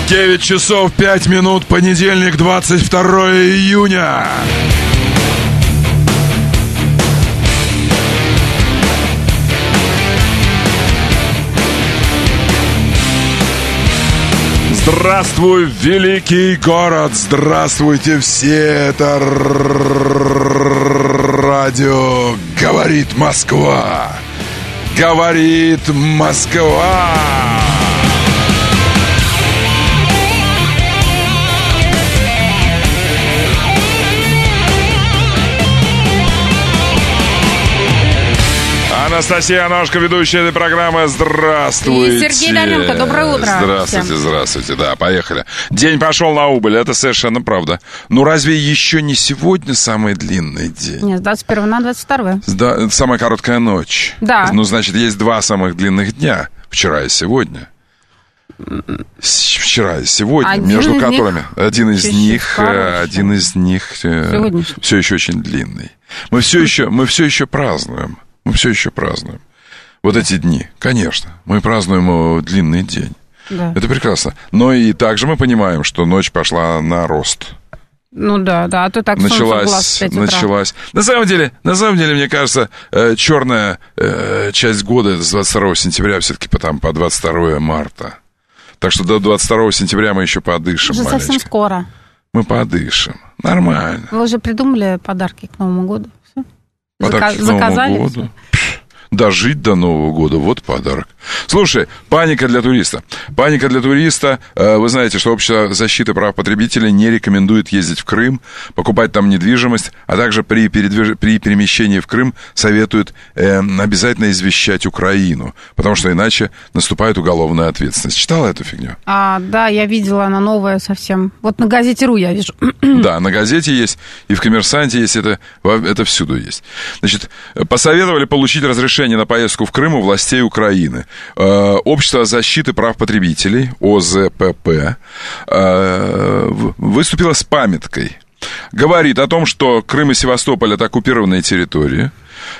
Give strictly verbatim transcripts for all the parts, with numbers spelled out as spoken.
девять часов пять минут, понедельник, двадцать второе июня. Здравствуй, великий город! Здравствуйте все! Это радио «Говорит Москва». Говорит Москва. Анастасия Аношка, ведущая этой программы. Здравствуйте. И Сергей Даненко, доброе утро. Здравствуйте, всем. Здравствуйте. Да, поехали. День пошел на убыль, это совершенно правда. Ну, разве еще не сегодня самый длинный день? Нет, с двадцать первого на двадцать второе. Да, самая короткая ночь. Да. Ну, значит, есть два самых длинных дня. Вчера и сегодня. Вчера и сегодня, один между из которыми них, один из них, один из них все еще очень длинный. Мы все еще, мы все еще празднуем. Мы все еще празднуем. Вот эти дни, конечно, мы празднуем длинный день. Да. Это прекрасно. Но и также мы понимаем, что ночь пошла на рост. Ну да, да, а то так началась, началась. На самом деле, на самом деле, мне кажется, черная часть года это с двадцать второго сентября все-таки потом по двадцать второе марта. Так что до двадцать второго сентября мы еще подышим. Уже маленько. Совсем скоро. Мы подышим. Нормально. Вы уже придумали подарки к Новому году? Все? Подарки Зака- к Новому заказали году. Дожить до Нового года, вот подарок. Слушай, паника для туриста. Паника для туриста. Вы знаете, что Общество защиты прав потребителей не рекомендует ездить в Крым, покупать там недвижимость, а также при, передвиж... при перемещении в Крым советуют э, обязательно извещать Украину, потому что иначе наступает уголовная ответственность. Читала эту фигню? А, да, я видела, она новая совсем. Вот на газете РУ я вижу. Да, на газете есть, и в «Коммерсанте» есть, это, это всюду есть. Значит, посоветовали получить разрешение на поездку в Крым у властей Украины. Общество защиты прав потребителей, О З П П, выступило с памяткой. Говорит о том, что Крым и Севастополь — это оккупированные территории.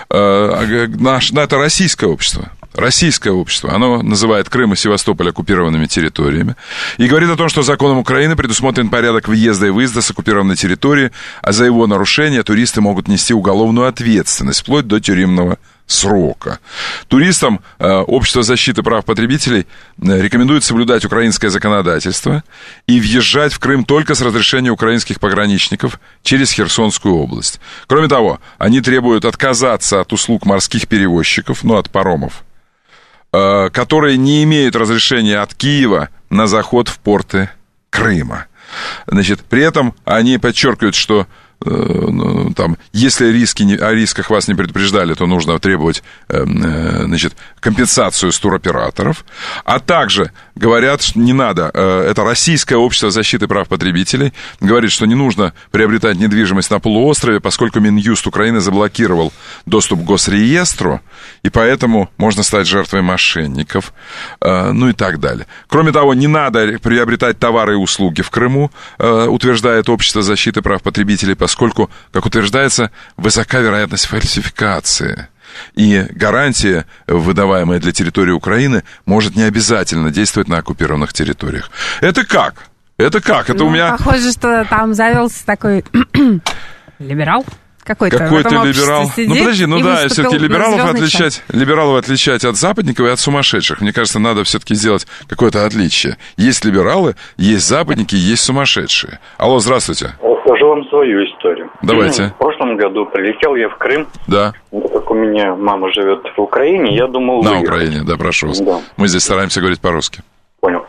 Это российское общество. Российское общество, оно называет Крым и Севастополь оккупированными территориями и говорит о том, что законом Украины предусмотрен порядок въезда и выезда с оккупированной территории, а за его нарушение туристы могут нести уголовную ответственность, вплоть до тюремного срока. Туристам э, Общество защиты прав потребителей э, рекомендует соблюдать украинское законодательство и въезжать в Крым только с разрешения украинских пограничников через Херсонскую область. Кроме того, они требуют отказаться от услуг морских перевозчиков, ну, от паромов, э, которые не имеют разрешения от Киева на заход в порты Крыма. Значит, при этом они подчеркивают, что там, если риски не, о рисках вас не предупреждали, то нужно требовать э, значит, компенсацию с туроператоров. А также говорят, что не надо, э, это Российское общество защиты прав потребителей, говорит, что не нужно приобретать недвижимость на полуострове, поскольку Минюст Украины заблокировал доступ к госреестру, и поэтому можно стать жертвой мошенников, э, ну и так далее. Кроме того, не надо приобретать товары и услуги в Крыму, э, утверждает Общество защиты прав потребителей, поскольку, как утверждается, высока вероятность фальсификации. И гарантия, выдаваемая для территории Украины, может не обязательно действовать на оккупированных территориях. Это как? Это как? Это ну, у меня... Похоже, что там завелся такой либерал. Какой-то, Какой-то либерал. Ну, подожди, ну да, все-таки либералов отличать, либералов отличать от западников и от сумасшедших. Мне кажется, надо все-таки сделать какое-то отличие. Есть либералы, есть западники, есть сумасшедшие. Алло, здравствуйте. Расскажу вам свою историю. Давайте. В прошлом году прилетел я в Крым. Да. Так у меня мама живет в Украине, я думал... На выехать. Украине, да, прошу вас. Да. Мы здесь стараемся говорить по-русски. Понял.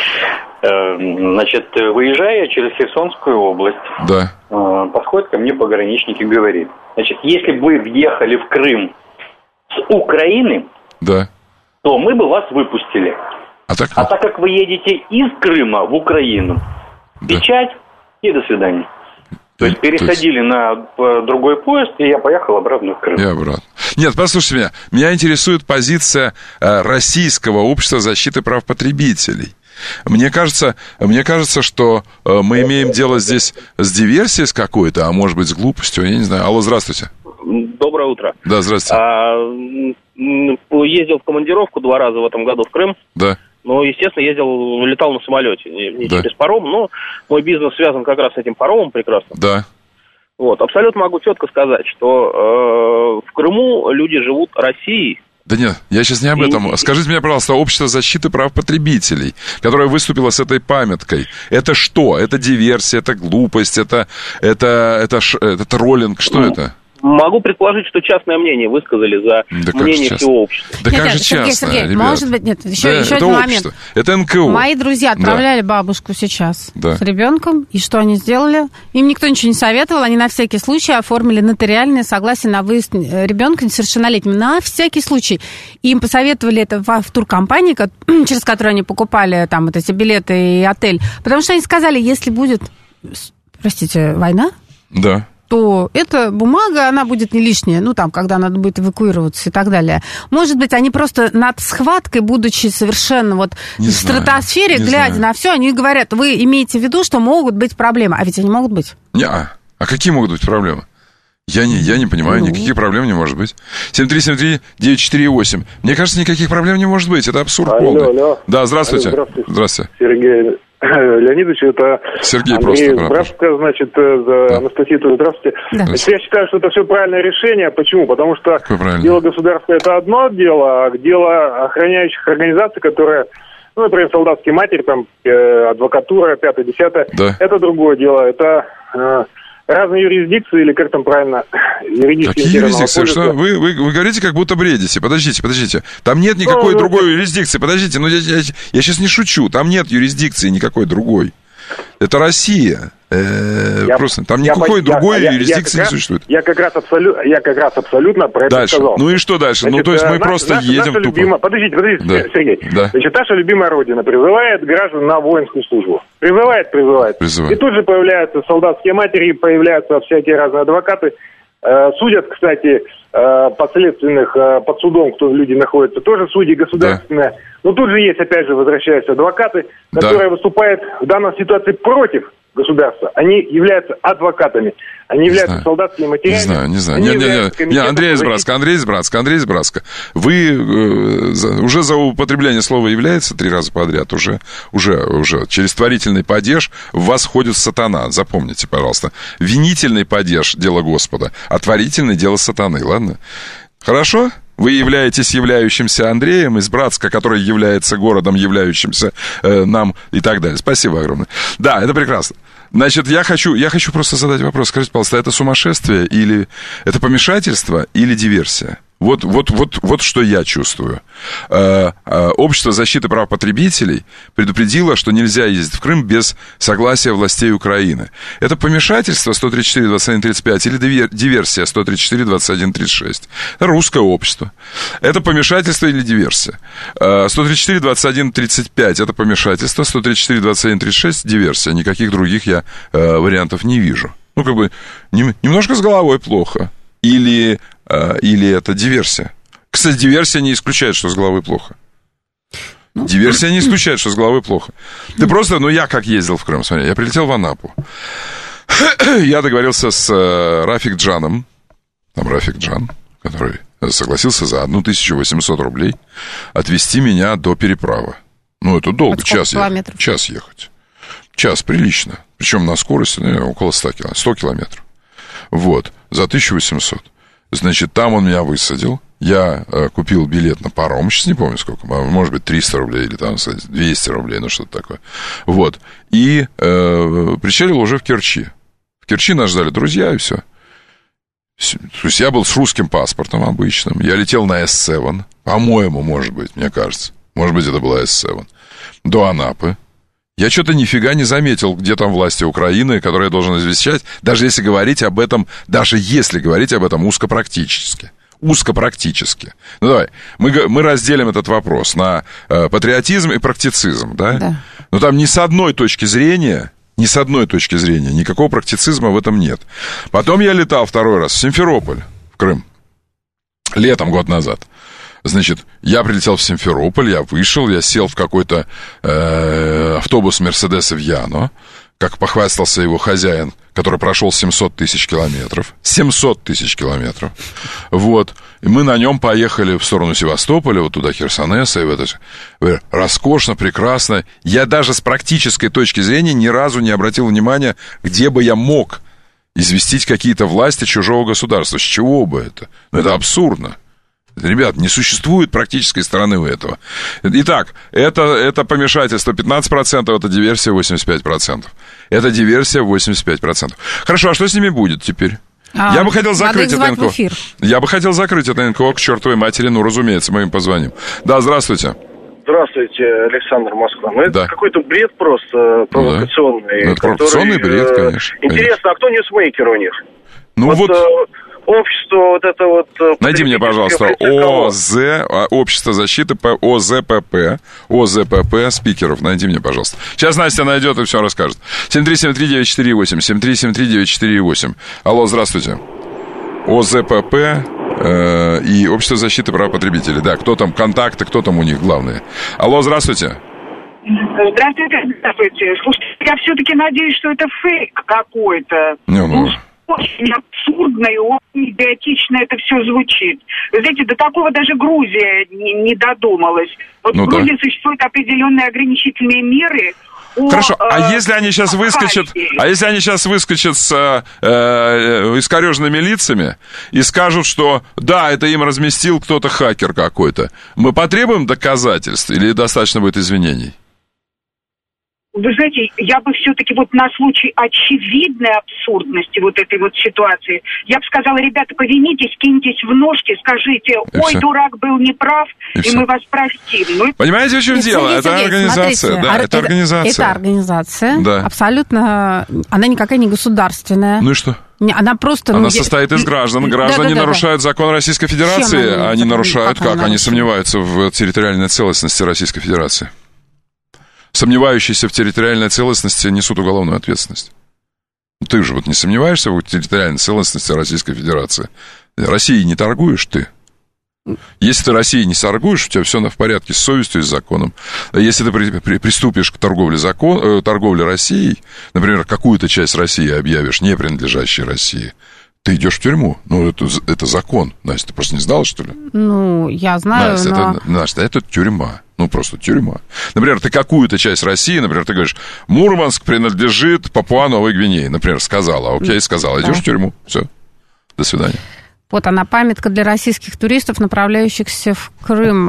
Значит, выезжая через Херсонскую область, да. подходит ко мне пограничник и говорит: значит, если бы вы въехали в Крым с Украины, да. то мы бы вас выпустили. А так, а так как вы едете из Крыма в Украину, да. печать и до свидания. То есть пересадили на другой поезд, и я поехал обратно в Крым. И обратно. Нет, послушайте меня. Меня интересует позиция Российского общества защиты прав потребителей. Мне кажется, мне кажется, что мы имеем дело здесь с диверсией с какой-то, а может быть с глупостью, я не знаю. Алло, здравствуйте. Доброе утро. Да, здравствуйте. А, ездил в командировку два раза в этом году в Крым. Да. Но, естественно, ездил, летал на самолете, не, не да. через паром, но мой бизнес связан как раз с этим паромом прекрасно. Да. Вот, абсолютно могу четко сказать, что э, в Крыму люди живут Россией. Да нет, я сейчас не об этом. И... Скажите мне, пожалуйста, Общество защиты прав потребителей, которое выступило с этой памяткой, это что? Это диверсия, это глупость, это, это, это, это, это троллинг, что ну, это? Могу предположить, что частное мнение высказали за да мнение всего общества. Да нет, как нет, же Сергей, частное, Сергей, ребят? Может быть, нет, еще, да, еще это один общество. момент. Это эн ка о. Мои друзья отправляли да. бабушку сейчас да. с ребенком, и что они сделали? Им никто ничего не советовал, они на всякий случай оформили нотариальное согласие на выезд ребенка несовершеннолетним. На всякий случай. Им посоветовали это в, в туркомпании, через которую они покупали там вот эти билеты и отель. Потому что они сказали, если будет, простите, война, да. то эта бумага, она будет не лишняя, ну, там, когда надо будет эвакуироваться и так далее. Может быть, они просто над схваткой, будучи совершенно вот не в знаю, стратосфере, глядя знаю. на все, они говорят, вы имеете в виду, что могут быть проблемы, а ведь они могут быть. Не, а, а какие могут быть проблемы? Я не, я не понимаю, ну. никаких проблем не может быть. семь три семь три девять четыре восемь. Мне кажется, никаких проблем не может быть, это абсурд алло, полный. Алло. Да, здравствуйте. Алло, здравствуйте. Здравствуйте. Сергей Леонидович, это Сергей Андрей просто, Бравка, значит, за да. Анастасию тоже здравствуйте. Да. Значит, я считаю, что это все правильное решение. Почему? Потому что дело государства это одно дело, а дело охраняющих организаций, которые, ну, например, солдатские матери, там, э, адвокатура, пятое, десятое, да. это другое дело. Это э, разные юрисдикции, или как там правильно, юридические. Какие юрисдикции? Что? Вы, вы, вы говорите, как будто бредите. Подождите, подождите. Там нет никакой ну, другой ну, юрисдикции. Подождите, ну я, я, я сейчас не шучу. Там нет юрисдикции никакой другой. Это Россия. Э, я, просто там никакой я, другой я, юрисдикции я, я не существует. Я как раз абсолютно, я как раз абсолютно про дальше. это сказал. Ну и что дальше? Значит, ну то есть мы наша, просто наша, едем наша тупо. Любимая, подождите, подождите, да. Сергей. Да. Значит, наша любимая Родина призывает граждан на воинскую службу. Призывает, призывает. призывает. И тут же появляются солдатские матери, появляются всякие разные адвокаты. Судят, кстати, подследственных под судом, кто люди находятся, тоже судьи государственные. Да. Но тут же есть, опять же, возвращаются адвокаты, которые да. выступают в данной ситуации против государства. Они являются адвокатами. Они не являются знаю. солдатскими матерями. Не знаю, не знаю. Не, не, не, не, Андрей из Братска, Андрей из Братска, Андрей из Братска. Вы э, за, уже за употребление слова «является» три раза подряд, уже, уже, уже через творительный падеж в вас входит сатана. Запомните, пожалуйста. Винительный падеж – дело Господа, а творительный – дело сатаны, ладно? Хорошо? Вы являетесь являющимся Андреем из Братска, который является городом, являющимся э, нам и так далее. Спасибо огромное. Да, это прекрасно. Значит, я хочу, я хочу просто задать вопрос. Скажите, пожалуйста, это сумасшествие или это помешательство или диверсия? Вот, вот, вот, вот что я чувствую. Общество защиты прав потребителей предупредило, что нельзя ездить в Крым без согласия властей Украины. Это помешательство сто тридцать четыре двадцать один тридцать пять или диверсия сто тридцать четыре двадцать один тридцать шесть? Это русское общество. Это помешательство или диверсия? сто тридцать четыре двадцать один тридцать пять это помешательство, сто тридцать четыре двадцать один тридцать шесть диверсия. Никаких других я вариантов не вижу. Ну, как бы, немножко с головой плохо. Или, э, или это диверсия. Кстати, диверсия не исключает, что с головой плохо. Ну, диверсия не исключает, что с головой плохо. Ты просто, ну я как ездил в Крым, смотри, я прилетел в Анапу. Я договорился с э, Рафик Джаном, там Рафик Джан, который согласился за тысячу восемьсот рублей отвезти меня до переправы. Ну, это долго, час ехать. Час ехать. Час, прилично. Причем на скорости, ну, около ста километров. сто километров. Вот, за тысячу восемьсот. Значит, там он меня высадил. Я э, купил билет на паром. Сейчас не помню сколько. Может быть, триста рублей или там двести рублей, ну что-то такое. Вот. И э, причалил уже в Керчи. В Керчи нас ждали друзья, и все. То есть я был с русским паспортом обычным. Я летел на эс семь. По-моему, может быть, мне кажется. Может быть, это была эс семь. До Анапы. Я что-то нифига не заметил, где там власти Украины, которые я должен извещать, даже если говорить об этом, даже если говорить об этом узкопрактически. Узкопрактически. Ну, давай, мы, мы разделим этот вопрос на э, патриотизм и практицизм, да? Да. Но там ни с одной точки зрения, ни с одной точки зрения, никакого практицизма в этом нет. Потом я летал второй раз в Симферополь, в Крым, летом, год назад. Значит, я прилетел в Симферополь, я вышел, я сел в какой-то э, автобус Мерседес Вьяно, как похвастался его хозяин, который прошел семьсот тысяч километров. семьсот тысяч километров. Вот. И мы на нем поехали в сторону Севастополя, вот туда Херсонеса, и в это роскошно, прекрасно. Я даже с практической точки зрения ни разу не обратил внимания, где бы я мог известить какие-то власти чужого государства. С чего бы это? Ну, это абсурдно. Ребят, не существует практической стороны у этого. Итак, это, это помешательство пятнадцать процентов, это диверсия восемьдесят пять процентов. Это диверсия восемьдесят пять процентов. Хорошо, а что с ними будет теперь? А, я бы хотел закрыть это эн ка о. Я бы хотел закрыть это эн ка о к чертовой матери, ну, разумеется, мы им позвоним. Да, здравствуйте. Здравствуйте, Александр, Москва. Ну, это да. какой-то бред просто провокационный. Ну, это провокационный который, бред, конечно. Интересно, конечно. а кто ньюсмейкер у них? Ну вот... вот... Общество вот это вот... Найди мне, пожалуйста, ОЗ, Общество защиты о зэ пэ пэ, о зэ пэ пэ спикеров. Найди мне, пожалуйста. Сейчас Настя найдет и все расскажет. семь три семь три девять четыре восемь, семь три семь три девять четыре восемь. Алло, здравствуйте. о зэ пэ пэ э, и Общество защиты прав потребителей. Да, кто там, контакты, кто там у них главные. Алло, здравствуйте. Здравствуйте, здравствуйте. Слушайте, я все-таки надеюсь, что это фейк какой-то. Ну, ну... Очень абсурдно и очень идиотично это все звучит. Вы знаете, до такого даже Грузия не, не додумалась. Вот ну, в Грузии да. существуют определенные ограничительные меры. О, Хорошо, а э, если они сейчас выскочат, а если они сейчас выскочат с э, э, искореженными лицами и скажут, что да, это им разместил кто-то хакер какой-то, мы потребуем доказательств или достаточно будет извинений? Вы знаете, я бы все-таки вот на случай очевидной абсурдности вот этой вот ситуации, я бы сказала, ребята, повинитесь, киньтесь в ножки, скажите, и ой, все. Дурак был неправ, и, и мы вас простим. Ну, понимаете, в чем дело? Сергей, это Сергей, организация. Смотрите, да, ор- это организация. Это организация, да. абсолютно, она никакая не государственная. Ну и что? Она просто... Она ну, состоит из граждан. Граждане да, да, да, нарушают да. закон Российской Федерации. Чем они, они нарушают, как? Они, они сомневаются в территориальной целостности Российской Федерации. Сомневающиеся в территориальной целостности несут уголовную ответственность. Ты же вот не сомневаешься в территориальной целостности Российской Федерации? Россией не торгуешь ты? Если ты Россией не торгуешь, у тебя все в порядке с совестью и с законом. Если ты при, при, приступишь к торговле, закон, э, торговле Россией, например, какую-то часть России объявишь не принадлежащей России, ты идешь в тюрьму. Ну, это, это закон. Настя, ты просто не знала, что ли? Ну, я знаю, Настя, но... это, Настя, это тюрьма. Ну, просто тюрьма. Например, ты какую-то часть России, например, ты говоришь, Мурманск принадлежит Папуа-Новой Гвинее, например, сказала, окей, сказала, идешь да. в тюрьму, все, до свидания. Вот она, памятка для российских туристов, направляющихся в Крым.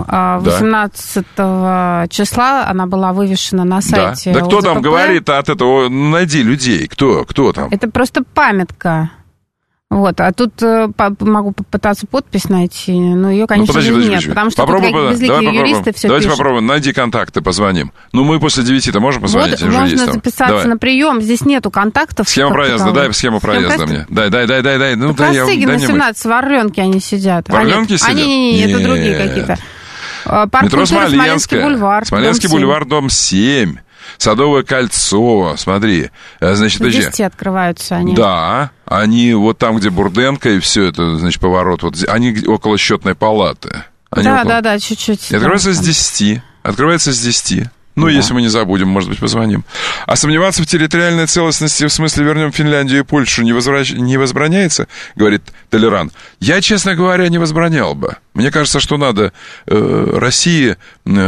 восемнадцатого числа она была вывешена на сайте. Да, да кто о зэ пэ пэ. Там говорит от этого? Найди людей, кто, кто там? Это просто памятка. Вот, а тут э, по- могу попытаться подпись найти, но ее, конечно, ну, подожди, подожди, нет, подожди. Потому что попробуй, тут безликие юристы все Давайте пишут. попробуем, найди контакты, позвоним. Ну, мы после девяти-то можем позвонить? Вот, можно есть, записаться давай. На прием, здесь нету контактов. Схема проезда, дай схему проезда мне. Дай, дай, дай, дай, дай. Ну, дай я, дай семнадцать, в Орленке они сидят. В Орленке сидят? А, не, не, не, это другие какие-то. Парк Метро культуры, Смоленский бульвар. Смоленский бульвар, дом семь. Садовое кольцо, смотри. Значит, в десяти открываются они. Да, они вот там, где Бурденко и все это, значит, поворот, вот они около счетной палаты. Они да, около... да, да, чуть-чуть. И открывается с десяти. Открывается с десяти. Ну, да. Если мы не забудем, может быть, позвоним. А сомневаться в территориальной целостности, в смысле, вернем Финляндию и Польшу, не, возвращ... не возбраняется, говорит Толеран. Я, честно говоря, не возбранял бы. Мне кажется, что надо э, России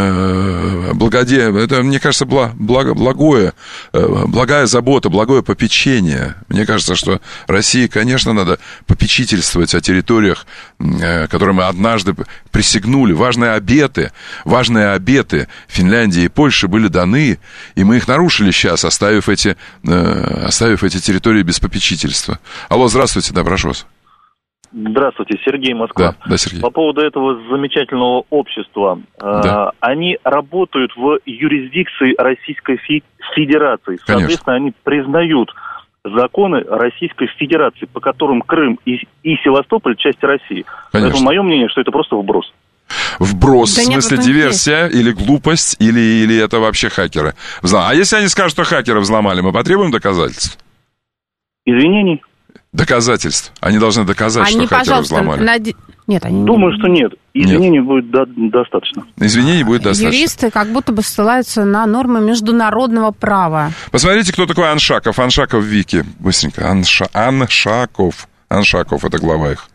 э, благоде... Это, мне кажется, бла... благо... благое, э, благая забота, благое попечение. Мне кажется, что России, конечно, надо попечительствовать о территориях, э, которые мы однажды присягнули. Важные обеты, важные обеты Финляндии и Польши были даны, и мы их нарушили сейчас, оставив эти, э, оставив эти территории без попечительства. Алло, здравствуйте, да, прошу вас. Здравствуйте, Сергей, Москва. Да, да, Сергей. По поводу этого замечательного общества. Да. Э, они работают в юрисдикции Российской Федерации. Соответственно, Конечно. Они признают законы Российской Федерации, по которым Крым и, и Севастополь части России. Конечно. Поэтому мое мнение, что это просто вброс. Вброс, да в смысле нет, диверсия есть. Или глупость, или, или это вообще хакеры. А если они скажут, что хакеры взломали, мы потребуем доказательств? Извинений. доказательств. Они должны доказать, они, что хакеры взломали. Нади... Нет, они... Думаю, что нет. Извинений нет. будет до- достаточно. Извинений будет достаточно. Юристы как будто бы ссылаются на нормы международного права. Посмотрите, кто такой Аншаков. Аншаков Вики. Быстренько. Анша... Аншаков. Аншаков, это глава их.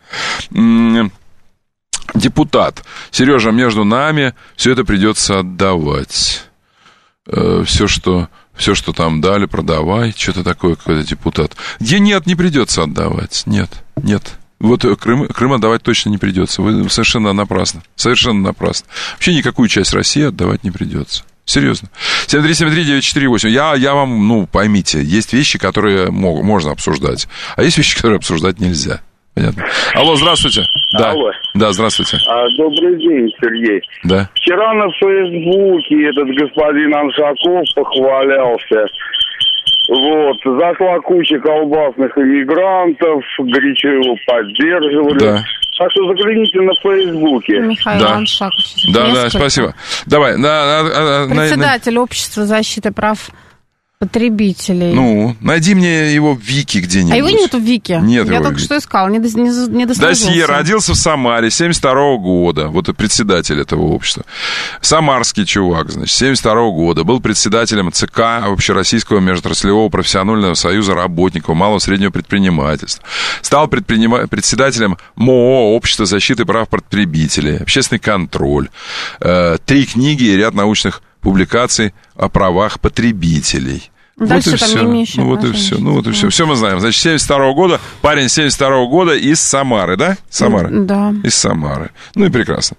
Депутат. Сережа, между нами все это придется отдавать. Все, что... Все, что там дали, продавай. Что-то такое, какой-то депутат. Где нет, не придется отдавать. Нет, нет. Вот Крым, Крым отдавать точно не придется. Вы совершенно напрасно. Совершенно напрасно. Вообще никакую часть России отдавать не придется. Серьезно. семь три семь три девять четыре восемь. Я, я вам, ну, поймите, есть вещи, которые мог, можно обсуждать, а есть вещи, которые обсуждать нельзя. Понятно. Алло, здравствуйте. Да. Алло. Да, здравствуйте. А, добрый день, Сергей. Да. Вчера на Фейсбуке этот господин Аншаков похвалялся. Вот, зашла куча колбасных иммигрантов, горячо его поддерживали. Да. Так что загляните на Фейсбуке. Михаил да. Аншаков. Да, несколько. Да, спасибо. Давай. На, на, на, Председатель на... общества защиты прав потребителей. Ну, найди мне его в Вики где-нибудь. А его нет в Вики. Нет Я его только в что искал, не, не, не дослужился. Досье родился в Самаре, семьдесят второго года. Вот и председатель этого общества. Самарский чувак, значит, семьдесят второго года. Был председателем ЦК Общероссийского межотраслевого профессионального союза работников малого и среднего предпринимательства. Стал предпринима... председателем МОО Общество защиты прав потребителей. Общественный контроль. Э, три книги и ряд научных публикаций о правах потребителей. Дальше вот и там все. не имеющие Ну вот и все. Ну вот и все. Все мы знаем. Значит, семьдесят второго года, парень семьдесят второго года из Самары, да? Самары? Да. Из Самары. Ну и прекрасно.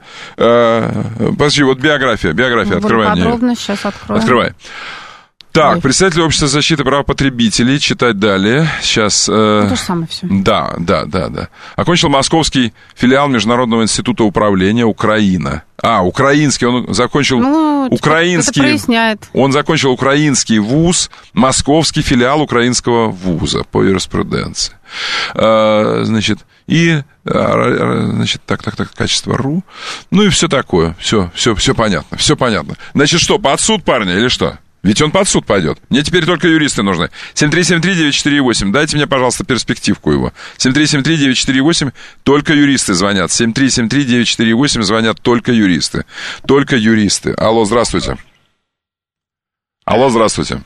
Подожди, вот биография. Биография. Открывай мне. Подробно сейчас открою. Открывай. Так, Ой. представитель общества защиты прав потребителей, читать далее. Сейчас. Э, То же самое все. Да, да, да, да. Окончил московский филиал Международного института управления Украина. А, украинский, он закончил ну, украинский. Это проясняет. Он закончил украинский вуз, московский филиал украинского вуза по юриспруденции. А, значит, и, значит, так, так, так, качество РУ. Ну и все такое. Все, все, все понятно, все понятно. Значит, что, под суд, парня, или что? Ведь он под суд пойдет. Мне теперь только юристы нужны. семь три семь три девять четыре восемь. Дайте мне, пожалуйста, перспективку его. семь три семь три девять четыре восемь. Только юристы звонят. семь три семь три девять четыре восемь. Звонят только юристы. Только юристы. Алло, здравствуйте. Алло, здравствуйте.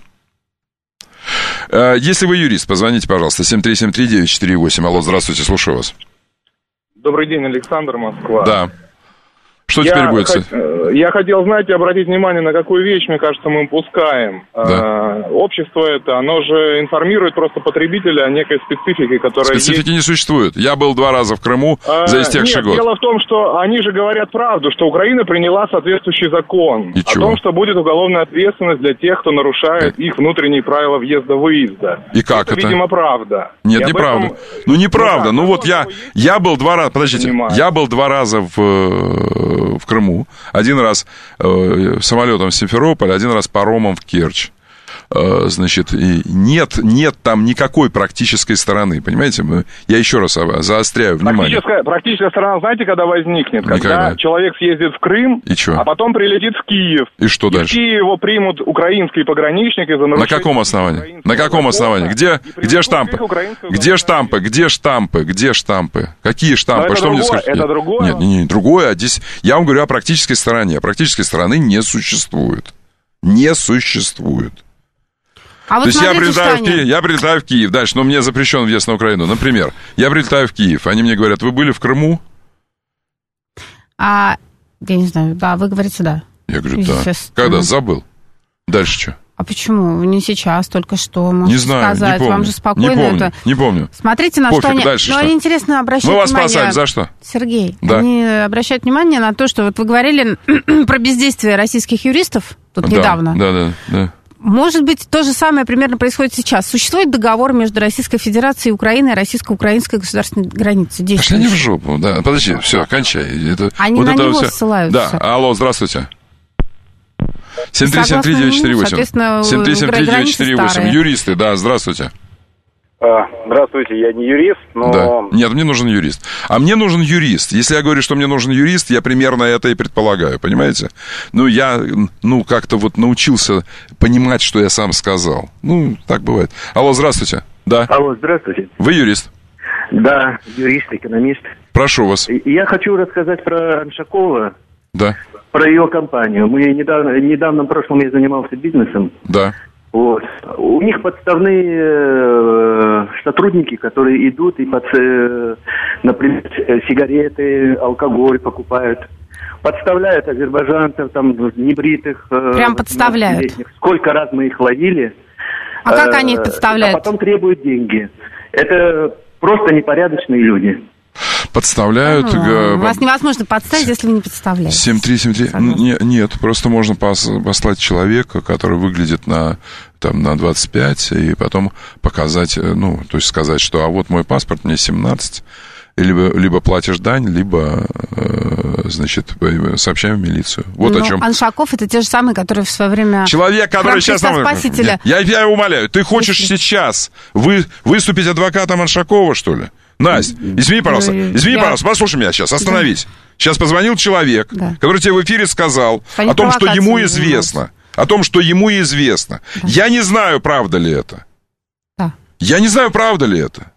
Если вы юрист, позвоните, пожалуйста. семь три семь три девять четыре восемь. Алло, здравствуйте, слушаю вас. Добрый день, Александр, Москва. Да. Что я теперь будет? Хот... Я хотел, знаете, обратить внимание, на какую вещь, мне кажется, мы упускаем. Да. Общество это, оно же информирует просто потребителя о некой специфике, которая Специфики есть. не существует. Я был два раза в Крыму а, за истекший нет, год. Дело в том, что они же говорят правду, что Украина приняла соответствующий закон. И о чего? том, что будет уголовная ответственность для тех, кто нарушает их внутренние правила въезда-выезда. И как это? это? Видимо, правда. Нет, И неправда. этом... Ну, неправда. Ну, ну, вот я, я был два раза... Подождите. Понимаю. Я был два раза в, в Крыму. Один раз э, самолетом в Симферополь, один раз паромом в Керчь. Э, значит, и нет, нет там никакой практической стороны, понимаете? Я еще раз заостряю внимание. Практическая, практическая сторона, знаете, когда возникнет? Когда Никогда. человек съездит в Крым, И что? а потом прилетит в Киев. И что и дальше? в Киеве его примут украинские пограничники за нарушение... На каком основании? На каком основании? Где, где штампы? Где штампы? Где штампы? Где штампы? Какие штампы? Но Что это мне другое, скажете? это другое. Нет, не, не, другое. Здесь я вам говорю о практической стороне. Практической стороны не существует. Не существует. А вот То есть я смотрите, прилетаю, в Таня. Киев, я прилетаю в Киев дальше, но мне запрещен въезд на Украину. Например, я прилетаю в Киев, они мне говорят, вы были в Крыму? А, я не знаю, да, вы говорите да. Я говорю, да. Когда? Забыл. Дальше что? А почему? Не сейчас, только что, можете Не знаю, сказать. не помню. Вам же спокойно не помню, это... Не помню. Смотрите, на Пофиг, что они... дальше Ну, что? они интересно обращают Мы вас внимание... спасали за что? Сергей, Да. они обращают внимание на то, что вот вы говорили про бездействие российских юристов тут Да, недавно. Да, да, да. Может быть, то же самое примерно происходит сейчас. Существует договор между Российской Федерацией и Украиной о российско-украинской государственной границе. Пошли они в жопу, да. Подожди, все, кончай. Это, они вот на это него все... ссылаются. Да, алло, здравствуйте. семь три семь три девять четыре восемь. семь три семь три девять четыре восемь. Юристы, да, здравствуйте. Здравствуйте, я не юрист, но... Да. Нет, мне нужен юрист. А мне нужен юрист. Если я говорю, что мне нужен юрист, я примерно это и предполагаю, понимаете? Ну, я, ну, как-то вот научился понимать, что я сам сказал. Ну, так бывает. Алло, здравствуйте. Да. Алло, здравствуйте. Вы юрист? Да, юрист, экономист. Прошу вас. Я хочу рассказать про Аншакова. Да. Про ее компанию. Мы недавно, недавно в прошлом я занимался бизнесом. Да. Вот. У них подставные э, сотрудники, которые идут и, под, э, например, сигареты, алкоголь покупают. Подставляют азербайджанцев, там, небритых. Э, Прям подставляют. Сколько раз мы их ловили. А как э, они их подставляют? А потом требуют деньги. Это просто непорядочные люди. Подставляют. А, вас невозможно подставить, если вы не подставляете. семь три семь три. Нет, нет, просто можно послать человека, который выглядит на, там, на двадцать пять, и потом показать, ну, то есть сказать, что а вот мой паспорт, мне семнадцать, либо, либо платишь дань, либо, э, значит, сообщаем в милицию. Вот ну, о чем. Аншаков — это те же самые, которые в свое время... Человек, который сейчас... Спасителя. Я, я умоляю, ты хочешь Если... сейчас вы, выступить адвокатом Аншакова, что ли? Настя, извини, пожалуйста, извини, я... пожалуйста, послушай меня сейчас, остановись. Да. Сейчас позвонил человек, да. который тебе в эфире сказал Они о том, что ему известно. О том, что ему известно. Да. Я не знаю, правда ли это. Да. Я не знаю, правда ли это.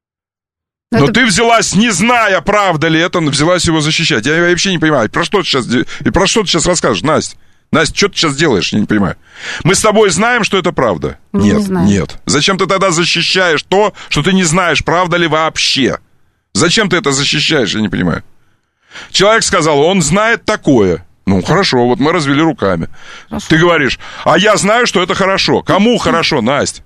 Но, Но это... ты взялась, не зная, правда ли это, взялась его защищать. Я вообще не понимаю, про что ты сейчас, про что ты сейчас расскажешь, Настя? Настя, что ты сейчас делаешь? Я не понимаю. Мы с тобой знаем, что это правда? Мы нет, не знаем. Нет. Зачем ты тогда защищаешь то, что ты не знаешь, правда ли вообще? Зачем ты это защищаешь? Я не понимаю. Человек сказал, он знает такое. Ну, хорошо, вот мы развели руками. Хорошо. Ты говоришь, а я знаю, что это хорошо. Кому хорошо, Настя?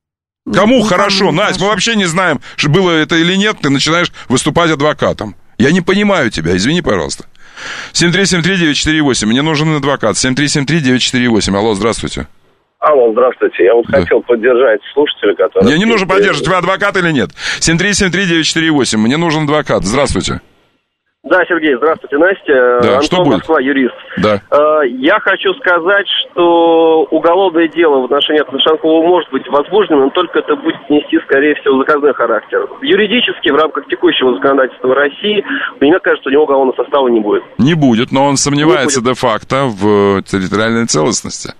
Кому Никому хорошо, Настя? Хорошо. Мы вообще не знаем, было это или нет. Ты начинаешь выступать адвокатом. Я не понимаю тебя, извини, пожалуйста. семь три семь три девять четыре восемь. Мне нужен адвокат. семь три семь три девять четыре восемь. Алло, здравствуйте. Алло, здравствуйте. Я вот да. хотел поддержать слушателя, который... Мне не нужно поддерживать. Вы адвокат или нет? семь три семь три девять четыре восемь. Мне нужен адвокат. Здравствуйте. Да, Сергей, здравствуйте, Настя. Да, Антон, что будет? Москва, юрист. Да. Я хочу сказать, что уголовное дело в отношении Аншакова может быть возбуждено, но только это будет нести, скорее всего, заказной характер. Юридически, в рамках текущего законодательства России, мне кажется, у него уголовного состава не будет. Не будет, но он сомневается де-факто в территориальной целостности.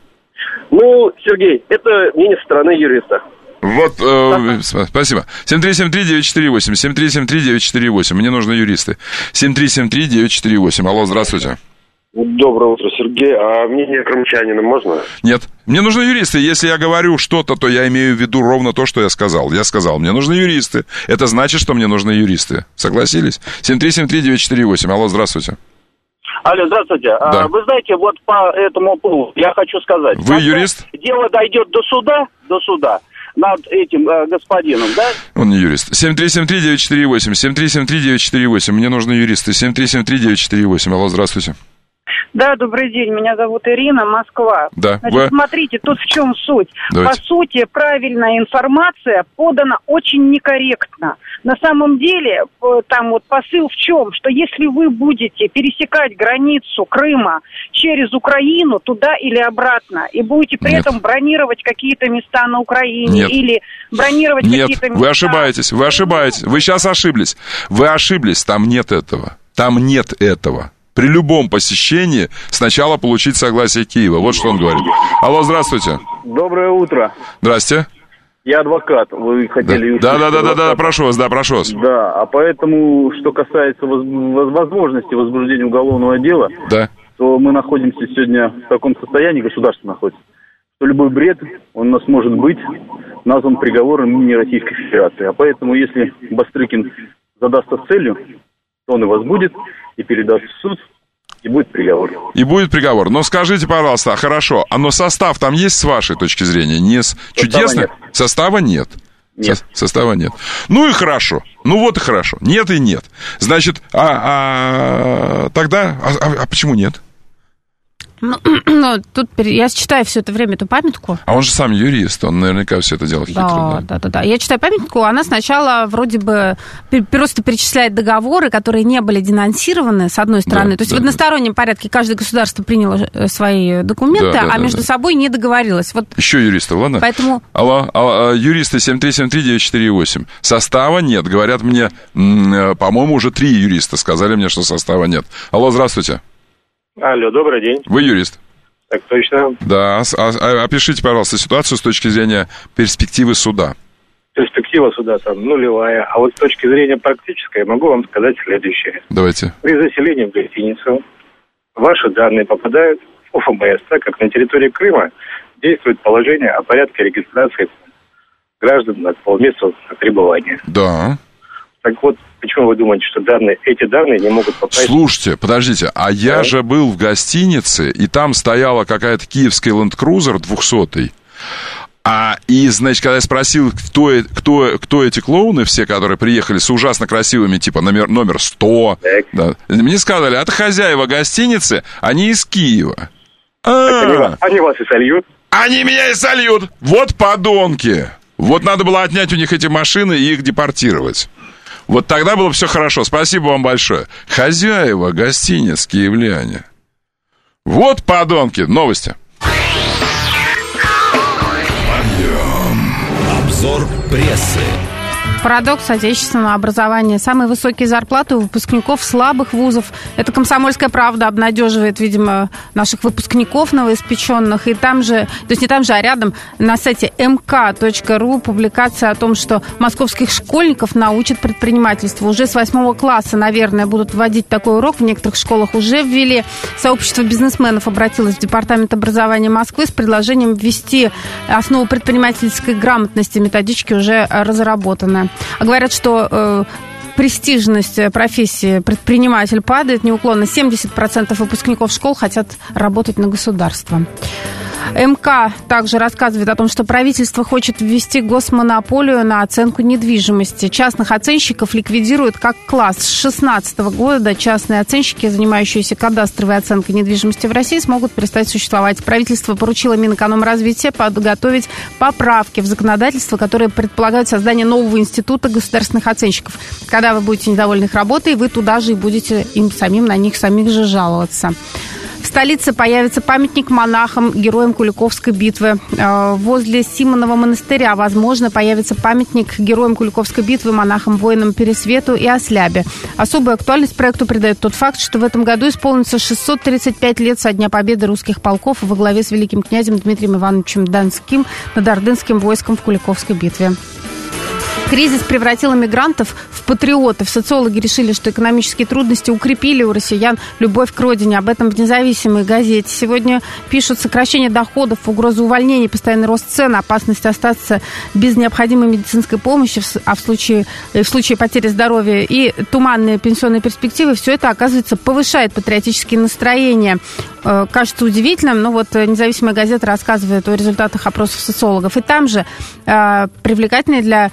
Ну, Сергей, это мнение со стороны юриста. Вот, э, спасибо. семь три семь три девять четыре восемь. семь три семь три девять четыре восемь. Мне нужны юристы. семь три семь три девять четыре восемь. Алло, здравствуйте. Доброе утро, Сергей. А мнение крымчанина можно? Нет. Мне нужны юристы. Если я говорю что-то, то я имею в виду ровно то, что я сказал. Я сказал, мне нужны юристы. Это значит, что мне нужны юристы. Согласились? семь три семь три девять четыре восемь. Алло, здравствуйте. Алло, здравствуйте. Да. А, вы знаете, вот по этому поводу я хочу сказать. Вы юрист? Дело дойдет до суда, до суда. Над этим э, господином, да? Он не юрист. семь три семь три девять четыре восемь. семь три семь три девять четыре восемь. Мне нужны юристы. семь три семь три девять четыре восемь. Алло, здравствуйте. Да, добрый день. Меня зовут Ирина, Москва. Да. Значит, Вы... смотрите, тут в чем суть. Давайте. По сути, правильная информация подана очень некорректно. На самом деле, там вот посыл в чем? Что если вы будете пересекать границу Крыма через Украину, туда или обратно, и будете при Нет. этом бронировать какие-то места на Украине, Нет. или бронировать Нет. какие-то места... Вы ошибаетесь, вы ошибаетесь. Вы сейчас ошиблись. Вы ошиблись, там нет этого. Там нет этого. При любом посещении сначала получить согласие Киева. Вот что он говорит. Алло, здравствуйте. Доброе утро. Здрасте. Я адвокат. Вы хотели... Да, да, да, да, да, прошу вас, да, прошу вас. Да, а поэтому, что касается воз... возможности возбуждения уголовного дела, да. то мы находимся сегодня в таком состоянии, государство находится, что любой бред, он у нас может быть назван приговором имени Российской Федерации. А поэтому, если Бастрыкин задастся целью, то он и возбудит, и передаст в суд, и будет приговор. И будет приговор. Но скажите, пожалуйста, хорошо, а но состав там есть с вашей точки зрения? Не с... Чудесно? Нет. Состава нет. Нет. Со- состава нет. Ну и хорошо. Ну вот и хорошо. Нет и нет. Значит, а, а тогда... А, а, а почему нет? Ну, ну, тут я читаю все это время эту памятку. А он же сам юрист, он наверняка все это делал хитро. Да, да, да, да. Я читаю памятку, она сначала вроде бы просто перечисляет договоры, которые не были денонсированы, с одной стороны. Да, То есть да, в одностороннем да. порядке каждое государство приняло свои документы, да, да, а да, между да. собой не договорилось. Вот. Еще юристы, ладно? Поэтому... Алло, алло, юристы семь три семь три девять четыре восемь. Состава нет. Говорят мне, по-моему, уже три юриста сказали мне, что состава нет. Алло, здравствуйте. Алло, добрый день. Вы юрист? Так точно. Да, а, а, опишите, пожалуйста, ситуацию с точки зрения перспективы суда. перспектива суда там нулевая. А вот с точки зрения практической могу вам сказать следующее. Давайте. При заселении в гостиницу ваши данные попадают в ОФМС, так как на территории Крыма действует положение о порядке регистрации граждан на полмесяца пребывания. Да. Так вот, почему вы думаете, что данные, эти данные не могут попасть... Слушайте, подождите, а я да? же был в гостинице, и там стояла какая-то киевская Land Cruiser двухсотый. А, и, значит, когда я спросил, кто, кто, кто эти клоуны все, которые приехали с ужасно красивыми, типа, номер, номер сто, да, мне сказали, это хозяева гостиницы, они из Киева. Они, они вас и сольют. Они меня и сольют! Вот подонки! Вот надо было отнять у них эти машины и их депортировать. Вот тогда было бы все хорошо. Спасибо вам большое. Хозяева гостиниц киевляне. Вот подонки. Новости. Обзор прессы. Парадокс отечественного образования. Самые высокие зарплаты у выпускников слабых вузов. Это «Комсомольская правда» обнадеживает, видимо, наших выпускников новоиспеченных. И там же, то есть не там же, а рядом на сайте эм ка точка ру публикация о том, что московских школьников научат предпринимательству. Уже с восьмого класса, наверное, будут вводить такой урок. В некоторых школах уже ввели. Сообщество бизнесменов обратилось в Департамент образования Москвы с предложением ввести основу предпринимательской грамотности. Методички уже разработаны. А говорят, что э, престижность профессии предприниматель падает неуклонно. семьдесят процентов выпускников школ хотят работать на государство. эм ка также рассказывает о том, что правительство хочет ввести госмонополию на оценку недвижимости. Частных оценщиков ликвидируют как класс. С две тысячи шестнадцатого года частные оценщики, занимающиеся кадастровой оценкой недвижимости в России, смогут перестать существовать. Правительство поручило Минэкономразвития подготовить поправки в законодательство, которые предполагают создание нового института государственных оценщиков. Когда вы будете недовольны их работой, вы туда же и будете им самим на них самих же жаловаться. В столице появится памятник монахам, героям Куликовской битвы. Возле Симонова монастыря, возможно, появится памятник героям Куликовской битвы, монахам, воинам Пересвету и Ослябе. Особую актуальность проекту придает тот факт, что в этом году исполнится шестьсот тридцать пять лет со дня победы русских полков во главе с великим князем Дмитрием Ивановичем Донским над ордынским войском в Куликовской битве. Кризис превратил иммигрантов в патриотов. Социологи решили, что экономические трудности укрепили у россиян любовь к родине. Об этом в «Независимой» газете сегодня пишут: сокращение доходов, угроза увольнений, постоянный рост цен, опасность остаться без необходимой медицинской помощи, а в случае, в случае потери здоровья и туманные пенсионные перспективы. Все это, оказывается, повышает патриотические настроения. Кажется удивительным, но вот «Независимая» газета рассказывает о результатах опросов социологов. И там же привлекательный для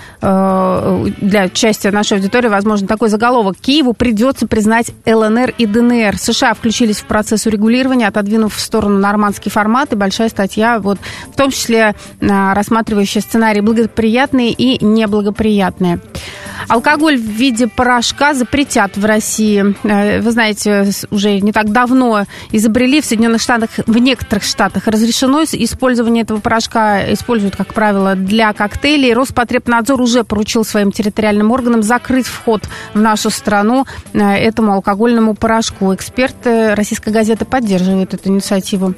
для части нашей аудитории, возможно, такой заголовок: Киеву придется признать эл эн эр и дэ эн эр. США включились в процесс урегулирования, отодвинув в сторону нормандский формат, и большая статья, вот, в том числе рассматривающая сценарии благоприятные и неблагоприятные. Алкоголь в виде порошка запретят в России. Вы знаете, уже не так давно изобрели в Соединенных Штатах, в некоторых штатах разрешено использование этого порошка, используют, как правило, для коктейлей. Роспотребнадзор уже поручил своим территориальным органам закрыть вход в нашу страну этому алкогольному порошку. Эксперты «Российской газеты» поддерживают эту инициативу.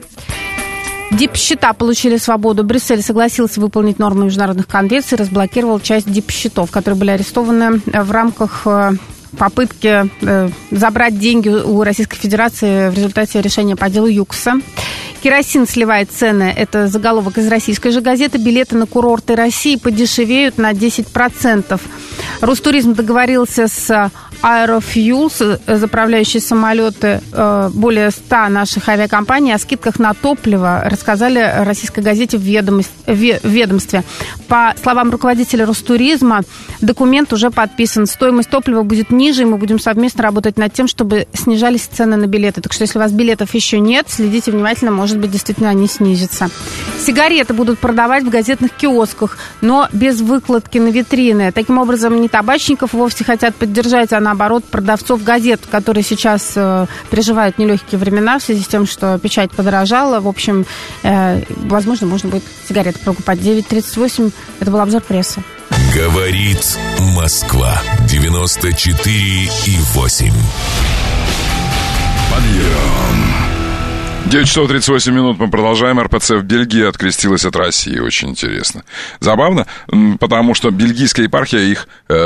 Дип-счета получили свободу. Брюссель согласился выполнить нормы международных конвенций, разблокировал часть дип-счетов, которые были арестованы в рамках попытки забрать деньги у Российской Федерации в результате решения по делу ЮКСа. Керосин сливает цены. Это заголовок из российской же газеты. Билеты на курорты России подешевеют на десять процентов. Ростуризм договорился с Aerofuels, заправляющие самолеты, более ста наших авиакомпаний, о скидках на топливо рассказали российской газете в ведомстве. По словам руководителя Ростуризма, документ уже подписан. Стоимость топлива будет ниже, и мы будем совместно работать над тем, чтобы снижались цены на билеты. Так что, если у вас билетов еще нет, следите внимательно, может быть, действительно они снизятся. Сигареты будут продавать в газетных киосках, но без выкладки на витрины. Таким образом, не табачников вовсе хотят поддержать, а наоборот, продавцов газет, которые сейчас э, переживают нелегкие времена в связи с тем, что печать подорожала. В общем, э, возможно, можно будет сигареты покупать. девять тридцать восемь. Это был обзор прессы. Говорит Москва. девяносто четыре и восемь. Подъем. девять часов тридцать восемь минут, мы продолжаем. РПЦ в Бельгии открестилась от России. Очень интересно. Забавно, потому что бельгийская епархия их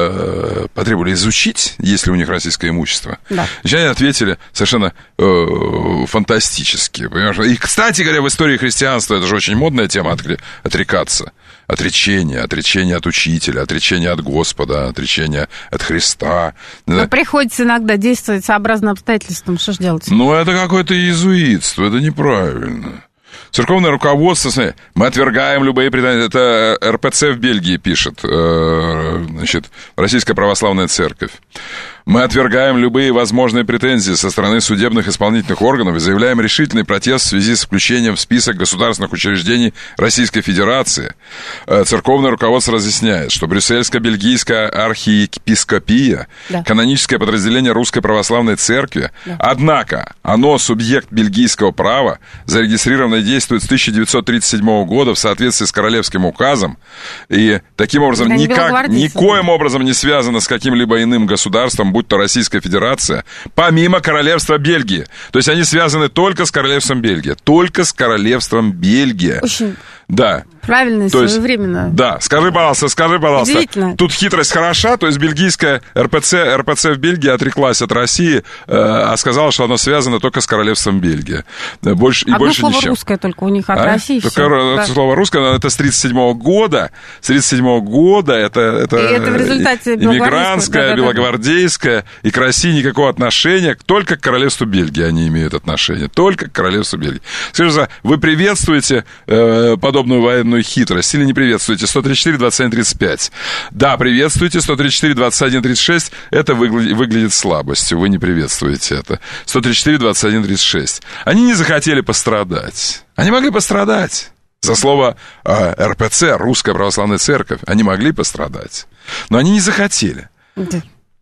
э, потребовали изучить, есть ли у них российское имущество. Да. И они ответили совершенно э, фантастически. Понимаешь? И, кстати говоря, в истории христианства это же очень модная тема отрекаться. Отречение, отречение от учителя, отречение от Господа, отречение от Христа. Но приходится иногда действовать сообразно обстоятельствам, что ж делать? Ну, это какое-то иезуитство, это неправильно. Церковное руководство, смотри, мы отвергаем любые претензии. Это РПЦ в Бельгии пишет, значит, Российская Православная Церковь. Мы отвергаем любые возможные претензии со стороны судебных исполнительных органов и заявляем решительный протест в связи с включением в список государственных учреждений Российской Федерации. Церковное руководство разъясняет, что Брюссельско-Бельгийская архиепископия, да. каноническое подразделение Русской Православной Церкви, да. однако оно субъект бельгийского права, зарегистрированное и действует с тысяча девятьсот тридцать седьмого года в соответствии с Королевским указом, и таким образом да, никак, никоим образом не связано с каким-либо иным государством, будь то Российская Федерация, помимо Королевства Бельгии. То есть они связаны только с Королевством Бельгии. Только с Королевством Бельгии. Очень да. правильно и своевременно. Да, скажи, пожалуйста, скажи, пожалуйста. Тут хитрость хороша, то есть бельгийская РПЦ, РПЦ в Бельгии отреклась от России, э, а сказала, что оно связано только с Королевством Бельгии. Больше, и Одно больше слово ничем. Русское только у них от а? России. Только да. слово русское, это с тридцать седьмого года. С тридцать седьмого года это, это, это в результате иммигрантское, да, белогвардейское, и к России никакого отношения, только к Королевству Бельгии они имеют отношение. Только к Королевству Бельгии. Скажите, вы приветствуете э, подобную военную хитрость или не приветствуете? сто тридцать четыре двадцать один тридцать пять. Да, приветствуете. сто тридцать четыре двадцать один тридцать шесть. Это выглядит, выглядит слабостью. Вы не приветствуете это. сто тридцать четыре двадцать один тридцать шесть. Они не захотели пострадать. Они могли пострадать. За слово э, РПЦ, Русская Православная Церковь, они могли пострадать. Но они не захотели. Да.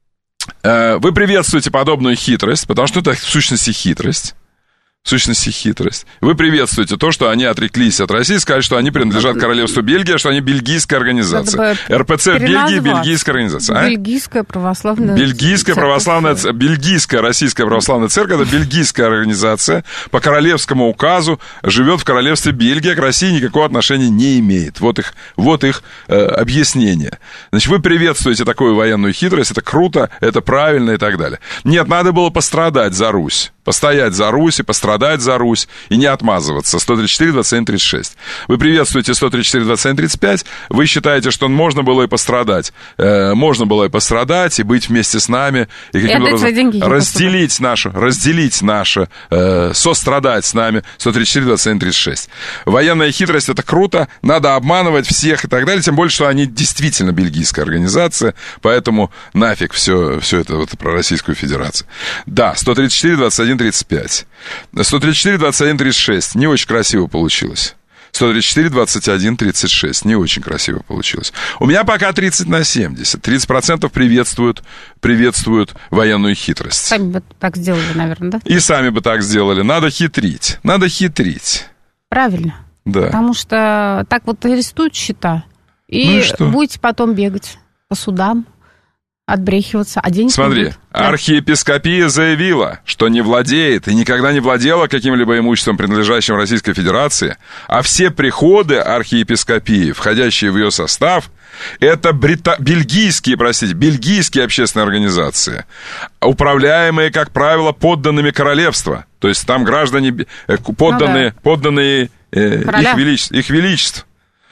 Э, вы приветствуете подобную хитрость, потому что это в сущности хитрость. В сущности, хитрость. Вы приветствуете то, что они отреклись от России, сказали, что они принадлежат Королевству Бельгии, что они бельгийская организация. РПЦ в Бельгии бельгийская организация. А? Бельгийская православная Бельгийская православная церковь. Бельгийская Российская Православная Церковь, это бельгийская организация, по королевскому указу живет в Королевстве Бельгия, к России никакого отношения не имеет. Вот их, вот их э, объяснение. Значит, вы приветствуете такую военную хитрость, это круто, это правильно и так далее. Нет, надо было пострадать за Русь. Постоять за Русь и пострадать за Русь и не отмазываться. сто тридцать четыре двадцать один тридцать шесть. Вы приветствуете сто тридцать четыре двадцать один тридцать пять. Вы считаете, что можно было и пострадать. Э, можно было и пострадать, и быть вместе с нами, и каким-то образом разделить нашу, разделить наше, э, сострадать с нами. сто тридцать четыре двадцать один тридцать шесть. Военная хитрость — это круто, надо обманывать всех и так далее, тем более, что они действительно бельгийская организация, поэтому нафиг все, все это вот про Российскую Федерацию. Да, сто тридцать четыре двадцать один тридцать пять. сто тридцать четыре двадцать один тридцать шесть. Не очень красиво получилось. сто тридцать четыре двадцать один тридцать шесть. Не очень красиво получилось. У меня пока тридцать на семьдесят. тридцать процентов приветствуют, приветствуют военную хитрость. Сами бы так сделали, наверное, да? И сами бы так сделали. Надо хитрить. Надо хитрить. Правильно. Да. Потому что так вот арестуют счета. И, ну и будете потом бегать по судам, отбрехиваться, а денег Смотри, нет. архиепископия заявила, что не владеет и никогда не владела каким-либо имуществом, принадлежащим Российской Федерации, а все приходы архиепископии, входящие в ее состав, это брита... бельгийские, простите, бельгийские общественные организации, управляемые, как правило, подданными королевства. То есть там граждане, подданные, ну, да. подданные э, их, величеств, их величеств.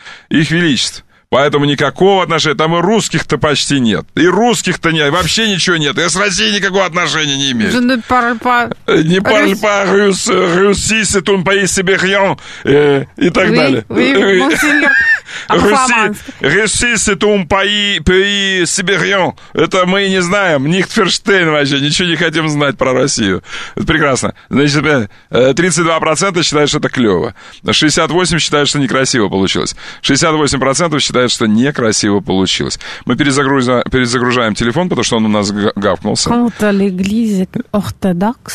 Их величеств. Поэтому никакого отношения, там и русских-то почти нет. И русских-то нет, вообще ничего нет. И с Россией никакого отношения не имеет. Je ne parle pas. Не parle pas russe, Russie, c'est un pays sibérien, и так oui, далее. Oui, monseigneur. Russie, c'est un pays, pays sibérien. Это мы не знаем. Нихтферштейн вообще, ничего не хотим знать про Россию. Это прекрасно. Значит, тридцать два процента считают, что это клево. шестьдесят восемь процентов считают, что некрасиво получилось. шестьдесят восемь процентов считают, что некрасиво получилось. Мы перезагруза... перезагружаем телефон, потому что он у нас гавкнулся. Quant à l'église orthodoxe.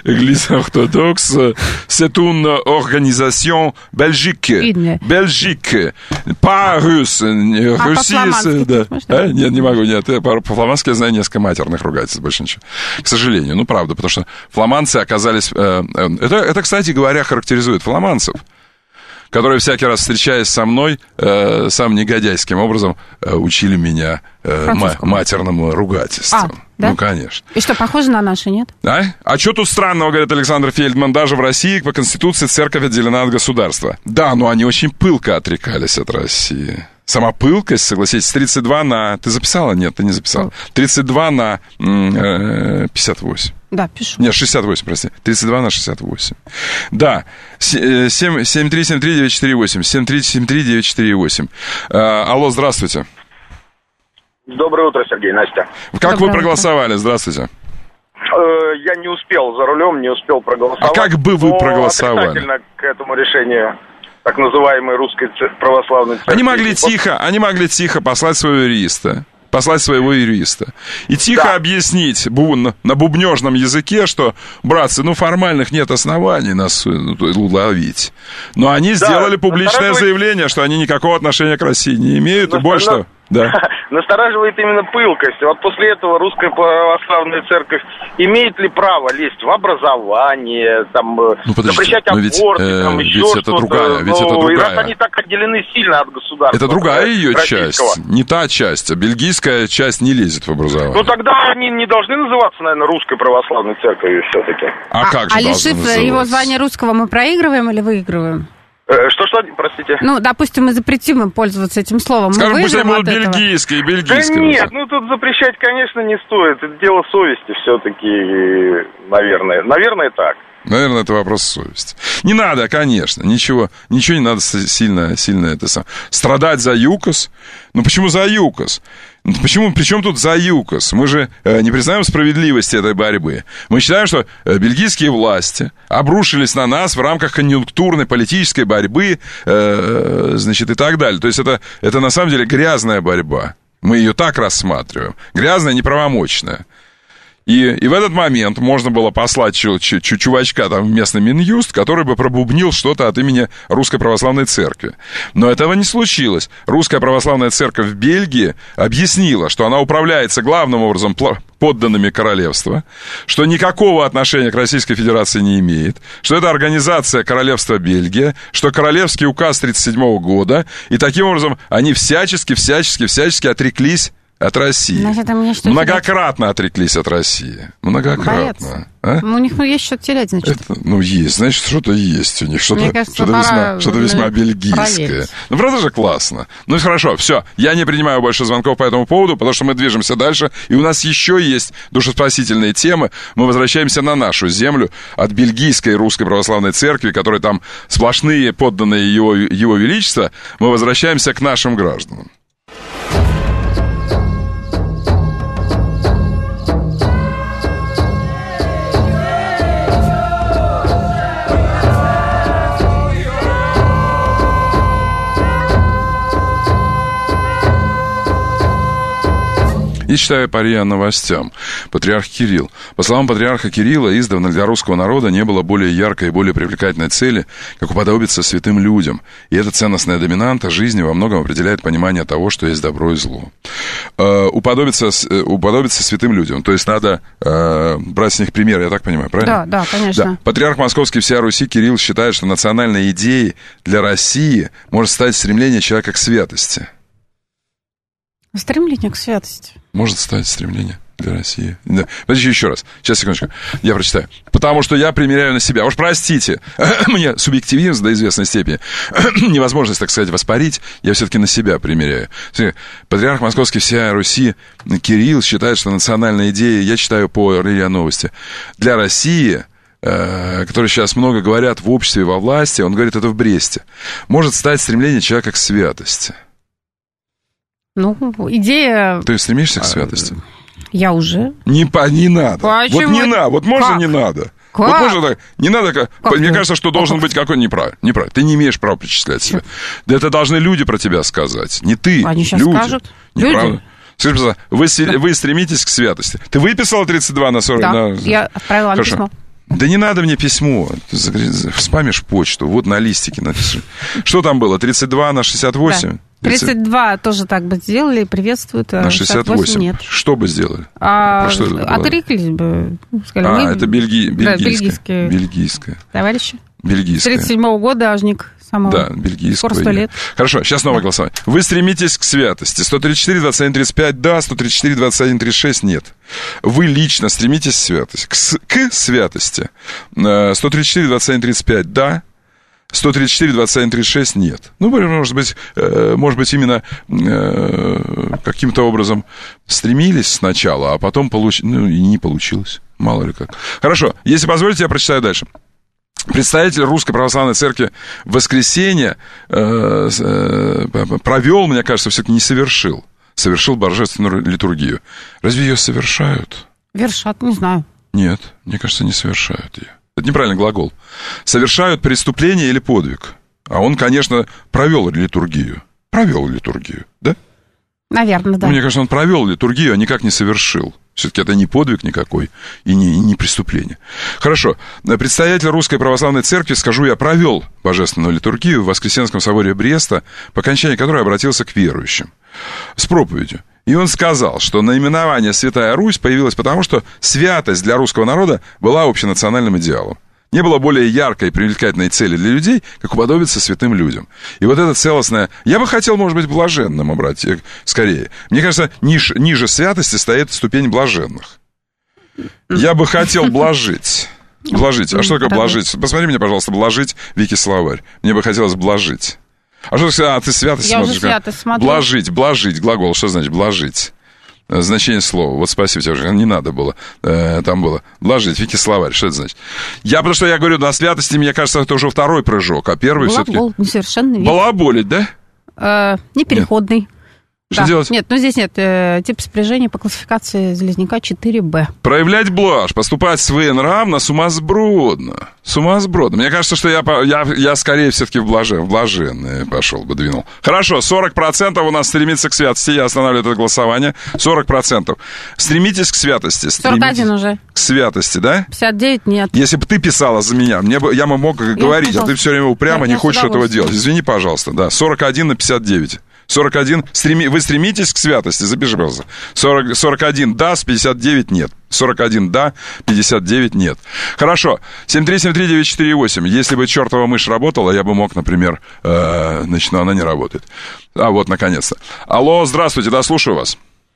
L'église orthodoxe, c'est une organisation belgique. Belgique. Русские, по-рус, руссийцы, да. А? Нет, не могу, нет. По-фламандски я знаю несколько матерных ругательств, больше ничего. К сожалению, ну, правда, потому что фламандцы оказались... Это, это, кстати говоря, характеризует фламандцев, которые всякий раз, встречаясь со мной, э, самым негодяйским образом э, учили меня э, ма- матерному ругательству. А, да? Ну, конечно. И что, похоже на наши, нет? А? А что тут странного, говорит Александр Фельдман, даже в России по Конституции церковь отделена от государства. Да, но они очень пылко отрекались от России. Сама пылкость, согласитесь, тридцать два на... Ты записала? Нет, ты не записала. тридцать два на э, пятьдесят восемь. Да, пишу. Нет, шестьдесят восемь, прости. тридцать два на шестьдесят восемь. Да. семь три семь три девять четыре восемь. семь три семь три девять четыре восемь. Алло, здравствуйте. Доброе утро, Сергей, Настя. Как Доброе вы проголосовали? Утро. Здравствуйте. Я не успел за рулем, не успел проголосовать. А как бы вы проголосовали? Отрицательно к этому решению так называемой русской православной церкви. Они могли тихо, они могли тихо послать своего юриста. Послать своего юриста. И тихо да. объяснить бу- на бубнежном языке, что, братцы, ну, формальных нет оснований нас ловить. Но они да. сделали публичное Настораживает... заявление, что они никакого отношения к России не имеют. Но, и больше того... Да. Настораживает именно пылкость. Вот после этого Русская Православная Церковь имеет ли право лезть в образование, там, ну, запрещать аборты, э, там, еще ведь это другая, ведь это другая. Раз они так отделены сильно от государства. Это другая ее часть, не та часть, а бельгийская часть не лезет в образование. Ну, тогда они не должны называться, наверное, Русской Православной Церковью все-таки. А, а как же А лишив его звания русского мы проигрываем или выигрываем? Что-что, простите? Ну, допустим, мы запретим им пользоваться этим словом. Скажем, пусть они будут бельгийские, бельгийские. Да нет, ну тут запрещать, конечно, не стоит. Это дело совести все-таки, наверное. Наверное, так. Наверное, это вопрос совести. Не надо, конечно, ничего, ничего не надо сильно, сильно это сам. Страдать за ЮКОС. Ну, почему за ЮКОС? Почему, при чем тут за ЮКОС? Мы же э, не признаем справедливости этой борьбы. Мы считаем, что э, бельгийские власти обрушились на нас в рамках конъюнктурной политической борьбы, э, значит, и так далее. То есть это, это на самом деле грязная борьба. Мы ее так рассматриваем. Грязная, неправомочная. И, и в этот момент можно было послать чу- чу- чувачка там в местный Минюст, который бы пробубнил что-то от имени Русской Православной Церкви. Но этого не случилось. Русская Православная Церковь в Бельгии объяснила, что она управляется главным образом подданными королевства, что никакого отношения к Российской Федерации не имеет, что это организация Королевства Бельгия, что королевский указ тридцать седьмого года, и таким образом они всячески, всячески, всячески отреклись от России. Значит, многократно терять. Отреклись от России. Многократно. А? Ну, у них ну, есть что-то терять, значит. Это, ну, есть, значит, что-то есть у них. Что-то, кажется, что-то, весьма, что-то весьма бельгийское. Проверить. Ну, правда же классно? Ну, хорошо, все. Я не принимаю больше звонков по этому поводу, потому что мы движемся дальше. И у нас еще есть душеспасительные темы. Мы возвращаемся на нашу землю от бельгийской Русской Православной Церкви, которой там сплошные подданные его, его Величества. Мы возвращаемся к нашим гражданам. И читаю по РИА Новостям. Патриарх Кирилл. По словам патриарха Кирилла, издавна для русского народа не было более яркой и более привлекательной цели, как уподобиться святым людям. И эта ценностная доминанта жизни во многом определяет понимание того, что есть добро и зло. Э, уподобиться, уподобиться святым людям. То есть надо э, брать с них пример, я так понимаю, правильно? Да, да, конечно. Да. Патриарх Московский всея Руси Кирилл считает, что национальной идеей для России может стать стремление человека к святости. Стремление к святости. Может стать стремление для России. Да. Подождите еще раз. Сейчас, секундочку. Я прочитаю. Потому что я примеряю на себя. Уж простите, мне субъективизм до известной степени, невозможность, так сказать, воспарить, я все-таки на себя примеряю. Патриарх Московский всея Руси Кирилл считает, что национальная идея, я читаю по РИА Новости, для России, которые сейчас много говорят в обществе и во власти, он говорит это в Бресте, может стать стремление человека к святости. Ну, идея... Ты стремишься к святости? Я уже. Не, по, не надо. Почему? Вот не надо. Вот можно как? Не надо. Как? Вот можно так. Не надо. Как? Как Мне ты? кажется, что должен как? быть какой-то неправильный. Неправильный. Ты не имеешь права причислять себя. Да это должны люди про тебя сказать. Не ты. Они сейчас люди. скажут. Неправда. Люди. Скажи, пожалуйста, вы, да. вы стремитесь к святости. Ты выписала тридцать два на сорок? Да, на... я отправила вам письмо. Да не надо мне письмо. Спамишь почту. Вот на листике напиши. Что там было? тридцать два на шестьдесят восемь? Да. тридцать два тоже так бы сделали, приветствуют. На шестьдесят восемь, шестьдесят восемь нет. Что бы сделали? А, отреклись бы. Сказали, а, мы... это бельги... да, бельгийское. Бельгийское. Товарищи? Бельгийское. тридцать седьмого года ажник. Самого. Да, бельгийского. Скоро сто лет. Хорошо, сейчас новое да. голосование. Вы стремитесь к святости. сто тридцать четыре двадцать один тридцать пять да, сто тридцать четыре двадцать один тридцать шесть нет. Вы лично стремитесь к святости. К, к святости. сто тридцать четыре двадцать один тридцать пять да, сто тридцать четыре двадцать один тридцать шесть нет. Ну, может быть, может быть именно каким-то образом стремились сначала, а потом получ... ну, и не получилось. Мало ли как. Хорошо, если позволите, я прочитаю дальше. Представитель Русской Православной Церкви в воскресенье э, э, провел, мне кажется, все-таки не совершил. Совершил божественную литургию. Разве ее совершают? Вершат, не знаю. Нет, мне кажется, не совершают ее. Это неправильный глагол. Совершают преступление или подвиг. А он, конечно, провел литургию. Провел литургию, да? Наверное, да. Ну, мне кажется, он провел литургию, а никак не совершил. Все-таки это не подвиг никакой и не, и не преступление. Хорошо. Представитель Русской Православной Церкви, скажу я, провел божественную литургию в Воскресенском соборе Бреста, по окончании которой обратился к верующим с проповедью. И он сказал, что наименование «Святая Русь» появилось потому, что святость для русского народа была общенациональным идеалом. Не было более яркой и привлекательной цели для людей, как уподобиться святым людям. И вот это целостное... Я бы хотел, может быть, блаженным обратить, скорее. Мне кажется, ниж, ниже святости стоит ступень блаженных. Я бы хотел блажить. Блажить. А что такое блажить? Посмотри мне, пожалуйста, блажить, Вики словарь. Мне бы хотелось блажить. А что ты, а, ты святость Я смотришь? Уже святость смотрю. Блажить, блажить. Глагол, что значит блажить? Значение слова. Вот спасибо тебе, уже не надо было. Э, там было. Блажить, Вики словарь. Что это значит? Я, потому что я говорю, на святости, мне кажется, это уже второй прыжок, а первый все-таки... Глагол, несовершенный вид. Балаболить, да? Э, непереходный. Нет. Что да. делать? Нет, ну здесь нет. Э, тип спряжения по классификации Железняка четыре бэ. Проявлять блажь, поступать своенравно, сумасбродно. Сумасбродно. Мне кажется, что я, я, я скорее все-таки в, блаже, в блаженное пошел бы, двинул. Хорошо, сорок процентов у нас стремится к святости. Я останавливаю это голосование. сорок процентов. Стремитесь к святости. сорок один уже. К святости, да? пятьдесят девять нет. Если бы ты писала за меня, мне бы, я бы мог я говорить, пожалуйста. А ты все время упрямо я, не я хочешь этого делать. Извини, пожалуйста. Да, сорок один на пятьдесят девять. сорок один. Стреми... Вы стремитесь к святости? Запиши, пожалуйста. сорок, сорок один да, пятьдесят девять нет. сорок один да, пятьдесят девять нет. Хорошо. семь три семь три девять четыре восемь. Если бы чертова мышь работала, я бы мог, например... Э, значит, но она не работает. А вот, наконец-то. Алло, здравствуйте, да, слушаю вас.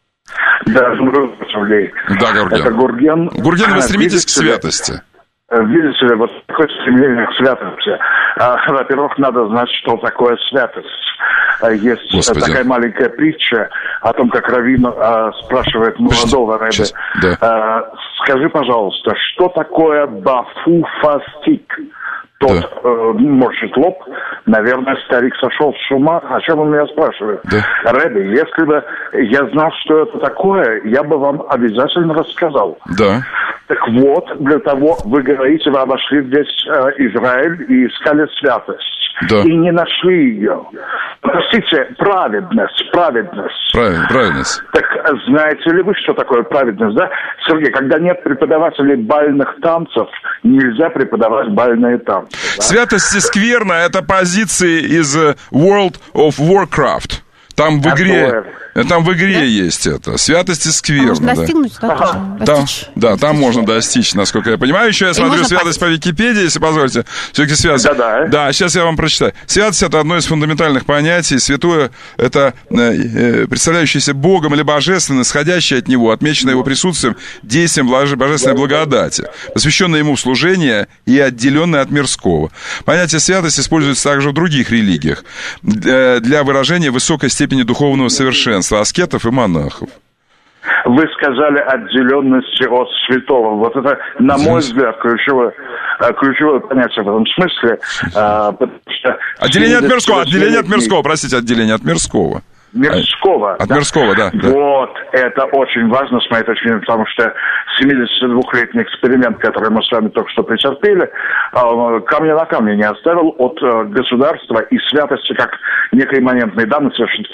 Да, здравствуйте. Да, Гурген. Это Гурген. Гурген, вы стремитесь к святости? Видите ли, вот такое стремление к святости. А, во-первых, надо знать, что такое святость. Есть Господи. Такая маленькая притча о том, как раввин а, спрашивает молодого рэбби. Да. А, скажи, пожалуйста, что такое бафуфастик? Тот да. э, морщит лоб. Наверное, старик сошел с ума. О чем он меня спрашивает? Да. Рэбби, если бы я знал, что это такое, я бы вам обязательно рассказал. Да. Так вот, для того, вы говорите, вы обошли здесь э, Израиль и искали святость. Да. И не нашли ее. Простите, праведность, праведность. Правильно, праведность. Так знаете ли вы, что такое праведность, да? Сергей, когда нет преподавателей бальных танцев, нельзя преподавать бальные танцы. Да? Святость и скверно — это позиции из World of Warcraft. Там в игре, там в игре да? есть это. Святость и скверно. Можно да. достигнуть, да? Ага. Достичь. Да, да, там можно достичь, насколько я понимаю. Еще я и смотрю святость по Википедии, если позволите. Все-таки святость. Да-да. Да, сейчас я вам прочитаю. Святость — это одно из фундаментальных понятий. Святое — это э, представляющееся Богом или божественным, исходящее от Него, отмеченное Его присутствием, действием божественной благодати, посвященное Ему в служение и отделенное от мирского. Понятие святости используется также в других религиях для выражения высокой степени духовного совершенства аскетов и монахов. Вы сказали отделенности от святого. Вот это, на мой взгляд, ключевое, ключевое понятие в этом смысле. Потому что отделение от мирского, отделение от мирского, простите, отделение от мирского. Мирского. От да. мирского, да, да. Вот, это очень важно с моей точки зрения, потому что семидесятидвухлетний эксперимент, который мы с вами только что претерпели, камня на камне не оставил от государства и святости как некой имманентной данности.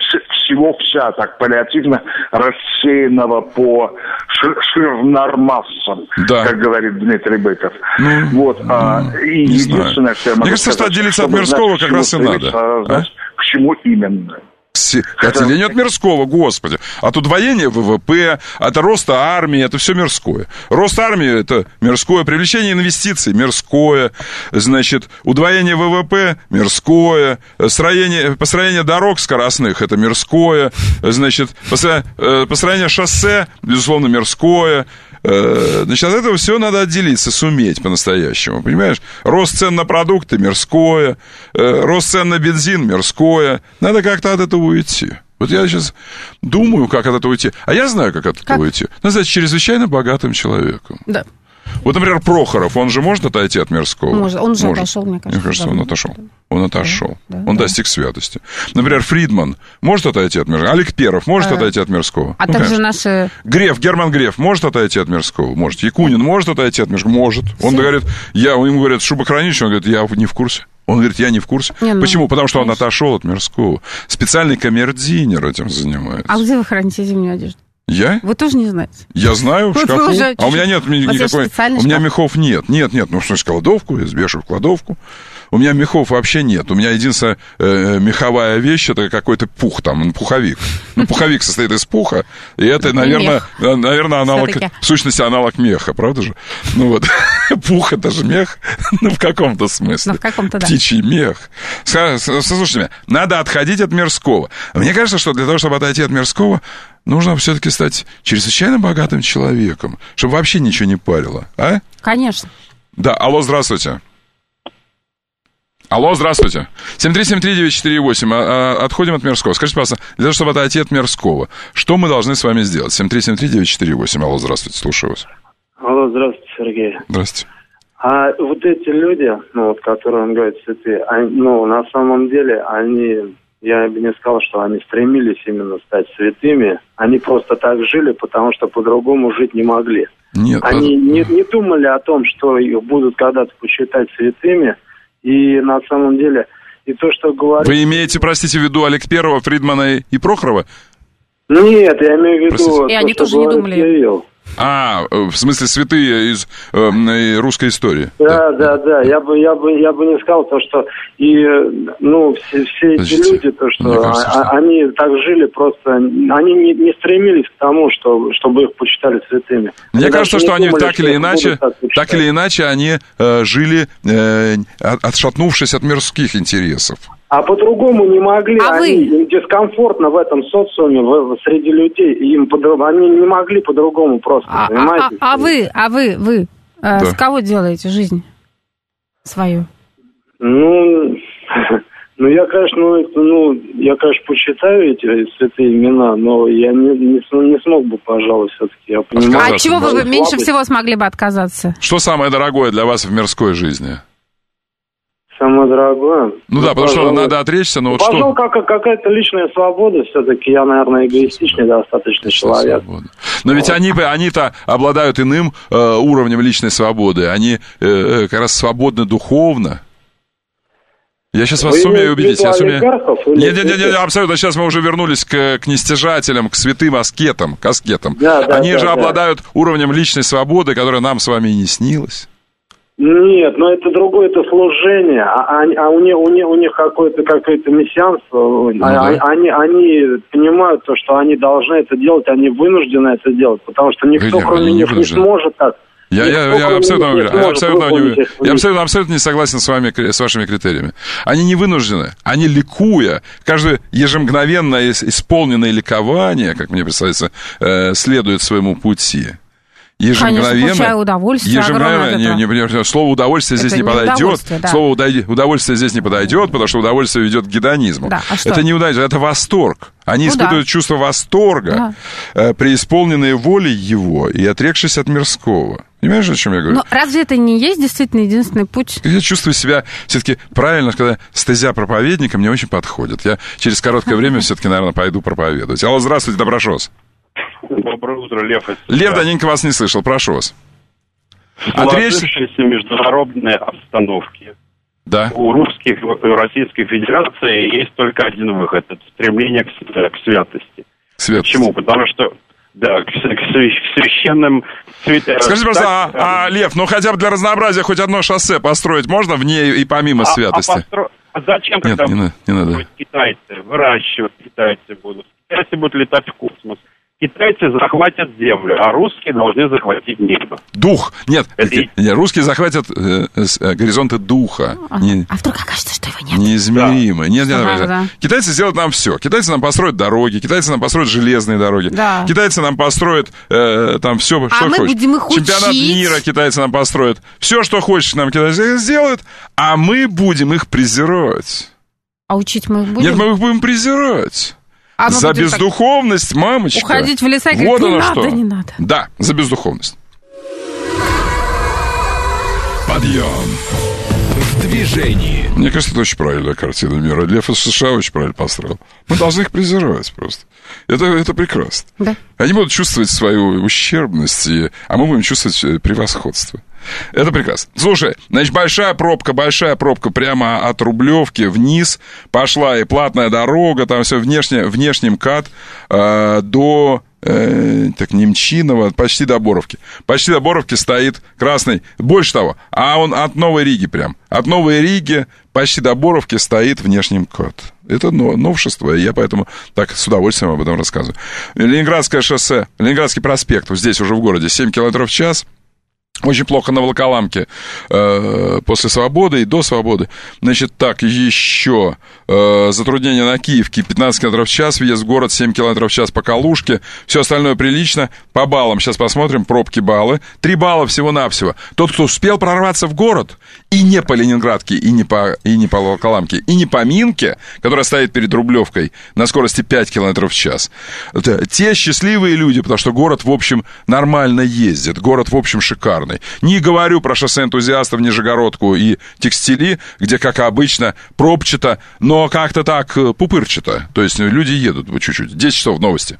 всего вся так паллиативно рассеянного по шир- ширнормассам, да. как говорит Дмитрий Быков. Ну, вот. А, и единственное, что я могу Мне кажется, сказать, что отделиться от мирского как раз и надо. А? Знать, к чему именно. Отделение от мирского, господи. От удвоения ВВП, от роста армии, это все мирское. Рост армии – это мирское, привлечение инвестиций – мирское, значит, удвоение ВВП – мирское, строение, построение дорог скоростных – это мирское, значит, построение шоссе – безусловно, мирское. Значит, от этого все надо отделиться, суметь по-настоящему, понимаешь? Рост цен на продукты – мирское, рост цен на бензин – мирское. Надо как-то от этого уйти. Вот я сейчас думаю, как от этого уйти. А я знаю, как от этого как? уйти. Надо стать чрезвычайно богатым человеком. Да. Вот, например, Прохоров, он же может отойти от мирского? Может, он же может. отошел, мне кажется. Мне кажется, он отошел. Он отошел. Да, он да. достиг святости. Например, Фридман может отойти от мирского? Олег Перов может а, отойти от мирского? А ну, также конечно. наши... Греф, Герман Греф может отойти от мирского? Может. Якунин может отойти от мирского? Может. Он говорит, я, ему говорят, шубохранилище, он говорит, я не в курсе. Он говорит, я не в курсе. Не, ну, Почему? Потому что конечно. он отошел от мирского. Специальный камердинер этим занимается. А где вы храните зимнюю одежду? Я? Вы тоже не знаете? Я знаю в вот шкафу. Уже... А у меня нет никакой... У меня мехов нет. Нет, нет, ну, в смысле, кладовку, я вешаю в кладовку. У меня мехов вообще нет. У меня единственная э, меховая вещь, это какой-то пух там, пуховик. Ну, пуховик состоит из пуха, и это, это наверное, наверное, аналог, все-таки. В сущности, аналог меха, правда же? Ну вот, пух — это же мех, ну, в каком-то смысле. Ну, в каком-то, да. Птичий мех. Слушайте меня, надо отходить от мирского. Мне кажется, что для того, чтобы отойти от мирского, нужно все-таки стать чрезвычайно богатым человеком, чтобы вообще ничего не парило, а? Конечно. Да, алло, здравствуйте. Алло, здравствуйте. семь три семь три девять четыре восемь. Отходим от мирского. Скажите, пожалуйста, для того, чтобы отойти от мирского, что мы должны с вами сделать? семь три семь три девять четыре восемь. Алло, здравствуйте, слушаю вас. Алло, здравствуйте, Сергей. Здравствуйте. А вот эти люди, ну, вот, которые он говорит, святые, они, ну, на самом деле, они, я бы не сказал, что они стремились именно стать святыми. Они просто так жили, потому что по-другому жить не могли. Нет. Они под... не, не думали о том, что их будут когда-то посчитать святыми. И на самом деле, и то, что говорит... Вы имеете, простите, в виду Олег Первого, Фридмана и Прохорова? Нет, я имею в виду... Простите. И то, они тоже не думали. Кирилл. А, в смысле, святые из э, русской истории. Да, да, да, да. Я бы, я бы, я бы не сказал то, что и, ну, все, все эти Подождите. люди, то, что, кажется, а, что они так жили просто, они не, не стремились к тому, что, чтобы их почитали святыми. Мне они кажется, что они думали, так что или иначе, так, так или иначе, они э, жили, э, отшатнувшись от мирских интересов. А по-другому не могли, а они, вы? им дискомфортно в этом социуме, в, среди людей, им по- они не могли по-другому просто, а, понимаете? А, а, а вы, а вы, вы, э, да. с кого делаете жизнь свою? Ну, ну я, конечно, ну, ну, я, конечно, почитаю эти святые имена, но я не, не, не смог бы, пожалуй, все-таки. Я понимаю, а от чего вы меньше всего смогли бы отказаться? Что самое дорогое для вас в мирской жизни? Самое дорогое. Ну, ну да, потому пожалуй, что надо отречься, но вот пожалуй, что... Как, какая-то личная свобода все-таки. Я, наверное, эгоистичный достаточно человек. Свобода. Но ведь они, они-то обладают иным э, уровнем личной свободы. Они э, как раз свободны духовно. Я сейчас вас Вы сумею убедить. Я сумею... Нет, нет, нет, нет, абсолютно. Сейчас мы уже вернулись к, к нестяжателям, к святым аскетам, к аскетам. Да, да, они да, же да. обладают уровнем личной свободы, которая нам с вами и не снилась. Нет, но это другое, это служение, а, а у них, у них, у них какое-то, какое-то мессианство, ну, а, да. они, они понимают то, что они должны это делать, они вынуждены это делать, потому что никто, Вы, кроме них, не сможет так. Я, я, я, абсолютно, не я, абсолютно, не, я абсолютно, абсолютно не согласен с вами, с вашими критериями. Они не вынуждены, они ликуя, каждое ежемгновенно исполненное ликование, как мне представляется, следует своему пути. Ежемгновенно, конечно, удовольствие ежемгновенно, не, не, не, слово удовольствие здесь это не подойдет, да. слово удовольствие здесь не подойдет, потому что удовольствие ведет к гедонизму. Да, а это не удовольствие, это восторг. Они ну, испытывают да. чувство восторга, да. э, преисполненные волей его и отрекшись от мирского. Понимаешь, о чем я говорю? Но разве это не есть действительно единственный путь? Я чувствую себя все-таки правильно, когда стезя проповедника мне очень подходит. Я через короткое время все-таки, наверное, пойду проповедовать. Алло, здравствуйте, доброшос. Доброе утро, Лев. Лев, давненько вас не слышал, прошу вас. В сложившейся международной обстановке Да. У русских и Российской Федерации есть только один выход. Это стремление к, к святости. Святости. Почему? Потому что, да, к, к священным... Скажите, пожалуйста, а, а, Лев, ну хотя бы для разнообразия хоть одно шоссе построить можно вне и помимо а, святости? А, постро... а зачем, Нет, когда не, надо, не надо. Китайцы выращивать, китайцы будут. Китайцы будут летать в космос. Китайцы захватят землю, а русские должны захватить небо. Дух. Нет, Это... нет русские захватят э, э, горизонты духа. А, не, а вдруг окажется, что его нет? Неизмеримые. Да. Нет, нет, ага, нет. Да. Китайцы сделают нам все. Китайцы нам построят дороги, китайцы нам построят железные дороги. Да. Китайцы нам построят э, там все, а что мы хочешь. Будем их Чемпионат учить. мира китайцы нам построят. Все, что хочешь, нам китайцы сделают, а мы будем их презирать. А учить мы их будем? Нет, мы их будем презирать. А за бездуховность, так... мамочка. Уходить в леса и вот говорить, не оно надо, что. не надо. Да, за бездуховность. Подъем. В движении. Мне кажется, это очень правильная картина мира. Лев из США очень правильно построил. Мы должны их презирать просто. Это, это прекрасно. Да. Они будут чувствовать свою ущербность, и... а мы будем чувствовать превосходство. Это прекрасно. Слушай, значит, большая пробка, большая пробка прямо от Рублевки вниз пошла, и платная дорога, там все внешне, внешний МКАД э, до э, так, Немчинова, почти до Боровки. Почти до Боровки стоит красный, больше того, а он от Новой Риги прям. От Новой Риги почти до Боровки стоит внешний МКАД. Это новшество, и я поэтому так с удовольствием об этом рассказываю. Ленинградское шоссе, Ленинградский проспект, вот здесь уже в городе, семь километров в час. Очень плохо на Волоколамке э, после Свободы и до Свободы. Значит, так, еще э, затруднения на Киевке, пятнадцать километров в час, въезд в город, семь километров в час по Калужке. Все остальное прилично. По баллам сейчас посмотрим, пробки, баллы. Три балла всего-навсего. Тот, кто успел прорваться в город, и не по Ленинградке, и не по, и не по Волоколамке, и не по Минке, которая стоит перед Рублевкой на скорости пять километров в час. Это те счастливые люди, потому что город, в общем, нормально ездит. Город, в общем, шикарный. Не говорю про шоссе энтузиастов, Нижегородку и Текстили, где, как обычно, пробчато, но как-то так пупырчато. То есть люди едут чуть-чуть. десять часов новости.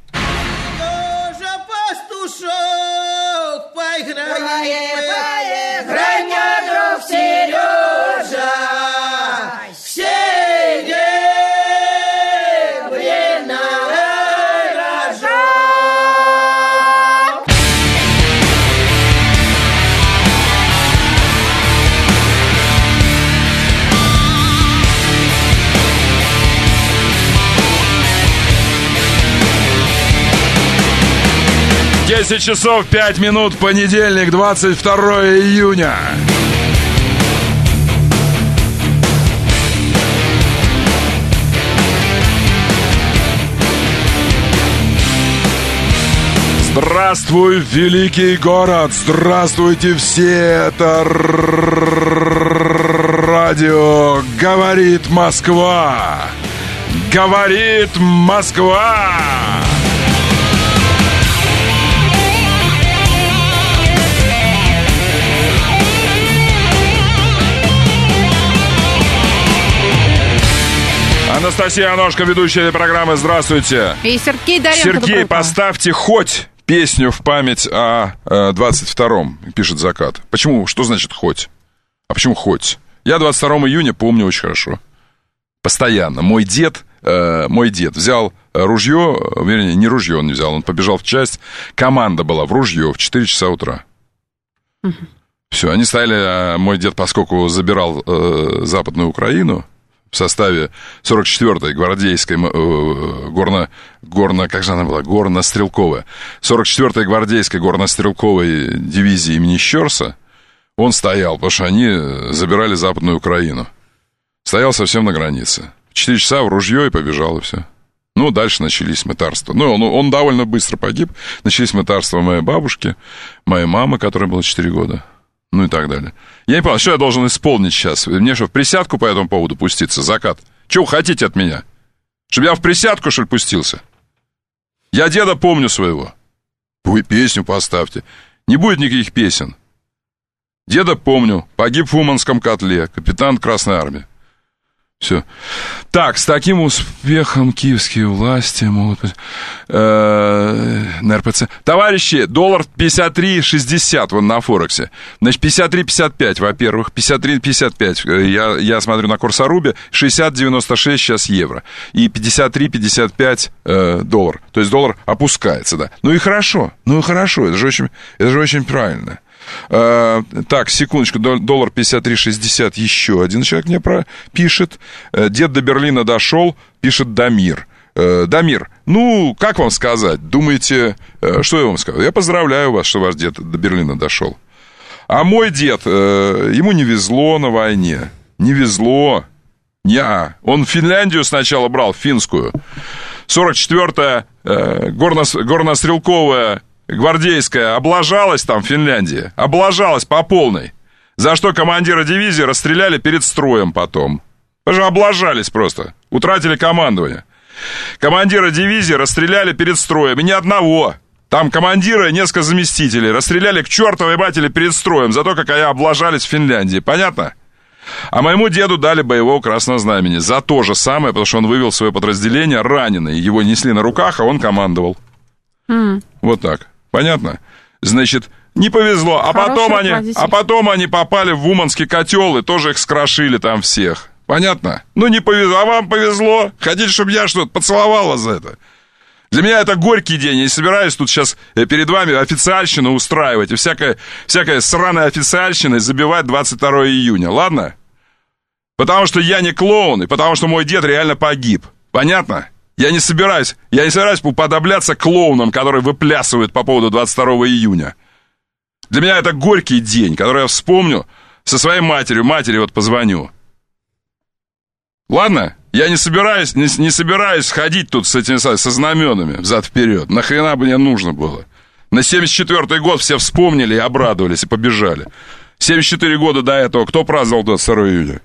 десять часов пять минут, понедельник, двадцать второе июня. Здравствуй, великий город! Здравствуйте все! Это радио «Говорит Москва». Говорит Москва! Анастасия Аношка, ведущая этой программы. Здравствуйте. И Сергей Доренко. Сергей, поставьте хоть песню в память о двадцать втором, пишет Закат. Почему? Что значит хоть? А почему хоть? Я двадцать второго июня помню очень хорошо. Постоянно. Мой дед, э, мой дед взял ружье, вернее, не ружье он не взял, он побежал в часть. Команда была в ружье в четыре часа утра. Угу. Все, они стояли, мой дед, поскольку забирал э, Западную Украину, в составе сорок четвёртой гвардейской э, горно, горно, как же она была, горно-стрелковая, сорок четвёртой гвардейской горно-стрелковой дивизии имени Щерса, он стоял, потому что они забирали Западную Украину. Стоял совсем на границе. В четыре часа в ружье и побежал, и все. Ну, дальше начались мытарства. Ну, он, он довольно быстро погиб. Начались мытарства моей бабушки, моей мамы, которой было четыре года. Ну и так далее. Я не понял, что я должен исполнить сейчас? Мне что, в присядку по этому поводу пуститься? Закат. Чего вы хотите от меня? Чтобы я в присядку, что ли, пустился? Я деда помню своего. Вы песню поставьте. Не будет никаких песен. Деда помню. Погиб в Уманском котле. Капитан Красной Армии. Все. Так, с таким успехом киевские власти могут... Э, на эр пэ цэ. Товарищи, доллар пятьдесят три шестьдесят вон на Форексе. Значит, пятьдесят три пятьдесят пять, во-первых. пятьдесят три пятьдесят пять. Я, я смотрю на курс Аруби. шестьдесят девяносто шесть сейчас евро. И пятьдесят три пятьдесят пять э, доллар. То есть доллар опускается, да. Ну и хорошо. Ну и хорошо. Это же очень, это же очень правильно. Uh, так, секундочку, доллар пятьдесят три шестьдесят, еще один человек мне про... пишет. Uh, дед до Берлина дошел, пишет Дамир. Uh, Дамир, ну, как вам сказать? Думаете, uh, что я вам скажу? Я поздравляю вас, что ваш дед до Берлина дошел. А мой дед, uh, ему не везло на войне. Не везло. Не-а. Он Финляндию сначала брал, финскую. сорок четвёртая uh, горно- горнострелковая гвардейская облажалась там в Финляндии, облажалась по полной, за что командира дивизии расстреляли перед строем потом. Даже облажались просто, утратили командование. Командира дивизии расстреляли перед строем, и ни одного. Там командира и несколько заместителей расстреляли к чертовой матери перед строем за то, как они облажались в Финляндии. Понятно? А моему деду дали боевого красного знамени за то же самое, потому что он вывел свое подразделение раненый. Его несли на руках, а он командовал. Mm. Вот так. Понятно? Значит, не повезло. А потом, они, а потом они попали в Уманский котел и тоже их скрошили там всех. Понятно? Ну, не повезло. А вам повезло? Хотите, чтобы я что-то поцеловала за это? Для меня это горький день. Я не собираюсь тут сейчас перед вами официальщину устраивать и всякая, всякая сраная официальщина забивать двадцать второго июня. Ладно? Потому что я не клоун, и потому что мой дед реально погиб. Понятно? Я не собираюсь, я не собираюсь уподобляться клоунам, которые выплясывают по поводу двадцать второго июня. Для меня это горький день, который я вспомню со своей матерью. Матери вот позвоню. Ладно? Я не собираюсь, не, не собираюсь ходить тут с этими, со знаменами взад-вперед. Нахрена бы мне нужно было? На семьдесят четвёртый год все вспомнили и обрадовались, и побежали. семьдесят четыре года до этого кто праздновал двадцать второго июня?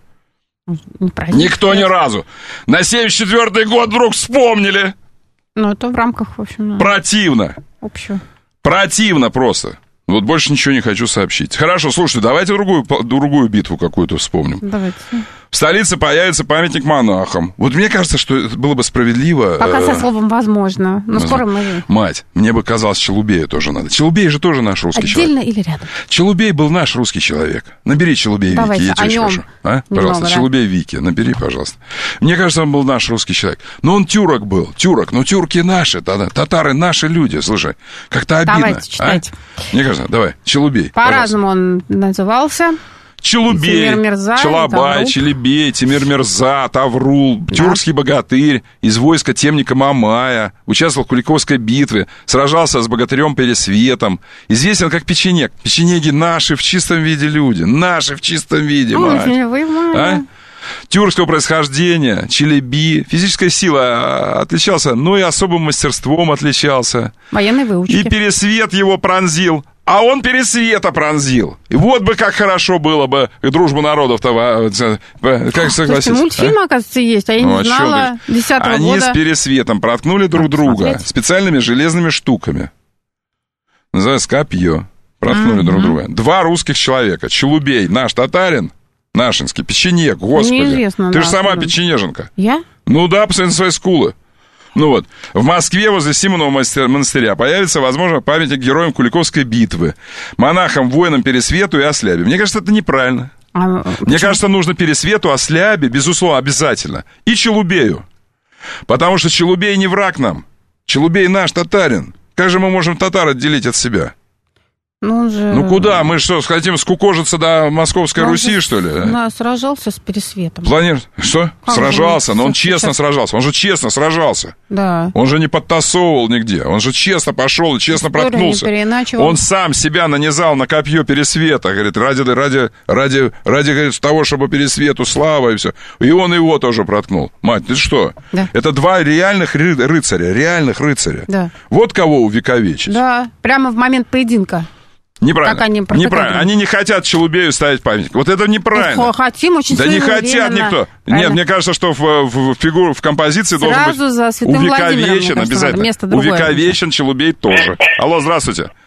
Никто ни разу. На семьдесят четвёртый год вдруг вспомнили. Ну, это в рамках, в общем... Да. Противно. Общего. Противно просто. Вот больше ничего не хочу сообщить. Хорошо, слушайте, давайте другую, другую битву какую-то вспомним. Давайте. В столице появится памятник монахам. Вот мне кажется, что это было бы справедливо... Пока э... со словом «возможно». Но возможно. Скоро мы... Мать, мне бы казалось, Челубею тоже надо. Челубей же тоже наш русский Отдельно человек. Отдельно или рядом? Челубей был наш русский человек. Набери Челубей Вики, я тебе очень прошу. А? Пожалуйста, немного, Челубей да? Вики, набери, пожалуйста. Мне кажется, он был наш русский человек. Но он тюрок был, тюрок. Но тюрки наши, татары наши люди. Слушай, как-то обидно. Давайте, читайте. А? Мне кажется, давай, Челубей. По-разному он назывался. Челубей, Челобай, Челебей, Тимир Мирза, Таврул, да. Тюркский богатырь из войска темника Мамая, участвовал в Куликовской битве, сражался с богатырем Пересветом, известен как печенег. Печенеги наши в чистом виде люди, наши в чистом виде, мать. А? Тюркского происхождения, Челеби, физическая сила отличался, но и особым мастерством отличался. Военной выучки. И Пересвет его пронзил. А он Пересвета пронзил. И вот бы как хорошо было бы дружбу народов-то. Как согласиться? Мультфильм, а? оказывается, есть, а я не ну, знала. десятого Они года. с Пересветом проткнули друг друга Смотреть. специальными железными штуками. Называется копье. Проткнули mm-hmm. друг друга. Два русских человека. Челубей, наш татарин, нашинский, печенег, господи. Неизвестно, Ты да, же сама да. печенеженка. Я? Ну да, посмотри на свои скулы. Ну вот, в Москве возле Симонова монастыря появится, возможно, памятник героям Куликовской битвы, монахам, воинам Пересвету и Ослябе. Мне кажется, это неправильно. А, Мне кажется, нужно Пересвету, Ослябе, безусловно, обязательно. И Челубею. Потому что Челубей не враг нам. Челубей наш татарин. Как же мы можем татар отделить от себя? Ну, он же... ну куда? Мы что, хотим скукожиться до Московской он Руси, что ли? Да, сражался с Пересветом. Планир... Что? Как сражался, но он честно сейчас... сражался. Он же честно сражался. Да. Он же не подтасовывал нигде. Он же честно пошел и честно проткнулся. Он сам себя нанизал на копье Пересвета. Говорит, ради, ради, ради, ради говорит, того, чтобы Пересвету слава и все. И он его тоже проткнул. Мать, ты что? Да. Это два реальных ры- рыцаря. Реальных рыцаря. Да. Вот кого увековечить. Да, прямо в момент поединка. Неправильно. Они, неправильно. Они не хотят Челубею ставить памятник. Вот это неправильно. Ну, хотим, очень да не хотят никто. Правильно. Нет, мне кажется, что в, в, фигуру, в композиции Сразу должен быть увековечен обязательно. Увековечен Челубей тоже. Алло, здравствуйте.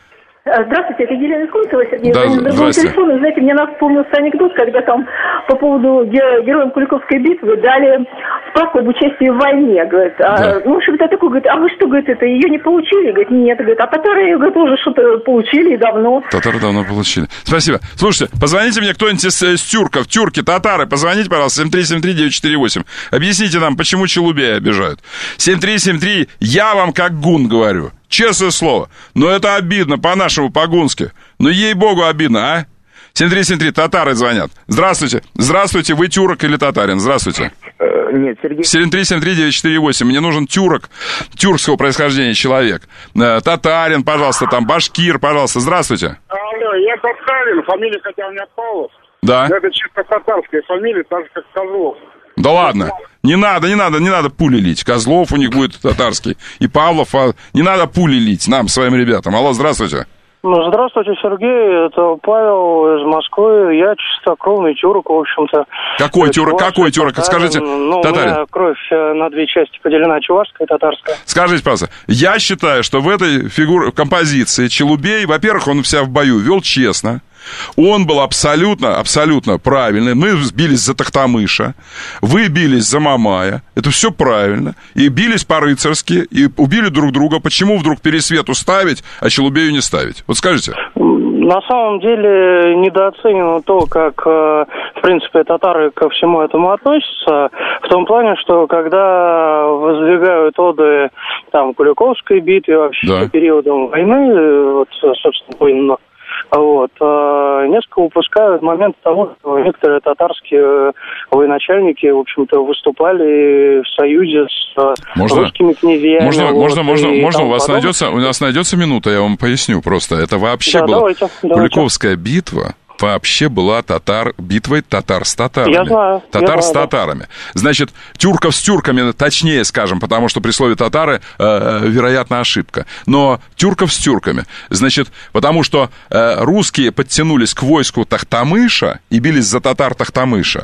Здравствуйте, это Елена Искунцева, Сергей. Да, на другом телефоне, знаете, мне вспомнился анекдот, когда там по поводу ге- героям Куликовской битвы дали справку об участии в войне. Говорит, а, да. Ну, в общем-то, такой, говорит, а вы что, говорит, это ее не получили? Говорит, нет, говорит, а татары, говорит, уже что-то получили и давно. Татары давно получили. Спасибо. Слушайте, позвоните мне кто-нибудь из, из тюрков, тюрки, татары, позвоните, пожалуйста, семь три семь три девять четыре восемь. Объясните нам, почему Челубея обижают. семь три семь три, я вам как гун говорю. Честное слово. Но это обидно по-нашему, по-гунски. Ну, ей-богу, обидно, а? семь три семь три, татары звонят. Здравствуйте. Здравствуйте, вы тюрок или татарин? Здравствуйте. Э, нет, Сергей. семь три семь три девять четыре восемь. Мне нужен тюрок, тюркского происхождения человек. Э, татарин, пожалуйста, там, башкир, пожалуйста. Здравствуйте. Алло, я татарин, фамилия хотя у меня Павлов. Да. Но это чисто татарская фамилия, так же, как Козлов. Да ладно. Не надо, не надо, не надо пули лить. Козлов у них будет татарский. И Павлов. А... Не надо пули лить нам, своим ребятам. Алло, здравствуйте. Ну, здравствуйте, Сергей. Это Павел из Москвы. Я чистокровный тюрок, в общем-то. Какой тюрок? Какой тюрок? Татарин. Скажите, ну, татарин. У меня кровь на две части поделена, чувашская и татарская. Скажите, пожалуйста, я считаю, что в этой фигуре, композиции Челубей, во-первых, он себя в бою вел честно. Он был абсолютно, абсолютно правильный. Мы бились за Тохтамыша, вы бились за Мамая. Это все правильно. И бились по-рыцарски, и убили друг друга. Почему вдруг Пересвету ставить, а Челубею не ставить? Вот скажите. На самом деле недооценено то, как, в принципе, татары ко всему этому относятся. В том плане, что когда воздвигают оды там, Куликовской битвы, вообще да. периодом войны, вот, собственно, военно, вот, несколько упускают момент того, что некоторые татарские военачальники, в общем-то, выступали в союзе с можно? русскими князьями. Можно, вот, можно, можно, можно у вас потом... найдется, у нас найдется минута, я вам поясню просто. Это вообще да, была давайте, Куликовская давайте. битва. Вообще была татар, битвой татар с татарами. Я знаю. Татар я с знаю, татарами. Да. Значит, тюрков с тюрками, точнее скажем, потому что при слове татары, э, вероятно, ошибка. Но тюрков с тюрками. Значит, потому что э, русские подтянулись к войску Тохтамыша и бились за татар Тохтамыша.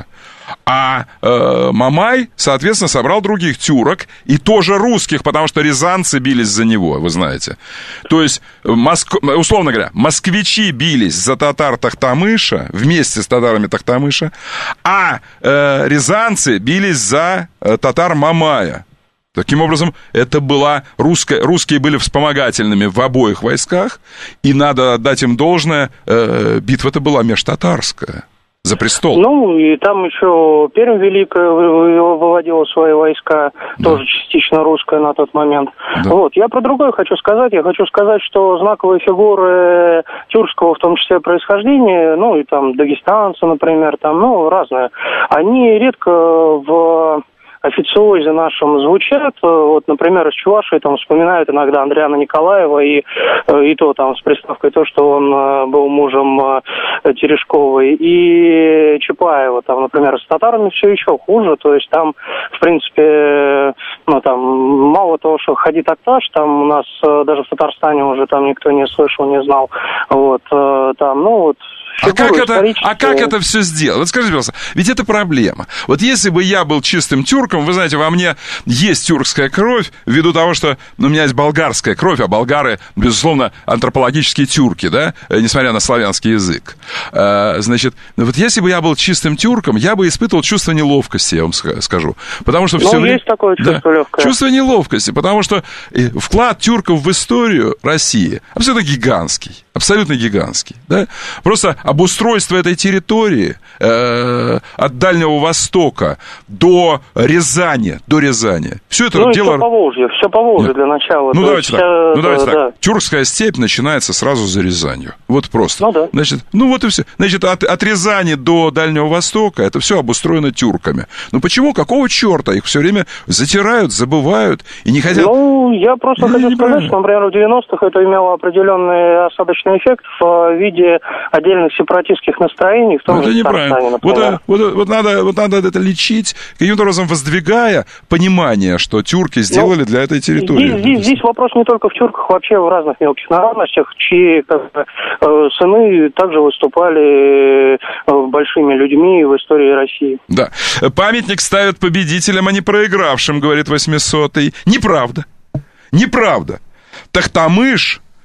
А э, Мамай, соответственно, собрал других тюрок и тоже русских, потому что рязанцы бились за него, вы знаете. То есть, Моск... условно говоря, москвичи бились за татар Тохтамыша вместе с татарами Тохтамыша, а э, рязанцы бились за э, татар Мамая. Таким образом, это была русская, русские были вспомогательными в обоих войсках, и надо отдать им должное, э, битва-то была межтатарская. За престол. Ну, и там еще Пермь Великая выводила свои войска, да. тоже частично русская на тот момент. Да. Вот, я про другое хочу сказать. Я хочу сказать, что знаковые фигуры тюркского, в том числе, происхождения, ну, и там дагестанцы, например, там, ну, разные, они редко в официозе нашем звучат. Вот, например, из Чувашии там вспоминают иногда Андриана Николаева и, и то там с приставкой то, что он был мужем Терешковой, и Чапаева там, например, с татарами все еще хуже, то есть там, в принципе, ну там мало того, что Хади Такташ, там у нас даже в Татарстане уже там никто не слышал, не знал, вот, там, ну вот. А как, это, а как это все сделать? Вот скажите, пожалуйста, ведь это проблема. Вот если бы я был чистым тюрком, вы знаете, во мне есть тюркская кровь, ввиду того, что ну, у меня есть болгарская кровь, а болгары, безусловно, антропологические тюрки, да, несмотря на славянский язык. А, значит, вот если бы я был чистым тюрком, я бы испытывал чувство неловкости, я вам скажу. Потому что все ну, время... есть такое чувство да, легкое. Чувство неловкости, потому что вклад тюрков в историю России абсолютно гигантский. Абсолютно гигантский, да? Просто обустройство этой территории э, от Дальнего Востока до Рязани, до Рязани. Все это ну, дело... все Поволжье, все Поволжье для начала. Ну, давайте так, вся... ну, давайте да, так. Да. Тюркская степь начинается сразу за Рязанью. Вот просто. Ну, да. Значит, ну, вот и все. Значит, от, от Рязани до Дальнего Востока это все обустроено тюрками. Ну, почему? Какого черта? Их все время затирают, забывают и не хотят... Ну, я просто ну, хочу сказать, правильно. Что, например, в девяностых это имело определенный осадочный эффект в виде отдельных сепаратистских настроений, в том же Татарстане, вот, вот, вот, надо, вот надо это лечить, каким-то образом воздвигая понимание, что тюрки сделали ну, для этой территории. Здесь, здесь, здесь вопрос не только в тюрках, вообще в разных мелких народностях, чьи как бы, сыны также выступали большими людьми в истории России. Да. Памятник ставят победителям, а не проигравшим, говорит восьмисотый. Неправда. Неправда. Тохтамыш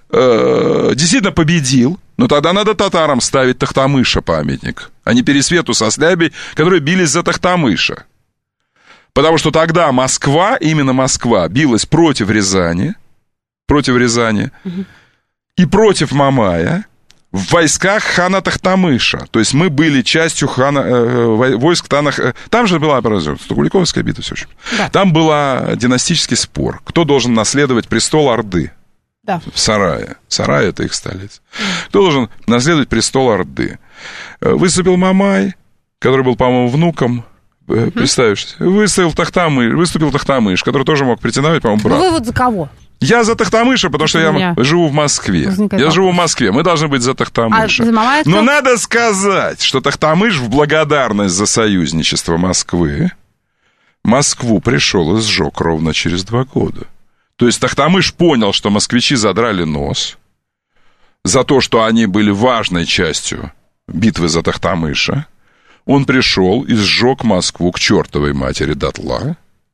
э, действительно победил, но тогда надо татарам ставить Тохтамыша памятник, а не Пересвету со Слябей, которые бились за Тохтамыша. Потому что тогда Москва, именно Москва, билась против Рязани, против Рязани угу. и против Мамая в войсках хана Тохтамыша. То есть мы были частью хана, э, войск Танах. Э, там же была Куликовская битва, все. Да. Там был династический спор. Кто должен наследовать престол Орды? Да. В Сарае. Сарай — это их столица. Кто должен наследовать престол Орды? Выступил Мамай, который был, по-моему, внуком. Uh-huh. Представишь, выставил Тохтамыш, выступил Тохтамыш, который тоже мог претендовать, по-моему, брат. Ну вы вот за кого? Я за Тохтамыша, потому что я живу в Москве. Возникает я вопрос. живу в Москве, мы должны быть за Тохтамыша. А Но надо сказать, что Тохтамыш в благодарность за союзничество Москвы Москву пришел и сжег ровно через два года. То есть Тохтамыш понял, что москвичи задрали нос за то, что они были важной частью битвы за Тохтамыша. Он пришел и сжег Москву к чертовой матери дотла,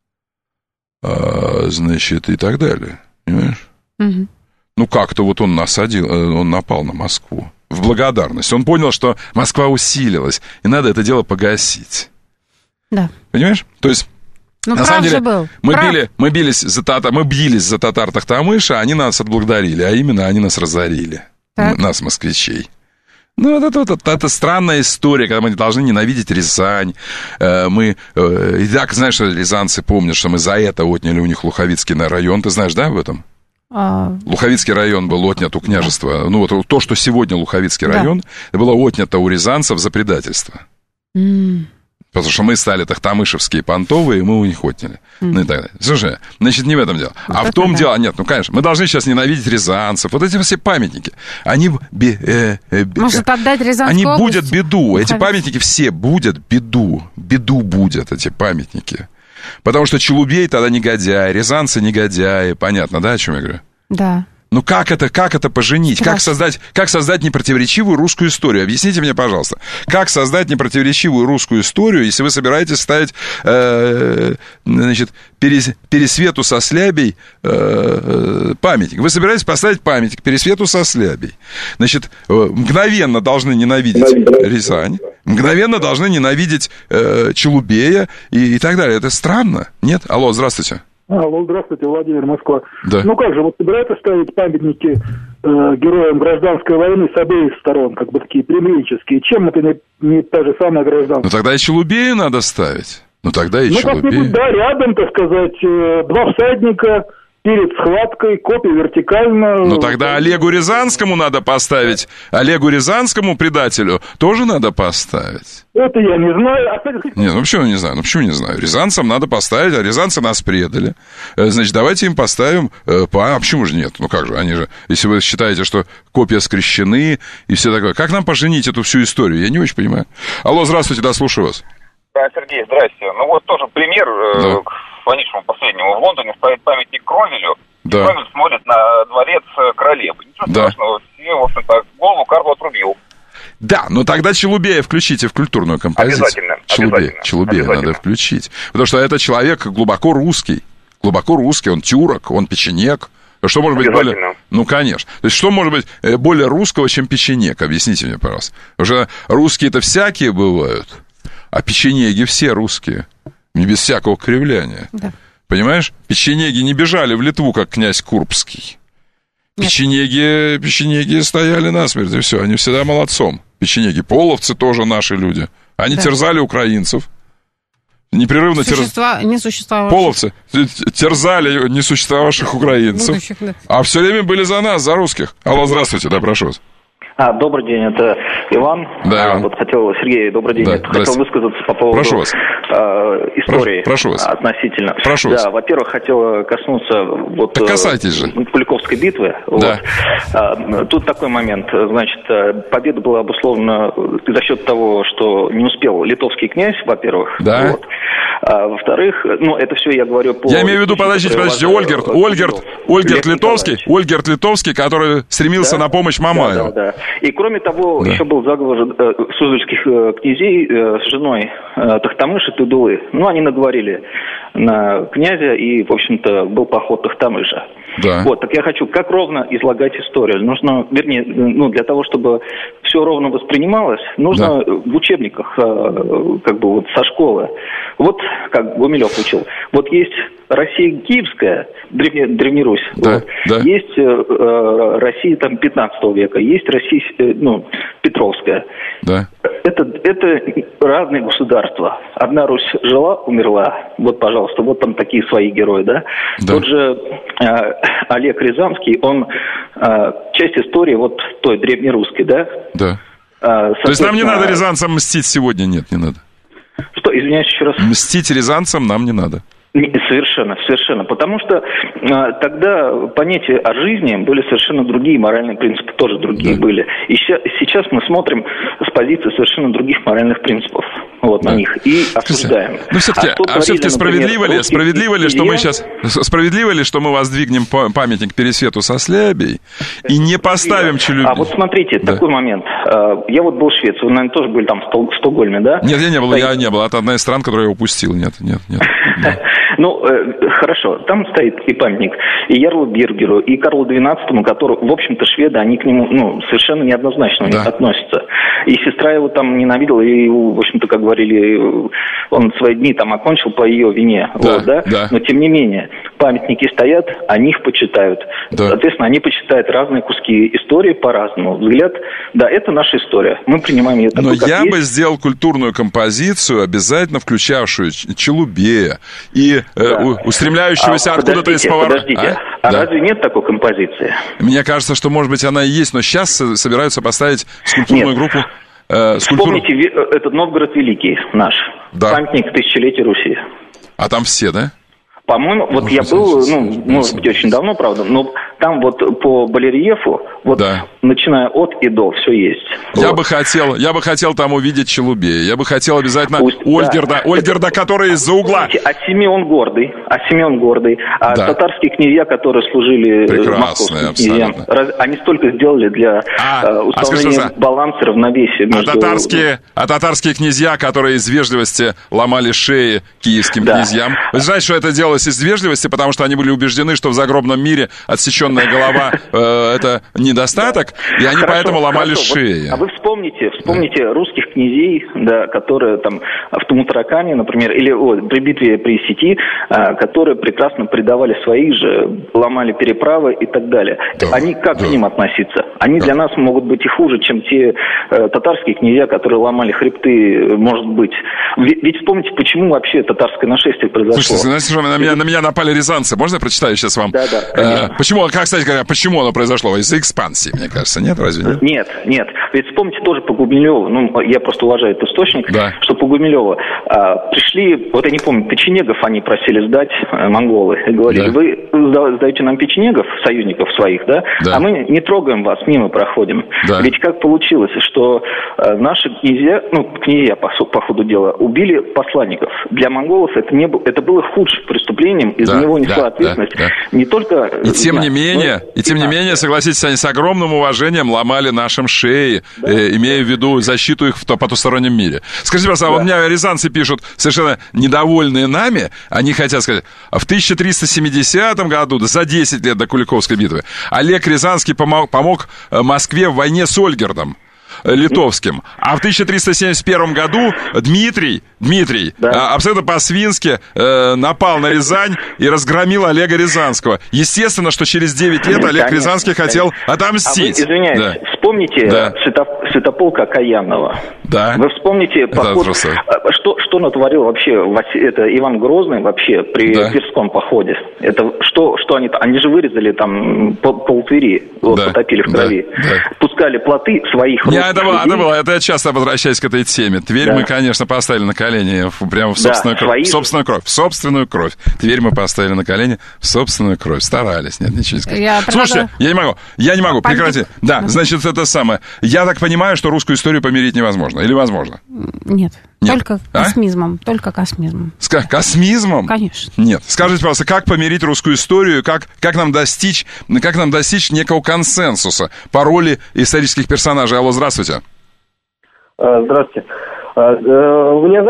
а, значит, и так далее. Понимаешь? Угу. Ну, как-то вот он насадил, он напал на Москву в благодарность. Он понял, что Москва усилилась, и надо это дело погасить. Да. Понимаешь? То есть, ну, на самом деле, был. Мы, били, мы, бились за татар, мы бились за татар Тохтамыша, они нас отблагодарили, а именно они нас разорили, так. нас, москвичей. Ну, это, это, это, это странная история, когда мы должны ненавидеть Рязань. Мы, и так, знаешь, что рязанцы помнят, что мы за это отняли у них Луховицкий район. Ты знаешь, да, об этом? А... Луховицкий район был отнят у княжества. Ну, вот то, что сегодня Луховицкий да. район, было отнято у рязанцев за предательство. Mm. Потому что мы стали тохтамышевские понтовые, и мы у них отняли. Mm. Ну и так далее. Слушай, значит, не в этом дело. Вот а в том да. дело... Нет, ну, конечно, мы должны сейчас ненавидеть рязанцев. Вот эти все памятники. Они... Бе, э, э, Может, отдать Рязанскую Они область? будут беду. Эти памятники все будут беду. Беду будут эти памятники. Потому что Челубей тогда негодяй, рязанцы негодяи. Понятно, да, о чем я говорю? Да. Ну как это, как это поженить? Как создать, как создать непротиворечивую русскую историю? Объясните мне, пожалуйста. Как создать непротиворечивую русскую историю, если вы собираетесь ставить э, значит, перес, Пересвету со Слябей э, памятник? Вы собираетесь поставить памятник Пересвету со Слябей. Значит, мгновенно должны ненавидеть Рязань, мгновенно должны ненавидеть э, Челубея и, и так далее. Это странно, нет? Алло, здравствуйте. Алло, здравствуйте, Владимир, Москва. Да. Ну как же, вот собираются ставить памятники э, героям гражданской войны с обеих сторон, как бы такие примерические. Чем это не, не та же самая гражданская? Ну тогда и Челубею надо ставить. Ну тогда и ну, Челубею. Ну как-нибудь, да, рядом, так сказать, э, два всадника перед схваткой, копия вертикально. Ну тогда Олегу Рязанскому надо поставить. Олегу Рязанскому, предателю, тоже надо поставить. Это я не знаю. Не, ну почему не знаю? Ну почему не знаю? Рязанцам надо поставить, а рязанцы нас предали. Значит, давайте им поставим... А почему же нет? Ну как же, они же... Если вы считаете, что копья скрещены и все такое... Как нам поженить эту всю историю? Я не очень понимаю. Алло, здравствуйте, да, слушаю вас. Да, Сергей, здрасте. Ну вот тоже пример... Да. Звонившему последнему. В Лондоне стоит памятник Кромвелю. Да. Кромвель смотрит на дворец королевы. Ничего да. страшного. Все, в общем-то, голову Карлу отрубил. Да, но тогда Челубея включите в культурную композицию. Обязательно. Челубея, обязательно. Челубея обязательно. Надо включить. Потому что это человек глубоко русский. Глубоко русский. Он тюрок, он печенек. Что может быть более... Ну, конечно. То есть, что может быть более русского, чем печенек? Объясните мне, пожалуйста. Потому что русские-то всякие бывают, а печенеги все русские. Не без всякого кривляния. Да. Понимаешь? Печенеги не бежали в Литву, как князь Курбский. Печенеги, печенеги стояли насмерть, и все. Они всегда молодцом. Печенеги. Половцы тоже наши люди. Они да. терзали украинцев. Непрерывно Существа, терзали... Не существовавших. Половцы терзали несуществовавших украинцев. Будущих, да. А все время были за нас, за русских. Алло, здравствуйте, да, прошу вас. А, добрый день, это Иван. Да, Иван. А, вот хотел, Сергей, добрый день. Да, хотел высказаться по поводу прошу вас. А, истории. Прошу, прошу вас. Относительно. Прошу да, вас. во-первых, хотел коснуться вот так касайтесь же. Куликовской битвы. Да. Вот. А, тут такой момент. Значит, победа была обусловлена за счет того, что не успел литовский князь, во-первых. Да. Вот. А, во-вторых, ну, это все я говорю по... Я имею в виду, подождите, подождите, Ольгерт, Ольгерт, Ольгерт Литовский, Ольгерт Литовский, который стремился да? на помощь Мамаю. Да, да, да. И кроме того, да. еще был заговор э, суздальских э, князей э, с женой э, Тохтамыша Тудулы. Ну, они наговорили на князя, и, в общем-то, был поход Тохтамыша. Да. Вот, так я хочу, как ровно излагать историю. Нужно, вернее, ну, для того, чтобы все ровно воспринималось, нужно да. в учебниках, как бы вот со школы. Вот, как Гумилев учил, вот есть Россия Киевская, Древне, Древнерусь, да, вот. Да. Есть э, Россия там пятнадцатого века, есть Россия, э, ну, Петровская. Да. Это, это разные государства. Одна Русь жила, умерла. Вот, пожалуйста, вот там такие свои герои, да? Да. Тот же э, Олег Рязанский, он э, часть истории вот той древнерусской, да? Да. Э, То есть нам не надо рязанцам мстить сегодня? Нет, не надо. Что, извиняюсь еще раз? Мстить рязанцам нам не надо. Совершенно, совершенно. Потому что э, тогда понятия о жизни были совершенно другие, моральные принципы тоже другие да. были. И ща, сейчас мы смотрим с позиции совершенно других моральных принципов вот, да. на них и осуждаем. Ну, все-таки, а, а все-таки справедливо ли, справедливо ли, что мы сейчас, справедливо ли, что мы воздвигнем памятник Пересвету со Слябей и не поставим Челюбе? А вот смотрите, да. такой момент. Я вот был в Швеции, вы, наверное, тоже были там в Стокгольме, да? Нет, я не был, я не был. Это одна из стран, которую я упустил. Нет, нет, нет. Ну, э, хорошо, там стоит и памятник и Ярлу Биргеру, и Карлу двенадцатому, который, в общем-то, шведы, они к нему, ну, совершенно неоднозначно да. относятся. И сестра его там ненавидела, и, в общем-то, как говорили, он свои дни там окончил по ее вине, да, вот, да? Да. Но, тем не менее, памятники стоят, они их почитают. Да. Соответственно, они почитают разные куски истории по-разному. Взгляд, да, это наша история, мы принимаем ее такой, Но как я есть. бы сделал культурную композицию, обязательно включавшую Челубея и да. устремляющегося а, откуда-то из поворота. Подождите, а, а да. разве нет такой композиции? Мне кажется, что, может быть, она и есть, но сейчас собираются поставить скульптурную нет. группу. Э, скульптуру... Вспомните этот Новгород Великий наш, да. памятник тысячелетия Руси. А там все, да? По-моему, вот может, я был, ну, может быть, очень давно, правда, но там вот по барельефу, вот да. начиная от и до, все есть. Я вот. бы хотел, я бы хотел там увидеть Челубея. Я бы хотел обязательно Пусть, Ольгерда, да. Ольгерда, который из-за угла. А Симеон Гордый, а Симеон Гордый, а да. татарские князья, которые служили московским князьям, они столько сделали для а, установления а баланса, равновесия между... А татарские, а татарские князья, которые из вежливости ломали шеи киевским да. князьям. Вы знаете, что это делалось из вежливости, потому что они были убеждены, что в загробном мире отсеченная голова э, это недостаток, и они хорошо, поэтому ломали хорошо. шеи. Вот, а вы вспомните, вспомните да. русских князей, да, которые там в Тумутаракане, например, или о, при битве при Сети, а, которые прекрасно предавали своих же, ломали переправы и так далее. Да. Они как да. к ним относиться? Они да. для нас могут быть и хуже, чем те э, татарские князья, которые ломали хребты, может быть. Ведь, ведь вспомните, почему вообще татарское нашествие произошло. Слушайте, знаете, что на меня, на меня напали рязанцы. Можно я прочитаю сейчас вам? Да, да, конечно. Э, почему, как, кстати говоря, почему оно произошло? Из-за экспансии, мне кажется, нет? Разве нет? Нет, нет. Ведь вспомните тоже по Гумилеву, ну, я просто уважаю этот источник, да. что по Гумилеву а, пришли, вот я не помню, печенегов они просили сдать, а, монголы, и говорили, да. вы сдаете нам печенегов, союзников своих, да? да, а мы не трогаем вас, мимо проходим. Да. Ведь как получилось, что а, наши князья, ну, князья, по, по ходу дела, убили посланников. Для монголов это, не, это было худшим преступлением, из-за да, него несла да, ответственность да, да. не только... И тем не менее, и тем не менее, согласитесь, они с огромным уважением ломали нашим шеи, да. э, имея в виду защиту их в потустороннем мире. Скажите, пожалуйста, да. а вот меня рязанцы пишут, совершенно недовольные нами, они хотят сказать, в тысяча триста семидесятом году, за десять лет до Куликовской битвы, Олег Рязанский помог, помог Москве в войне с Ольгердом литовским. А в тысяча триста семьдесят первом году Дмитрий, Дмитрий да. абсолютно по-свински э, напал на Рязань и разгромил Олега Рязанского. Естественно, что через девять лет Олег конечно, Рязанский хотел конечно. отомстить. А вы, извиняюсь, да. вспомните да. Святоп... Святополка Окаянного. Да. Вы вспомните поход, что, что натворил вообще это Иван Грозный вообще при да. Тверском походе. Это что, что они они же вырезали там пол, пол Твери, вот, да. потопили в крови. Да. Да. Пускали плоты своих Не, это было, это было, это я часто возвращаюсь к этой теме. Тверь да. мы, конечно, поставили на колени прямо в собственную, да, кровь, в собственную кровь. В собственную кровь. Тверь мы поставили на колени в собственную кровь. Старались, нет, ничего не сказать. Я Слушайте, правда... я не могу, я не могу, Пойди... прекрати. Да, да, значит, это самое. Я так понимаю, что русскую историю помирить невозможно. Или возможно? Нет. Нет. Только а? космизмом. Только космизмом. С космизмом? Конечно. Нет. Скажите, пожалуйста, как помирить русскую историю, как, как, нам достичь, как нам достичь некого консенсуса по роли исторических персонажей? Алло, здравствуйте. Здравствуйте. Вы меня знаете, вот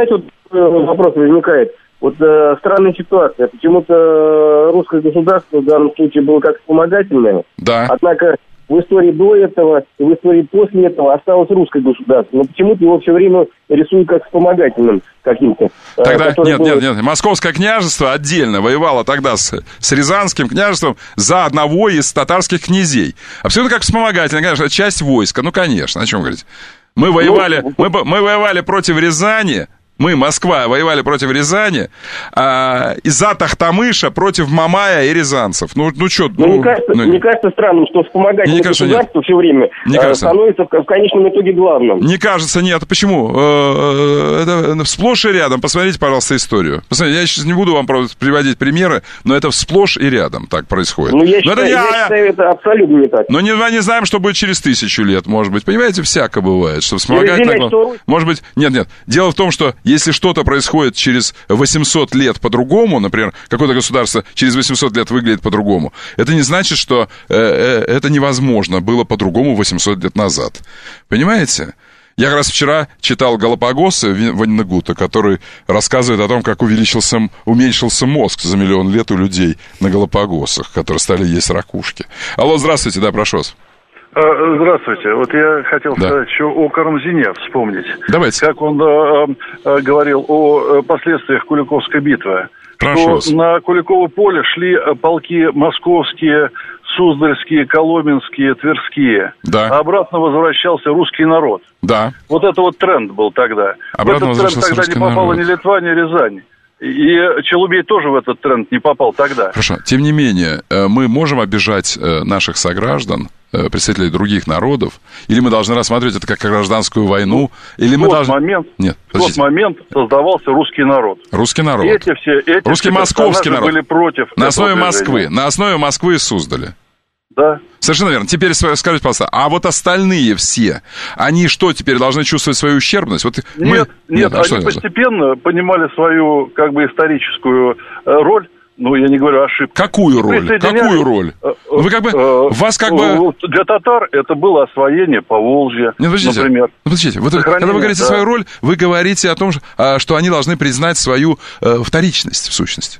вопрос возникает. Вот э, странная ситуация. Почему-то русское государство в данном случае было как вспомогательное. Да. Однако в истории до этого и в истории после этого осталось русское государство. Но почему-то его все время рисуют как вспомогательным каким-то. Тогда нет, был... нет, нет. Московское княжество отдельно воевало тогда с, с Рязанским княжеством за одного из татарских князей. Абсолютно как вспомогательное, конечно, часть войска. Ну, конечно, о чем говорить. Мы воевали, ну, мы, мы воевали против Рязани. Мы, Москва, воевали против Рязани, а, из-за Тахтамыша против Мамая и рязанцев. Ну, ну что... Ну, ну, мне, кажется, ну, мне кажется странным, что вспомогательное государство все время не э, становится в, в конечном итоге главным. Не кажется, нет. Почему? Это сплошь и рядом. Посмотрите, пожалуйста, историю. Посмотрите, я сейчас не буду вам приводить примеры, но это сплошь и рядом так происходит. Ну, я, но считаю, это, я, я считаю, это абсолютно не так. Но не, мы не знаем, что будет через тысячу лет, может быть. Понимаете, всяко бывает. Что вспомогательное... Что... Может быть... Нет, нет. Дело в том, что если что-то происходит через восемьсот лет по-другому, например, какое-то государство через восемьсот лет выглядит по-другому, это не значит, что э, э, это невозможно было по-другому восемьсот лет назад. Понимаете? Я как раз вчера читал Галапагосы Ваннегута, который рассказывает о том, как увеличился, уменьшился мозг за миллион лет у людей на Галапагосах, которые стали есть ракушки. Алло, здравствуйте, да, прошу вас. Здравствуйте. Вот я хотел да. сказать еще о Карамзине вспомнить. Давайте. Как он э, э, говорил о последствиях Куликовской битвы. Прошу что вас. На Куликово поле шли полки московские, суздальские, коломенские, тверские. Да. А обратно возвращался русский народ. Да. Вот это вот тренд был тогда. Обратно в этот тренд тогда не попала народ. ни Литва, ни Рязань. И Челубей тоже в этот тренд не попал тогда. Хорошо. Тем не менее, мы можем обижать наших сограждан, представителей других народов, или мы должны рассматривать это как гражданскую войну, или в мы тот должны... момент, Нет, в тот момент создавался русский народ. Русский народ. Эти все, эти русский все московский народ. Были против на основе движения. Москвы, на основе Москвы и Суздали. Да. Совершенно верно. Теперь скажите, пожалуйста, а вот остальные все, они что, теперь должны чувствовать свою ущербность? Вот нет, мы... нет, нет а они постепенно понимали свою, как бы, историческую э, роль. Ну, я не говорю ошибку. Какую роль? Какую роль? Вы как бы... Э, вас как бы... Для татар это было освоение Поволжья, Нет, подождите, например. Подождите, вот когда вы говорите да. свою роль, вы говорите о том, что они должны признать свою э, вторичность, в сущности.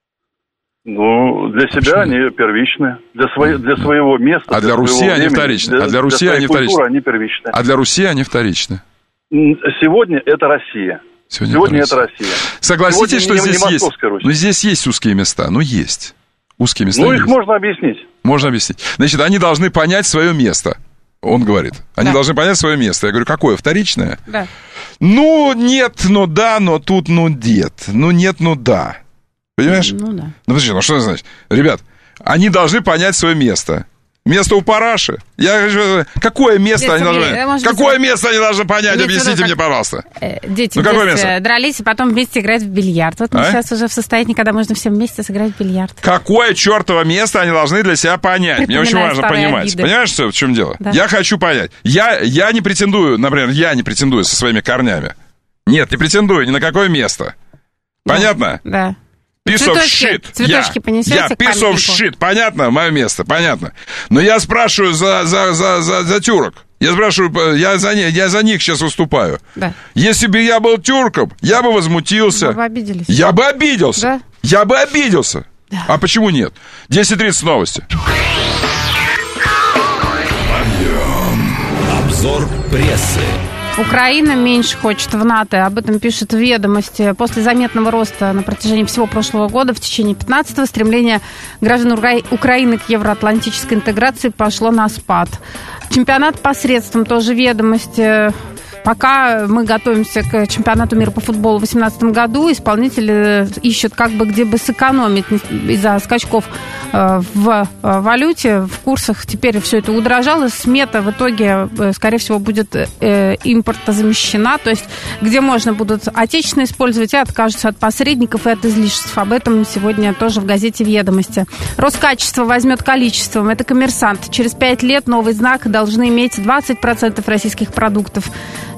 Ну, для себя Почему? Они первичные, для, свои, для своего места. А для, для Руси они времени, вторичны. Для, а для Руси для они вторичны. Они первичные. А для Руси они вторичны. Сегодня это Россия. Сегодня, Сегодня это, это Россия. Согласитесь, Сегодня что не, здесь не есть. Ну, здесь есть узкие места. Ну, есть. Узкие места. Ну, есть. их можно объяснить. Можно объяснить. Значит, они должны понять свое место. Он говорит. Они да. должны понять свое место. Я говорю, какое? Вторичное? Да. Ну, нет, но да, но тут, ну, нет. Ну, нет, ну, да. Понимаешь? Ну, да. Ну, подожди, ну, что это значит? Ребят, они должны понять свое место. Место у параши. Я говорю, какое место Нет, они должны понять? Какое быть, место они должны понять? Имеется Объясните ввиду, мне, пожалуйста. Э, дети ну, какое место? Дрались, и потом вместе играть в бильярд. Вот мы а? сейчас уже в состоянии, когда можно всем вместе сыграть в бильярд. Какое чертово место они должны для себя понять? Мне очень важно понимать. Обиды. Понимаешь, что, в чем дело? Да. Я хочу понять. Я, я не претендую, например, я не претендую со своими корнями. Нет, не претендую ни на какое место. Понятно? Да. Piece of shit. Цветочки понесете я piece of shit. Понятно? Мое место. Понятно. Но я спрашиваю за, за, за, за, за тюрок. Я спрашиваю, я за, я за них сейчас выступаю. Да. Если бы я был тюрком, я бы возмутился. Вы бы обиделись. Я бы обиделся. Да? Я бы обиделся. Да. А почему нет? десять тридцать новости. Подъем. Обзор прессы. Украина меньше хочет в НАТО, об этом пишет «Ведомости». После заметного роста на протяжении всего прошлого года, в течение пятнадцатого, стремление граждан Украины к евроатлантической интеграции пошло на спад. Чемпионат посредством, тоже «Ведомости». Пока мы готовимся к чемпионату мира по футболу в две тысячи восемнадцатом году, исполнители ищут как бы где бы сэкономить из-за скачков в валюте, в курсах. Теперь все это удорожало. Смета в итоге, скорее всего, будет импортозамещена, то есть где можно будут отечественно использовать и откажутся от посредников и от излишеств. Об этом сегодня тоже в газете «Ведомости». Роскачество возьмет количеством. Это «Коммерсант». Через пять лет новый знак должны иметь двадцать процентов российских продуктов.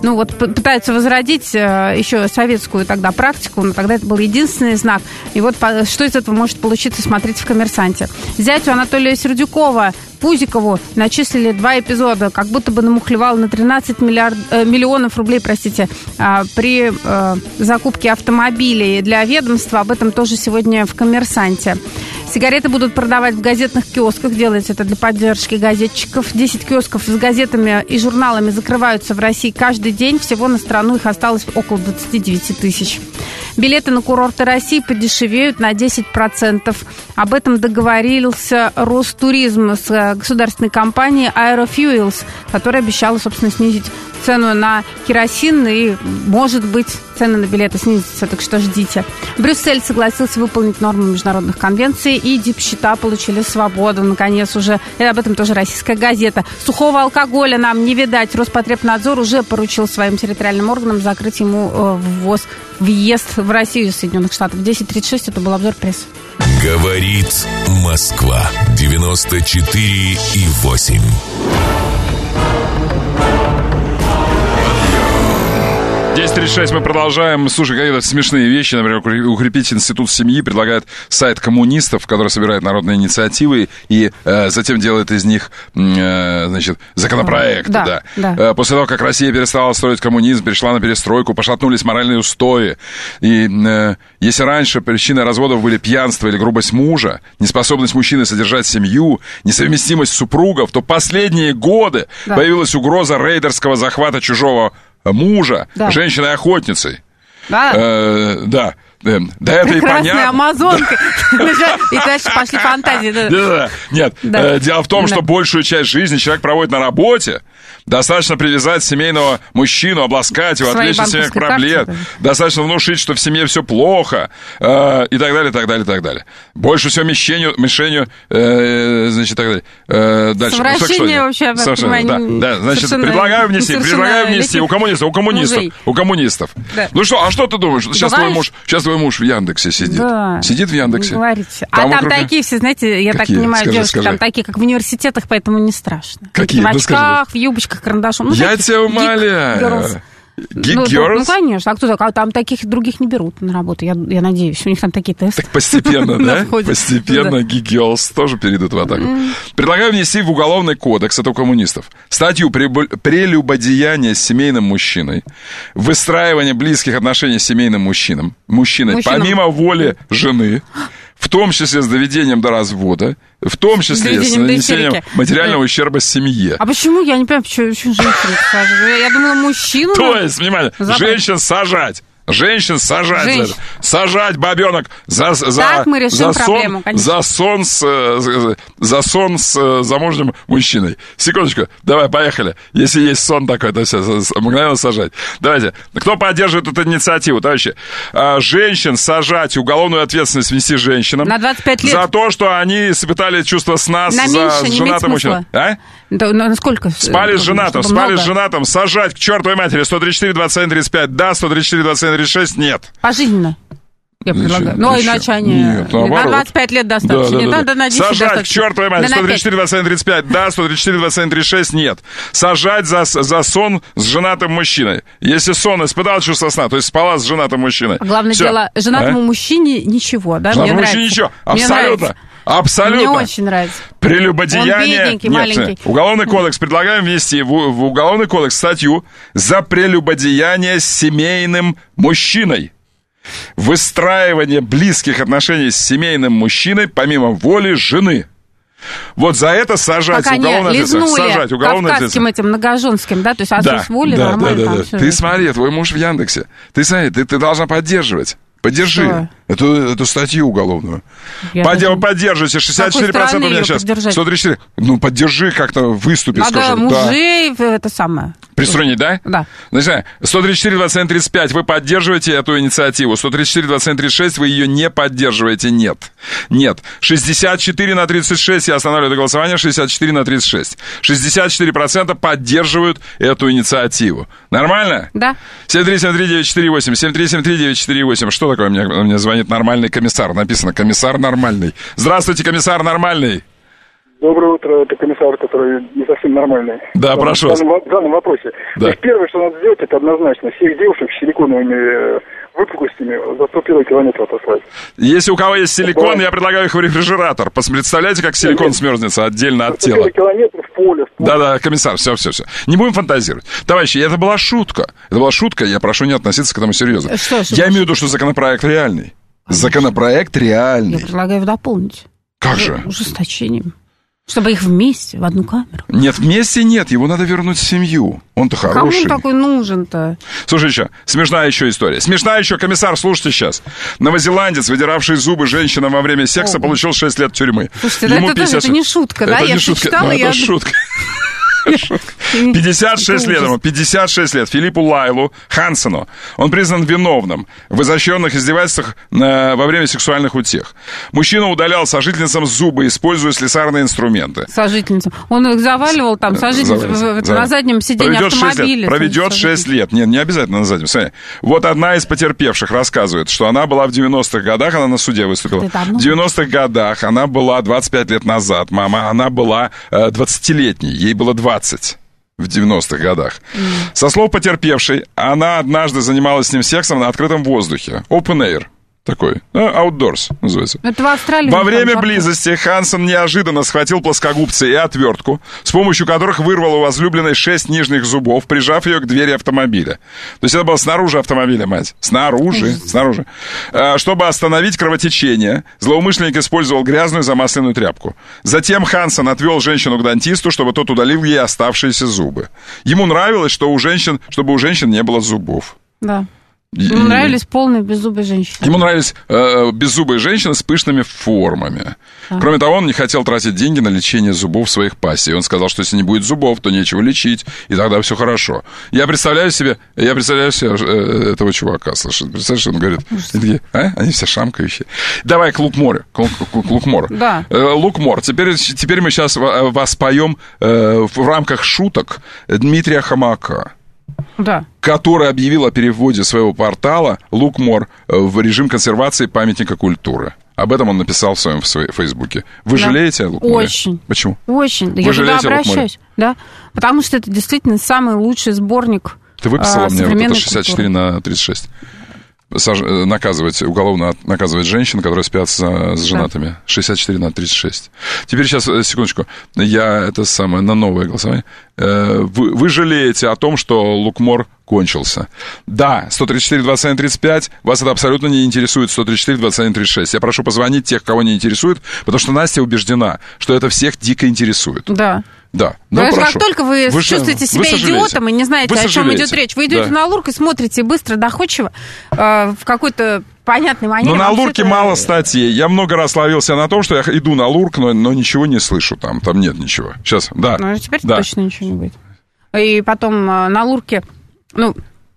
ну вот пытаются возродить еще советскую тогда практику, но тогда это был единственный знак. И вот что из этого может получиться, смотрите в «Коммерсанте». Зятю Анатолия Сердюкова, Пузикову, начислили два эпизода, как будто бы намухлевал на тринадцать миллиард, э, миллионов рублей, простите, э, при э, закупке автомобилей для ведомства. Об этом тоже сегодня в «Коммерсанте». Сигареты будут продавать в газетных киосках. Делается это для поддержки газетчиков. десять киосков с газетами и журналами закрываются в России каждый день. Всего на страну их осталось около двадцать девять тысяч. Билеты на курорты России подешевеют на десять процентов. Об этом договорился Ростуризм с государственной компанией Aerofuels, которая обещала, собственно, снизить цену на керосин, и, может быть, цены на билеты снизятся, так что ждите. Брюссель согласился выполнить нормы международных конвенций, и дипсчета получили свободу, наконец, уже. И об этом тоже российская газета. Сухого алкоголя нам не видать. Роспотребнадзор уже поручил своим территориальным органам закрыть ему э, ввоз, въезд в Россию из Соединенных Штатов. десять тридцать шесть, это был обзор прессы. Говорит Москва. девяносто четыре и восемь. десять тридцать шесть мы продолжаем. Слушай, какие-то смешные вещи. Например, укрепить институт семьи предлагает сайт коммунистов, который собирает народные инициативы и э, затем делает из них э, значит, законопроекты. Да, да. Да. Э, после того, как Россия перестала строить коммунизм, перешла на перестройку, пошатнулись моральные устои. И э, если раньше причиной разводов были пьянство или грубость мужа, неспособность мужчины содержать семью, несовместимость супругов, то последние годы да. появилась угроза рейдерского захвата чужого мужа, да. женщиной-охотницей. Да. Э, да. Да, это и понятно. Амазонка. И дальше пошли фантазии. Нет, дело в том, что большую часть жизни человек проводит на работе. Достаточно привязать семейного мужчину, обласкать его, отвлечь от семейных проблем. Достаточно внушить, что в семье все плохо. И так далее, и так далее, и так далее. Больше всего мишенью, мишенью, значит, так далее. Дальше. Совращение вообще. Да, значит, предлагаю внести, предлагаю внести у коммунистов, у коммунистов, у коммунистов. Ну что, а что ты думаешь? Сейчас твой муж, сейчас твой муж в Яндексе сидит. Сидит в Яндексе. Говорите. А там такие все, знаете, я так понимаю, девушки, там такие, как в университетах, поэтому не страшно. Какие? В очках, в юбочках, карандашом. Ну, я тебя умоляю. Ну, ну, конечно. А кто так? А там таких других не берут на работу, я, я надеюсь. У них там такие тесты. Так постепенно, да? Постепенно гик-герлс тоже перейдут в атаку. Предлагаю внести в Уголовный кодекс, это у коммунистов, статью прелюбодеяния с семейным мужчиной, выстраивание близких отношений с семейным мужчиной, мужчиной помимо воли жены, в том числе с доведением до развода, в том числе с нанесением материального ущерба семье. А почему? Я не понимаю, почему женщину сажать. Я думала, мужчину... То есть, внимание, женщин сажать. Женщин сажать. Женщин. Сажать бабенок за, за, так мы решим за, проблему, сон, за сон с за сон с замужним мужчиной. Секундочку, давай, поехали. Если есть сон такой, то все, мгновенно сажать. Давайте. Кто поддерживает эту инициативу, товарищи? Женщин сажать, уголовную ответственность внести женщинам. На двадцать пять лет. За то, что они испытали чувство сна на за меньше, женатым мужчиной. А? Да, насколько? Спали с женатым, спали с женатым. Сажать к чертовой матери. сто тридцать четыре, двадцать один, тридцать пять. Да, сто тридцать четыре, двадцать один, тридцать шесть. Нет. Пожизненно. Я предлагаю. Ну, еще, иначе они... Нет, на двадцать пять лет достаточно. Да, да, да, Надо на десять сажать достаточно. к чертовой матери. сто тридцать четыре, двадцать один, тридцать пять. Да, сто тридцать четыре, двадцать один, тридцать шесть. Нет. Сажать за, за сон с женатым мужчиной. Если сон испытал чувство сна, то есть спала с женатым мужчиной. Главное Всё. дело, женатому а? мужчине ничего, да? Женатому Мне мужчине нравится. ничего. Мне Абсолютно. Нравится. Абсолютно. Мне очень нравится. Прелюбодеяние. Он бедненький, Нет, маленький. Уголовный кодекс предлагаем ввести в, в Уголовный кодекс статью за прелюбодеяние с семейным мужчиной. Выстраивание близких отношений с семейным мужчиной помимо воли жены. Вот за это сажать уголовную ответственность. Сажать уголовную кавказским этим многоженским, да? То есть отсутствие да, воли да, нормально. Да, да, да. Ты это. Смотри, твой муж в Яндексе. Ты смотри, ты, ты должна поддерживать. Поддержи эту, эту статью уголовную. Под, поддержите. шестьдесят четыре процента у меня сейчас. сто тридцать четыре. Ну, поддержи как-то, выступи, надо скажи. мужей, да. Это самое. Приструнить, да? Да. Значит, сто тридцать четыре, двадцать один, тридцать пять вы поддерживаете эту инициативу. сто тридцать четыре, двадцать один, тридцать шесть вы ее не поддерживаете. Нет. Нет. шестьдесят четыре на тридцать шесть, я останавливаю это голосование, шестьдесят четыре на тридцать шесть. шестьдесят четыре процента поддерживают эту инициативу. Нормально? Да. семь три семь три девять четыре восемь, семь три семь три девять четыре восемь. Что такое? Мне, мне звонит нормальный комиссар. Написано комиссар нормальный. Здравствуйте, комиссар нормальный. Доброе утро, это комиссар, который не совсем нормальный. Да, в прошу. В данном, в данном вопросе. Да. То есть первое, что надо сделать, это однозначно всех девушек с силиконовыми выпуклостями за сто первый километр отослать. Если у кого есть силикон, да. я предлагаю их в рефрижератор. Представляете, как силикон Нет. смерзнется отдельно от тела? Километров в поле. В поле. Да-да, комиссар, все, все, все. Не будем фантазировать. Товарищи, это была шутка. Это была шутка, я прошу не относиться к этому серьезно. Что, что, я имею в виду, что законопроект реальный. Конечно. Законопроект реальный. Я предлагаю его дополнить. Как же? Ужесточением. Чтобы их вместе, в одну камеру. Нет, вместе нет, его надо вернуть в семью. Он-то хороший. Кому такой нужен-то? Слушай, еще, смешная еще история. Смешная еще, комиссар, слушайте сейчас. Новозеландец, выдиравший зубы женщинам во время секса, О. получил шесть лет тюрьмы. Слушайте, Ему это, пятьдесят... это не шутка, да? Это я не шутка, читала, но я... это шутка. пятьдесят шесть лет ему, пятьдесят шесть лет Филиппу Лайлу Хансену. Он признан виновным в изощренных издевательствах на, во время сексуальных утех. Мужчина удалял сожительницам зубы, используя слесарные инструменты. Сожительницам. Он их заваливал там, сожительниц на заднем сиденье проведет автомобиля. шесть лет, проведет шесть лет. Нет, не обязательно на заднем. Смотри. Вот одна из потерпевших рассказывает, что она была в девяностых годах, она на суде выступила. В девяностых годах она была двадцать пять лет назад. Мама, она была э, двадцатилетней, ей было двадцать. В девяностых годах. Mm. Со слов потерпевшей, она однажды занималась с ним сексом на открытом воздухе. Open air. Такой. Outdoors называется. Это в Австралии. Во время близости Хансен неожиданно схватил плоскогубцы и отвертку, с помощью которых вырвал у возлюбленной шесть нижних зубов, прижав ее к двери автомобиля. То есть это было снаружи автомобиля, мать. Снаружи. снаружи. Чтобы остановить кровотечение, злоумышленник использовал грязную замасленную тряпку. Затем Хансен отвел женщину к дантисту, чтобы тот удалил ей оставшиеся зубы. Ему нравилось, что у женщин, чтобы у женщин не было зубов. Да. Ему нравились полные беззубые женщины. Ему нравились э, беззубые женщины с пышными формами. А. Кроме того, он не хотел тратить деньги на лечение зубов своих пассий. Он сказал, что если не будет зубов, то нечего лечить, и тогда все хорошо. Я представляю себе, я представляю себе э, этого чувака, слушай, представляешь, он говорит, такие, а? Они все шамкающие. Давай к Лукмору. К, к, к Лукмору. Да. Э, Лукмор. Теперь, теперь мы сейчас вас поем э, в рамках шуток Дмитрия Хамака. Да. Который объявил о переводе своего портала Лукмор в режим консервации памятника культуры. Об этом он написал в своем в своей Фейсбуке. Вы да. жалеете о Лукморе? Очень. Почему? Очень. Вы Я туда обращаюсь. Да. Потому что это действительно самый лучший сборник. Ты выписала а, мне вот это шестьдесят четыре на тридцать шесть. Саж... Наказывать, уголовно наказывать женщин, которые спят с, с женатыми. Да. шестьдесят четыре на тридцать шесть. Теперь сейчас, секундочку. Я это самое, на новое голосование. Вы, вы жалеете о том, что Лукмор кончился. Да, сто тридцать четыре двадцать один тридцать пять, вас это абсолютно не интересует, сто тридцать четыре двадцать один тридцать шесть. Я прошу позвонить тех, кого не интересует, потому что Настя убеждена, что это всех дико интересует. Да. Да. Ну, как только вы, вы чувствуете себя вы идиотом и не знаете, о чем идет речь, вы идете да. на Лурк и смотрите быстро, доходчиво, э, в какой-то понятной манере. Но на Лурке это... мало статей. Я много раз ловился на том, что я иду на Лурк, но, но ничего не слышу там. Там нет ничего. Сейчас, да. Ну, теперь да. точно ничего не будет. И потом на Лурке, ну,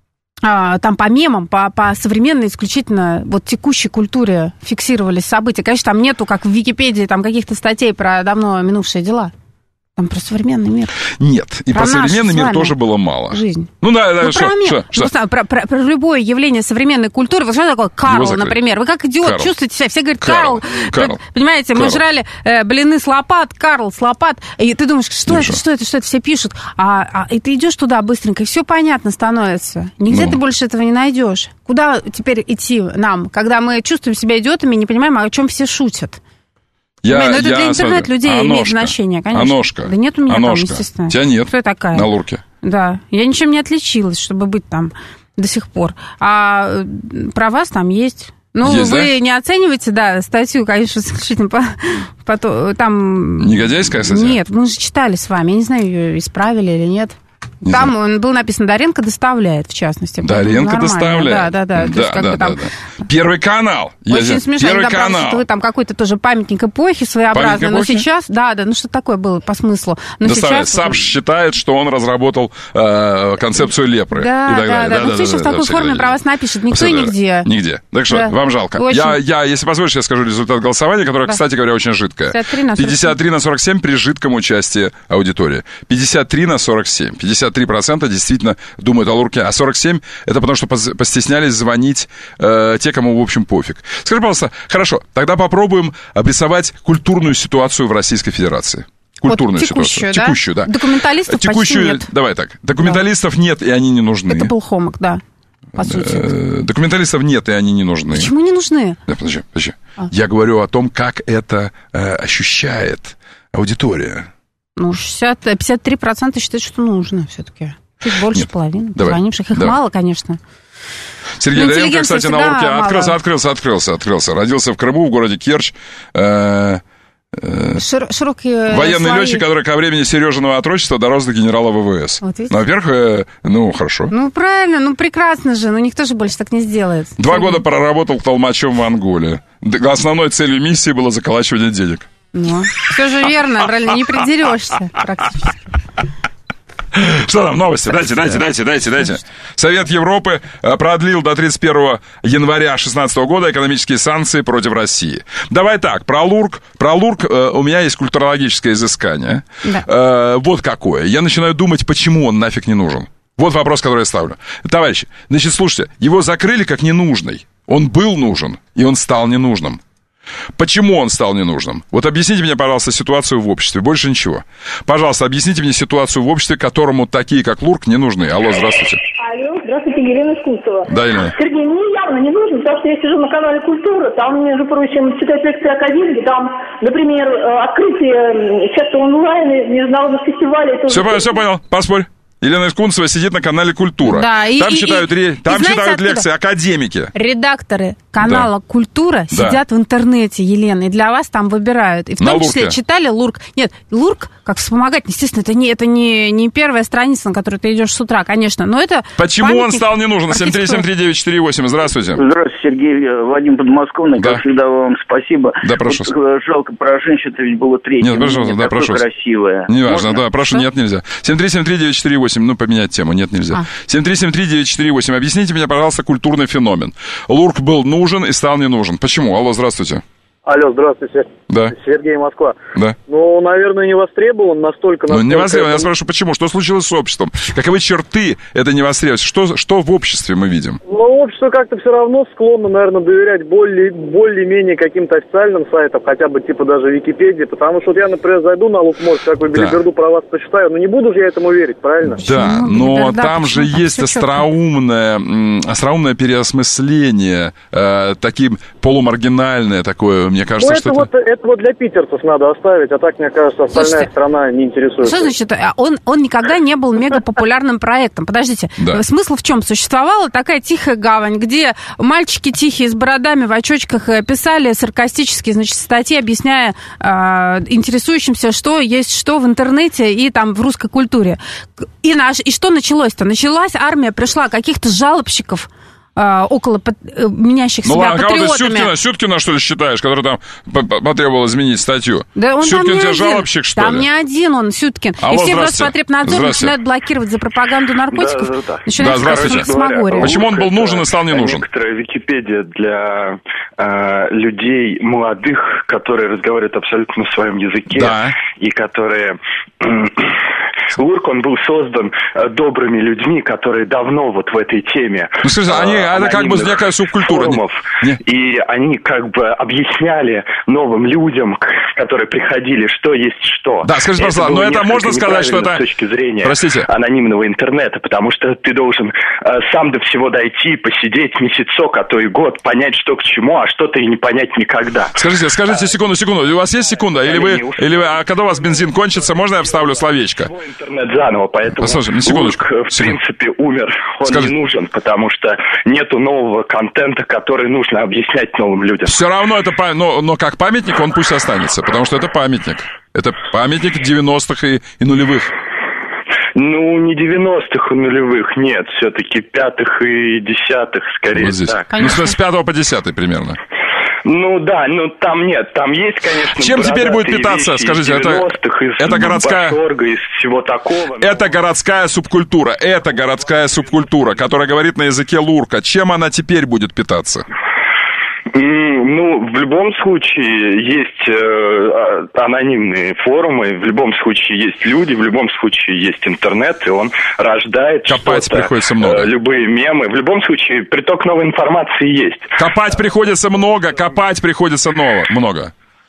там по мемам, по, по современной исключительно вот текущей культуре фиксировались события. Конечно, там нету, как в Википедии, там каких-то статей про давно минувшие дела. Там про современный мир. Нет, и про, про современный мир тоже было мало. Жизнь. Ну да, да, ну, что, про, что, что? Ну, про, про, про любое явление современной культуры. Вот что такое Карл, например? Вы как идиот Карл. чувствуете себя? Все говорят, Карл. Карл. Карл. Понимаете, Карл. мы жрали э, блины с лопат, Карл с лопат. И ты думаешь, что ну, это, что? что это, что это? Все пишут. А, а, и ты идешь туда быстренько, и все понятно становится. Нигде ну. ты больше этого не найдешь. Куда теперь идти нам, когда мы чувствуем себя идиотами и не понимаем, о чем все шутят? Я, ну, это я для интернет-людей а имеет значение, конечно. Аношка. Да нет у меня Аношка. там, естественно. Тебя нет. Кто я такая? На Лурке. Да. Я ничем не отличилась, чтобы быть там до сих пор. А про вас там есть. Ну, есть, вы да? не оцениваете, да, статью, конечно, исключительно по, по там... Негодяйская статья? Нет, мы же читали с вами. Я не знаю, ее исправили или нет. Не там знаю. Было написано, Даренко доставляет, в частности. Даренко доставляет. Да, да, да. да, есть, да, там... да, да. Первый канал. Очень смешно. Первый Они канал. Что вы там какой-то тоже памятник эпохи своеобразный. Но эпохи? Сейчас, да, да, ну что такое было по смыслу. Но доставляет. Сейчас... Сам считает, что он разработал э, концепцию лепры. Да, и так да, далее. да. да. Ну, да, кто сейчас да, в такой да, форме да, про вас напишет? Никто и нигде. Нигде. Так что, да. вам жалко. Очень... Я, я, если позволишь, я скажу результат голосования, которое, да. кстати говоря, очень жидкое. пятьдесят три на сорок семь при жидком участии аудитории. пятьдесят три на сорок семь. пятьдесят три процента действительно думают о Лурке, а сорок семь это потому, что постеснялись звонить э, те, кому, в общем, пофиг. Скажи, пожалуйста, хорошо, тогда попробуем обрисовать культурную ситуацию в Российской Федерации. культурную вот текущую, ситуацию. Да? Текущую, да. Документалистов текущую, почти нет. Давай так. Документалистов да. нет, и они не нужны. Это был Хомок, да, по сути. Документалистов нет, и они не нужны. Почему не нужны? Да, подожди, подожди. А. Я говорю о том, как это э, ощущает аудитория. Ну, шестьдесят, пятьдесят три процента считают, что нужно все-таки. Чуть больше нет. половины позвонивших. Их давай. мало, конечно. Сергей Доренко, кстати, на Урке открылся, открылся, открылся, открылся. Родился в Крыму, в городе Керчь. Э, э, Шир, широкие военный слои. летчик, который ко времени Сережиного отрочества дорос до генерала ВВС. Вот ну, во-первых, э, ну, хорошо. Ну, правильно, ну, прекрасно же. Ну, никто же больше так не сделает. Два года проработал толмачом в Анголе. Основной целью миссии было заколачивание денег. Ну, все же верно, правильно, не придерешься практически. Что там, новости? Дайте, дайте, дайте, дайте, дайте. Совет Европы продлил до тридцать первого января две тысячи шестнадцатого года экономические санкции против России. Давай так, про Лурк. Про Лурк э, у меня есть культурологическое изыскание. Да. Э, вот какое. Я начинаю думать, почему он нафиг не нужен. Вот вопрос, который я ставлю. Товарищи, значит, слушайте, его закрыли как ненужный. Он был нужен, и он стал ненужным. Почему он стал ненужным? Вот объясните мне, пожалуйста, ситуацию в обществе. Больше ничего. Пожалуйста, объясните мне ситуацию в обществе, которому такие, как Лурк, не нужны. Алло, здравствуйте. Алло, здравствуйте, Елена Искусова. Да, Елена. Сергей, мне явно не нужно, потому что я сижу на канале «Культура», там, между прочим, читать лекции академики, там, например, открытие часто онлайн международных фестивалей. Все понял, все понял, поспорь. Елена Искунцева сидит на канале «Культура». Да, и, там и, читают, и, там и, читают знаете, лекции академики. Редакторы канала да. «Культура» да. сидят в интернете, Елена, и для вас там выбирают. И в на том Лурке. числе читали Лурк. Нет, Лурк, как вспомогательный, естественно, это не, это не, не первая страница, на которую ты идешь с утра, конечно, но это почему он стал не нужен? семь три семь три девять четыре восемь. Здравствуйте. Здравствуйте, Сергей. Вадим Подмосковный. Да. Как всегда, вам спасибо. Да, прошу. Вот, жалко, про женщин-то ведь было третье. Нет, пожалуйста, да, прошу. Красивая. Неважно, да, прошу, нет, нельзя. семь три семь три девять четыре восемь, ну, поменять тему, нет, нельзя. А. семь три семь три девять четыре восемь. Объясните мне, пожалуйста, культурный феномен. Лурк был нужен и стал не нужен. Почему? Алло, здравствуйте. Алло, здравствуйте. Да. Сергей, Москва. Да. Ну, наверное, не востребован настолько... Ну, не востребован. Это... Я спрашиваю, почему? Что случилось с обществом? Каковы черты этой невостребованности? Что, что в обществе мы видим? Ну, общество как-то все равно склонно, наверное, доверять более, более-менее каким-то официальным сайтам, хотя бы типа даже Википедии, потому что вот я, например, зайду на Лукморс, какую билиберду да. про вас почитаю, но не буду же я этому верить, правильно? Да, но да, там да, же есть остроумное, остроумное переосмысление, э, таким полумаргинальное такое, мне кажется, ну, что это... Вот, это вот для питерцев надо оставить, а так, мне кажется, остальная Слушайте, страна не интересуется. Что значит? Он, он никогда не был мегапопулярным проектом. Подождите, да. смысл в чем? Существовала такая тихая гавань, где мальчики тихие с бородами в очочках писали саркастические, значит, статьи, объясняя э, интересующимся, что есть что в интернете и там в русской культуре. И, наш, и что началось-то? Началась армия, пришла каких-то жалобщиков, около под, менящих ну, себя ладно, патриотами. Ну ладно, Сюткина, Сюткина, что ли, считаешь, который там потребовал изменить статью? Да он Сюткин тебе один. жалобщик, что там ли? Там не один он, Сюткин. Алло, и все Роспотребнадзор начинают блокировать за пропаганду наркотиков. Да, да, да. да здравствуйте. Говоря, почему он был нужен и стал не нужен? Некоторая Википедия для э, людей молодых, которые разговаривают абсолютно на своем языке. Да. И которые... Лурк, он был создан добрыми людьми, которые давно вот в этой теме. Ну, скажите, они, это как бы некая субкультура. Форумов, не, не. И они как бы объясняли новым людям, которые приходили, что есть что. Да, скажите, пожалуйста, но это можно сказать, что это... с точки зрения Простите. анонимного интернета, потому что ты должен э, сам до всего дойти, посидеть месяцок, а то и год, понять, что к чему, а что-то и не понять никогда. Скажите, скажите, секунду, секунду, у вас есть секунда? Или вы, или вы, а когда у вас бензин кончится, можно я вставлю словечко? Интернет заново, поэтому Послушай, секундочку. Лурк, в принципе, умер. Он Скажи. не нужен, потому что нету нового контента, который нужно объяснять новым людям. Все равно это, но, но как памятник он пусть останется, потому что это памятник. Это памятник девяностых и, и нулевых. Ну, не девяностых и нулевых, нет, все-таки пятых и десятых, скорее вот здесь. Так. Ну, с пятого по десятый примерно. Ну да, ну там нет, там есть, конечно. Чем теперь будет питаться? Скажите, это, это городская... из всего такого. Но... Это городская субкультура, это городская субкультура, которая говорит на языке Лурка. Чем она теперь будет питаться? Ну, в любом случае есть э, анонимные форумы, в любом случае есть люди, в любом случае есть интернет, и он рождает Копать приходится много. Э, любые мемы. В любом случае приток новой информации есть. Копать приходится много, копать приходится много.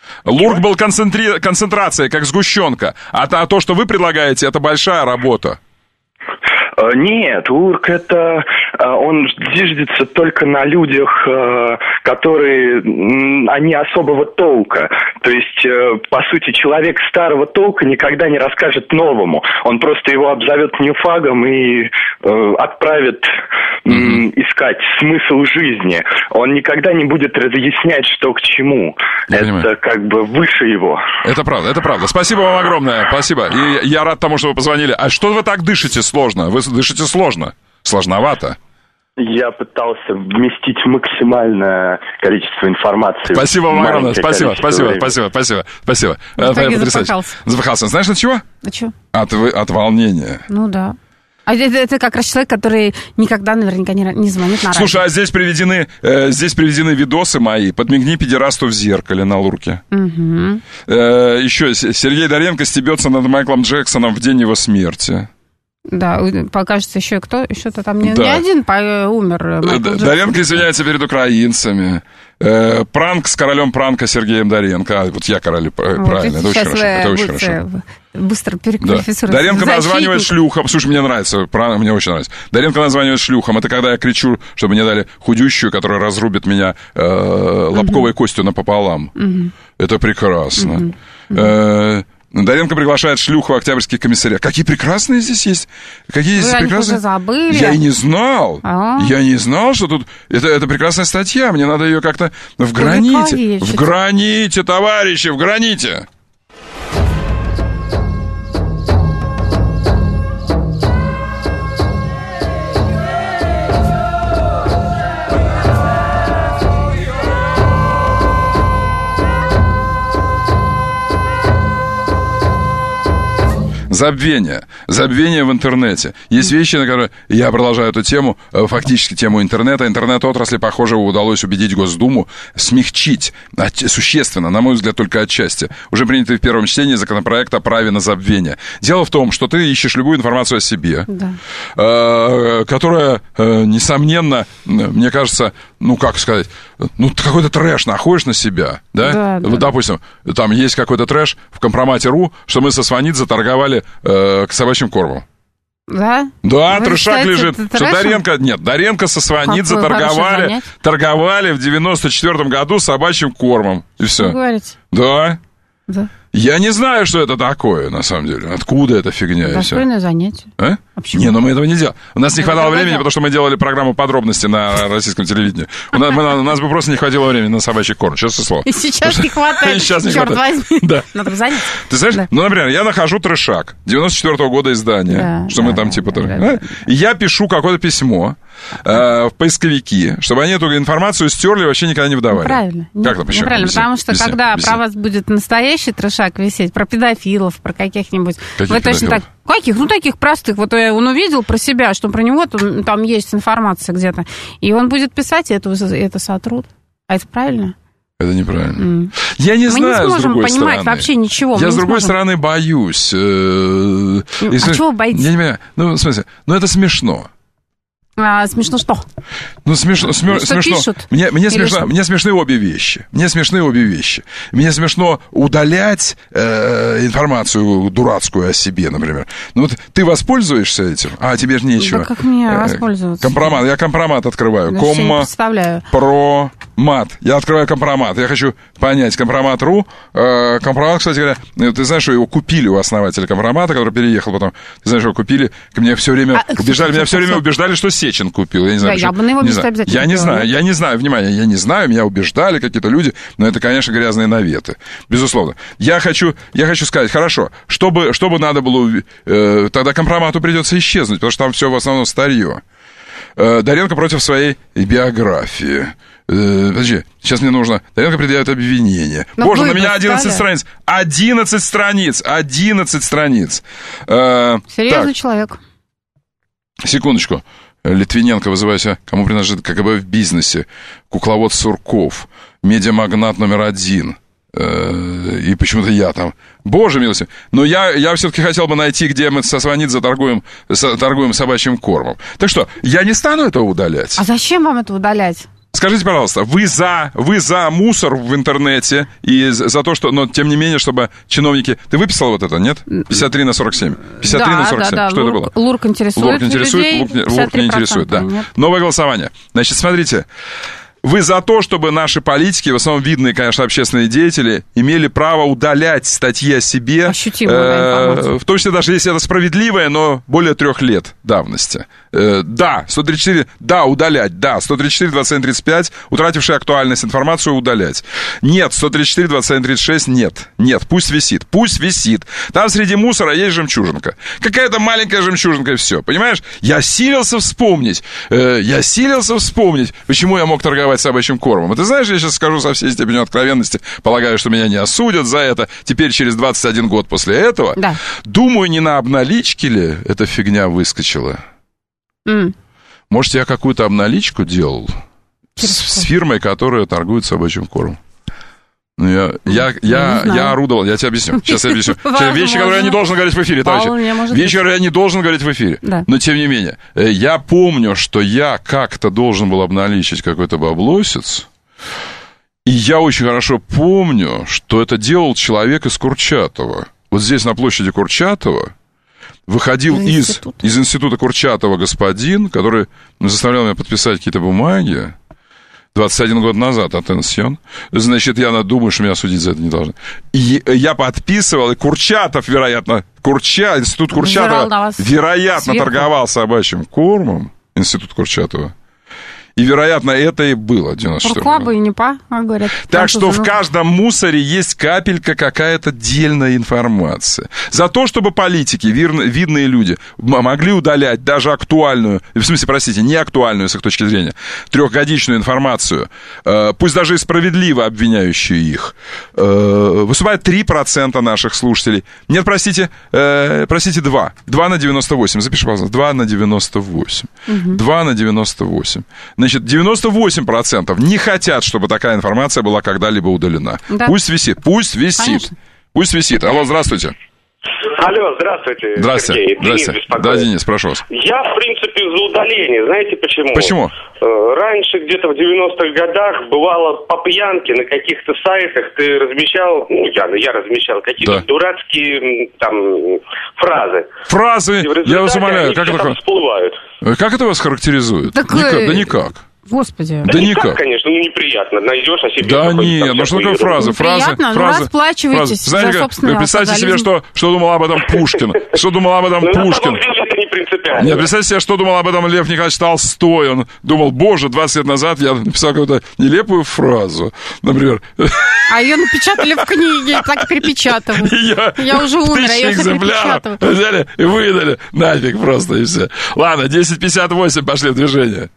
Лурк был концентри... концентрацией, как сгущенка. А то, а то, что вы предлагаете, это большая работа. Нет, Лурк это, он зиждется только на людях, которые, они особого толка. То есть, по сути, человек старого толка никогда не расскажет новому. Он просто его обзовет ньюфагом и отправит mm-hmm. искать смысл жизни. Он никогда не будет разъяснять, что к чему. Я это понимаю. Как бы выше его. Это правда, это правда. Спасибо вам огромное, спасибо. И я рад тому, что вы позвонили. А что вы так дышите сложно? Вы дышите сложно, сложновато. Я пытался вместить максимальное количество информации. Спасибо вам огромное, спасибо, спасибо, спасибо, спасибо, спасибо. Запахался. Запахался. Знаешь, от чего? От чего? От, от волнения. Ну да. А это, это как раз человек, который никогда наверняка не, не звонит на радио. Слушай, а здесь приведены, э, здесь приведены видосы мои. Подмигни педерасту в зеркале на Лурке. Угу. Э, еще Сергей Доренко стебется над Майклом Джексоном в день его смерти. Да, покажется еще кто, еще-то там не, да. не один по, умер. Майкл Доренко извиняется перед украинцами. Э, пранк с королем пранка Сергеем Доренко. А, вот я король, правильно, это очень хорошо. Это очень хорошо. Быстро переквалифицируется. Да. Доренко названивает шлюхом. Слушай, мне нравится, мне очень нравится. Доренко названивает шлюхом. Это когда я кричу, чтобы мне дали худющую, которая разрубит меня э, лобковой угу. костью напополам. Угу. Это прекрасно. Угу. Э, Доренко приглашает шлюху в Октябрьский комиссариат. Какие прекрасные здесь есть. Какие здесь прекрасные. Уже забыли. Я и не знал. А-а-а. Я не знал, что тут... Это, это прекрасная статья. Мне надо ее как-то в граните. В граните, товарищи, в граните. Забвение. Забвение в интернете. Есть вещи, на которые... Я продолжаю эту тему, фактически тему интернета. Интернет-отрасли, похоже, удалось убедить Госдуму смягчить существенно, на мой взгляд, только отчасти, уже принятый в первом чтении законопроект о праве на забвение. Дело в том, что ты ищешь любую информацию о себе, да. э, которая, э, несомненно, мне кажется, ну, как сказать, ну, какой-то трэш находишь на себя, да? Да, вот, да. допустим, там есть какой-то трэш в компромате.ру, что мы со Сванидзе торговали э, к собачьим кормам. Да? Да, вы трешак лежит. Что Доренко... Нет, Доренко со Сванидзе торговали, торговали в девяносто четвёртом году собачьим кормом. И все. Вы говорите? Да. Да. Я не знаю, что это такое, на самом деле. Откуда эта фигня? Достойное занятие. А? А почему? Не, но мы этого не делали. У нас не это хватало времени, потому что мы делали программу подробности на российском телевидении. У нас, мы, у нас бы просто не хватило времени на собачий корм, честное слово. И сейчас не хватает. Сейчас не Черт хватает. возьми. Да. Надо заняться. Ты знаешь, да. ну, например, я нахожу трешак девяносто четвёртого года издания, да, что да, мы там да, типа... Да, там, да, да? да. И я пишу какое-то письмо э, в поисковики, чтобы они эту информацию стерли и вообще никогда не выдавали. Правильно. Как это? Почему? Правильно, Объясни. потому что Объясни. когда Объясни. про вас будет настоящий трешак висеть, про педофилов, про каких-нибудь... Каких вы точно так... Каких? Ну, таких простых. Вот он увидел про себя, что про него там, там есть информация где-то. И он будет писать, и это, это сотрут. А это правильно? Это неправильно. Mm. Я не Мы знаю, не сможем с другой понимать стороны. вообще ничего. Я, Мы с другой сможем. стороны, боюсь. Ну, а если... чего боитесь? Я не понимаю. Ну, в смысле, ну, это смешно. А, смешно что? Ну, смешно. Смеш... Что смешно. пишут? Мне, мне, смешно, что? мне смешны обе вещи. Мне смешны обе вещи. Мне смешно удалять э, информацию дурацкую о себе, например. Ну, вот ты воспользуешься этим, а тебе же нечего. Да как мне э, воспользоваться? Компромат. Я компромат открываю. Да, Комма. представляю. Про. Мат. Я открываю компромат. Я хочу понять компромат.ру. Э, компромат, кстати говоря, ты знаешь, что его купили у основателя компромата, который переехал потом. Ты знаешь, его купили. Меня все время а, убеждали, меня все время убеждали, что Сечин купил. Я не знаю, да, я бы на его месте обязательно Я не знаю, я не знаю, внимание, я не знаю, меня убеждали какие-то люди, но это, конечно, грязные наветы. Безусловно. Я хочу, я хочу сказать, хорошо, чтобы, чтобы надо было, э, тогда компромату придется исчезнуть, потому что там все в основном старье. Э, Доренко против своей биографии. Э, подожди, сейчас мне нужно... Доренко предъявит обвинение. Но Боже, на меня одиннадцать страниц. одиннадцать страниц. одиннадцать страниц. Э, Серьезный так. человек. Секундочку. Литвиненко, вызывая себя, кому принадлежит КГБ в бизнесе. Кукловод Сурков. Медиамагнат номер один. Э, и почему-то я там. Боже милостивый. Но я, я все-таки хотел бы найти, где мы со Сванидзе торгуем, со, торгуем собачьим кормом. Так что, я не стану этого удалять. А зачем вам это удалять? Скажите, пожалуйста, вы за, вы за мусор в интернете и за то, что, но тем не менее, чтобы чиновники... Ты выписал вот это, нет? пятьдесят три на сорок семь. пятьдесят три на сорок семь. Да, да, да. Что Лурк, это было? Лурк интересует. Лурк интересует, Лурк, Лурк не интересует, да. Нет. Новое голосование. Значит, смотрите. Вы за то, чтобы наши политики, в основном видные, конечно, общественные деятели, имели право удалять статьи о себе, э, в том числе даже если это справедливое, но более трех лет давности. Э, да, сто тридцать четыре, да, удалять, да, сто тридцать четыре, двадцать один, тридцать пять, утратившая актуальность информацию, удалять. Нет, сто тридцать четыре, двадцать один, тридцать шесть, нет, нет, пусть висит, пусть висит. Там среди мусора есть жемчужинка. Какая-то маленькая жемчужинка, и все, понимаешь? Я силился вспомнить, э, я силился вспомнить, почему я мог торговать собачьим кормом. И ты знаешь, я сейчас скажу со всей степенью откровенности, полагаю, что меня не осудят за это, теперь через двадцать один год после этого, да. Думаю, не на обналичке ли эта фигня выскочила? Mm. Может, я какую-то обналичку делал с, с фирмой, которая торгует собачьим кормом? Ну, я, я, я, я орудовал, я тебе объясню. Сейчас я объясню. Вещи, которые я не должен говорить в эфире, товарищи. Вещи, которые я не должен говорить в эфире. Да. Но, тем не менее, я помню, что я как-то должен был обналичить какой-то баблосец. И я очень хорошо помню, что это делал человек из Курчатова. Вот здесь, на площади Курчатова, выходил из, из института Курчатова господин, который заставлял меня подписать какие-то бумаги. двадцать один год назад, атенсьон. Значит, я думаю, что меня судить за это не должны. И я подписывал, и Курчатов, вероятно, Курча, институт Курчатова, вероятно, сверху торговал собачьим кормом, институт Курчатова. И, вероятно, это и было девяносто четвёртого года. И не по, говорят. Так что в каждом мусоре есть капелька какая-то дельная информация. За то, чтобы политики, видные люди, могли удалять даже актуальную, в смысле, простите, не актуальную с их точки зрения, трехгодичную информацию, пусть даже и справедливо обвиняющую их, выступает три процента наших слушателей. Нет, простите, простите, два. два на девяносто восемь. Запиши, пожалуйста. два на девяносто восемь. Угу. два на девяносто восемь. Значит, девяносто восемь процентов не хотят, чтобы такая информация была когда-либо удалена. Да. Пусть висит, пусть висит. Конечно. Пусть висит. Алло, здравствуйте. Алло, здравствуйте, Здравствуйте. Сергей. Здравствуйте. Денис да, Денис, прошу вас. Я, в принципе, за удаление. Знаете почему? Почему? Раньше, где-то в девяностых годах, бывало по пьянке на каких-то сайтах ты размещал, ну, я, я размещал какие-то да. дурацкие там фразы. Фразы? Я вас умоляю, как это всплывают. Как это вас характеризует? Так никак, да никак. Господи. Да, да никак, никак, конечно, ну неприятно. Найдешь о себе. Да нет, ну что такое фраза? Фраза, неприятно, фраза, ну расплачивайтесь фраза. Знаете, за собственный представьте алкоголизм. себе, что, что думал об этом Пушкин. Что думал об этом Пушкин. Это не принципиально. Нет, представьте себе, что думал об этом Лев Николаевич Толстой. Он думал, боже, двадцать лет назад я написал какую-то нелепую фразу, например. А ее напечатали в книге, так перепечатывают. Я, я уже умер, а ее перепечатывают. Взяли и выдали. Нафиг просто, и все. Ладно, десять пятьдесят восемь, пошли в движение.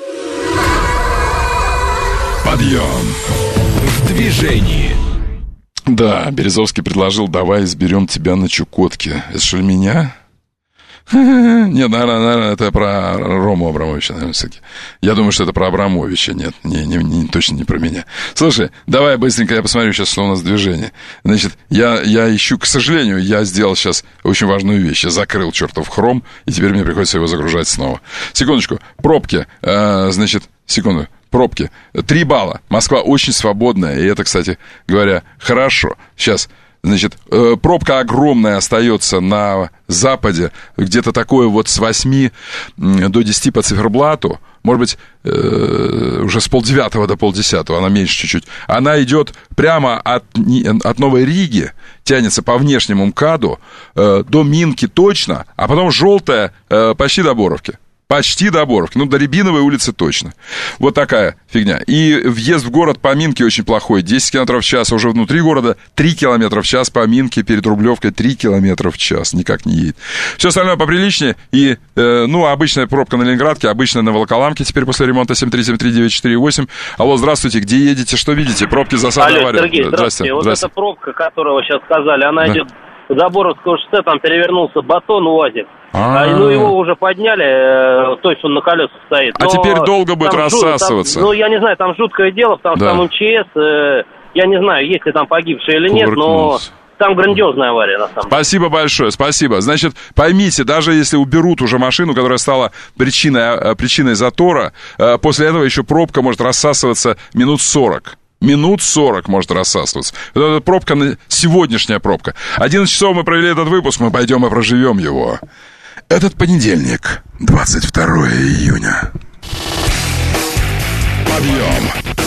Подъем в движении. Да, Березовский предложил, давай изберем тебя на Чукотке. Это что ли меня? Нет, наверное, наверное, это про Рому Абрамовича, наверное, все-таки. Я думаю, что это про Абрамовича. Нет, не, не, не, точно не про меня. Слушай, давай быстренько я посмотрю сейчас, что у нас в движении. Значит, я, я ищу, к сожалению, я сделал сейчас очень важную вещь. Я закрыл чертов хром, и теперь мне приходится его загружать снова. Секундочку, пробки, э, значит, секунду. Пробки. Три балла. Москва очень свободная. И это, кстати говоря, хорошо. Сейчас, значит, пробка огромная остается на западе. Где-то такое вот с восьми до десяти по циферблату. Может быть, уже с полдевятого до полдесятого. Она меньше чуть-чуть. Она идет прямо от, от Новой Риги, тянется по внешнему МКАДу до Минки точно, а потом желтая почти до Боровки. Почти до Боровки, ну, до Рябиновой улицы точно. Вот такая фигня. И въезд в город по Минке очень плохой. десять километров в час, уже внутри города три километра в час, по Минке перед Рублевкой три километра в час. Никак не едет. Все остальное поприличнее. И, э, ну, обычная пробка на Ленинградке, обычная на Волоколамке теперь после ремонта семь три семь три девять четыре восемь. Алло, здравствуйте, где едете, что видите? Пробки, засады, Алло, авария. Сергей, здравствуйте. Вот здравствуйте. Эта пробка, которую вы сейчас сказали, она да. идет до Боровского шоссе, там перевернулся батон УАЗик. А, ну, его уже подняли, то есть он на колесах стоит. А теперь долго будет рассасываться. Там, ну, я не знаю, там жуткое дело, потому что да. там МЧС, э, я не знаю, есть ли там погибшие или нет, но там грандиозная авария, на самом деле. Спасибо большое, спасибо. Значит, поймите, даже если уберут уже машину, которая стала причиной, причиной затора, после этого еще пробка может рассасываться минут сорок. Минут сорок может рассасываться. Это пробка, сегодняшняя пробка. одиннадцать часов мы провели этот выпуск, мы пойдем и проживем его. Этот понедельник, двадцать второе июня. Подъем!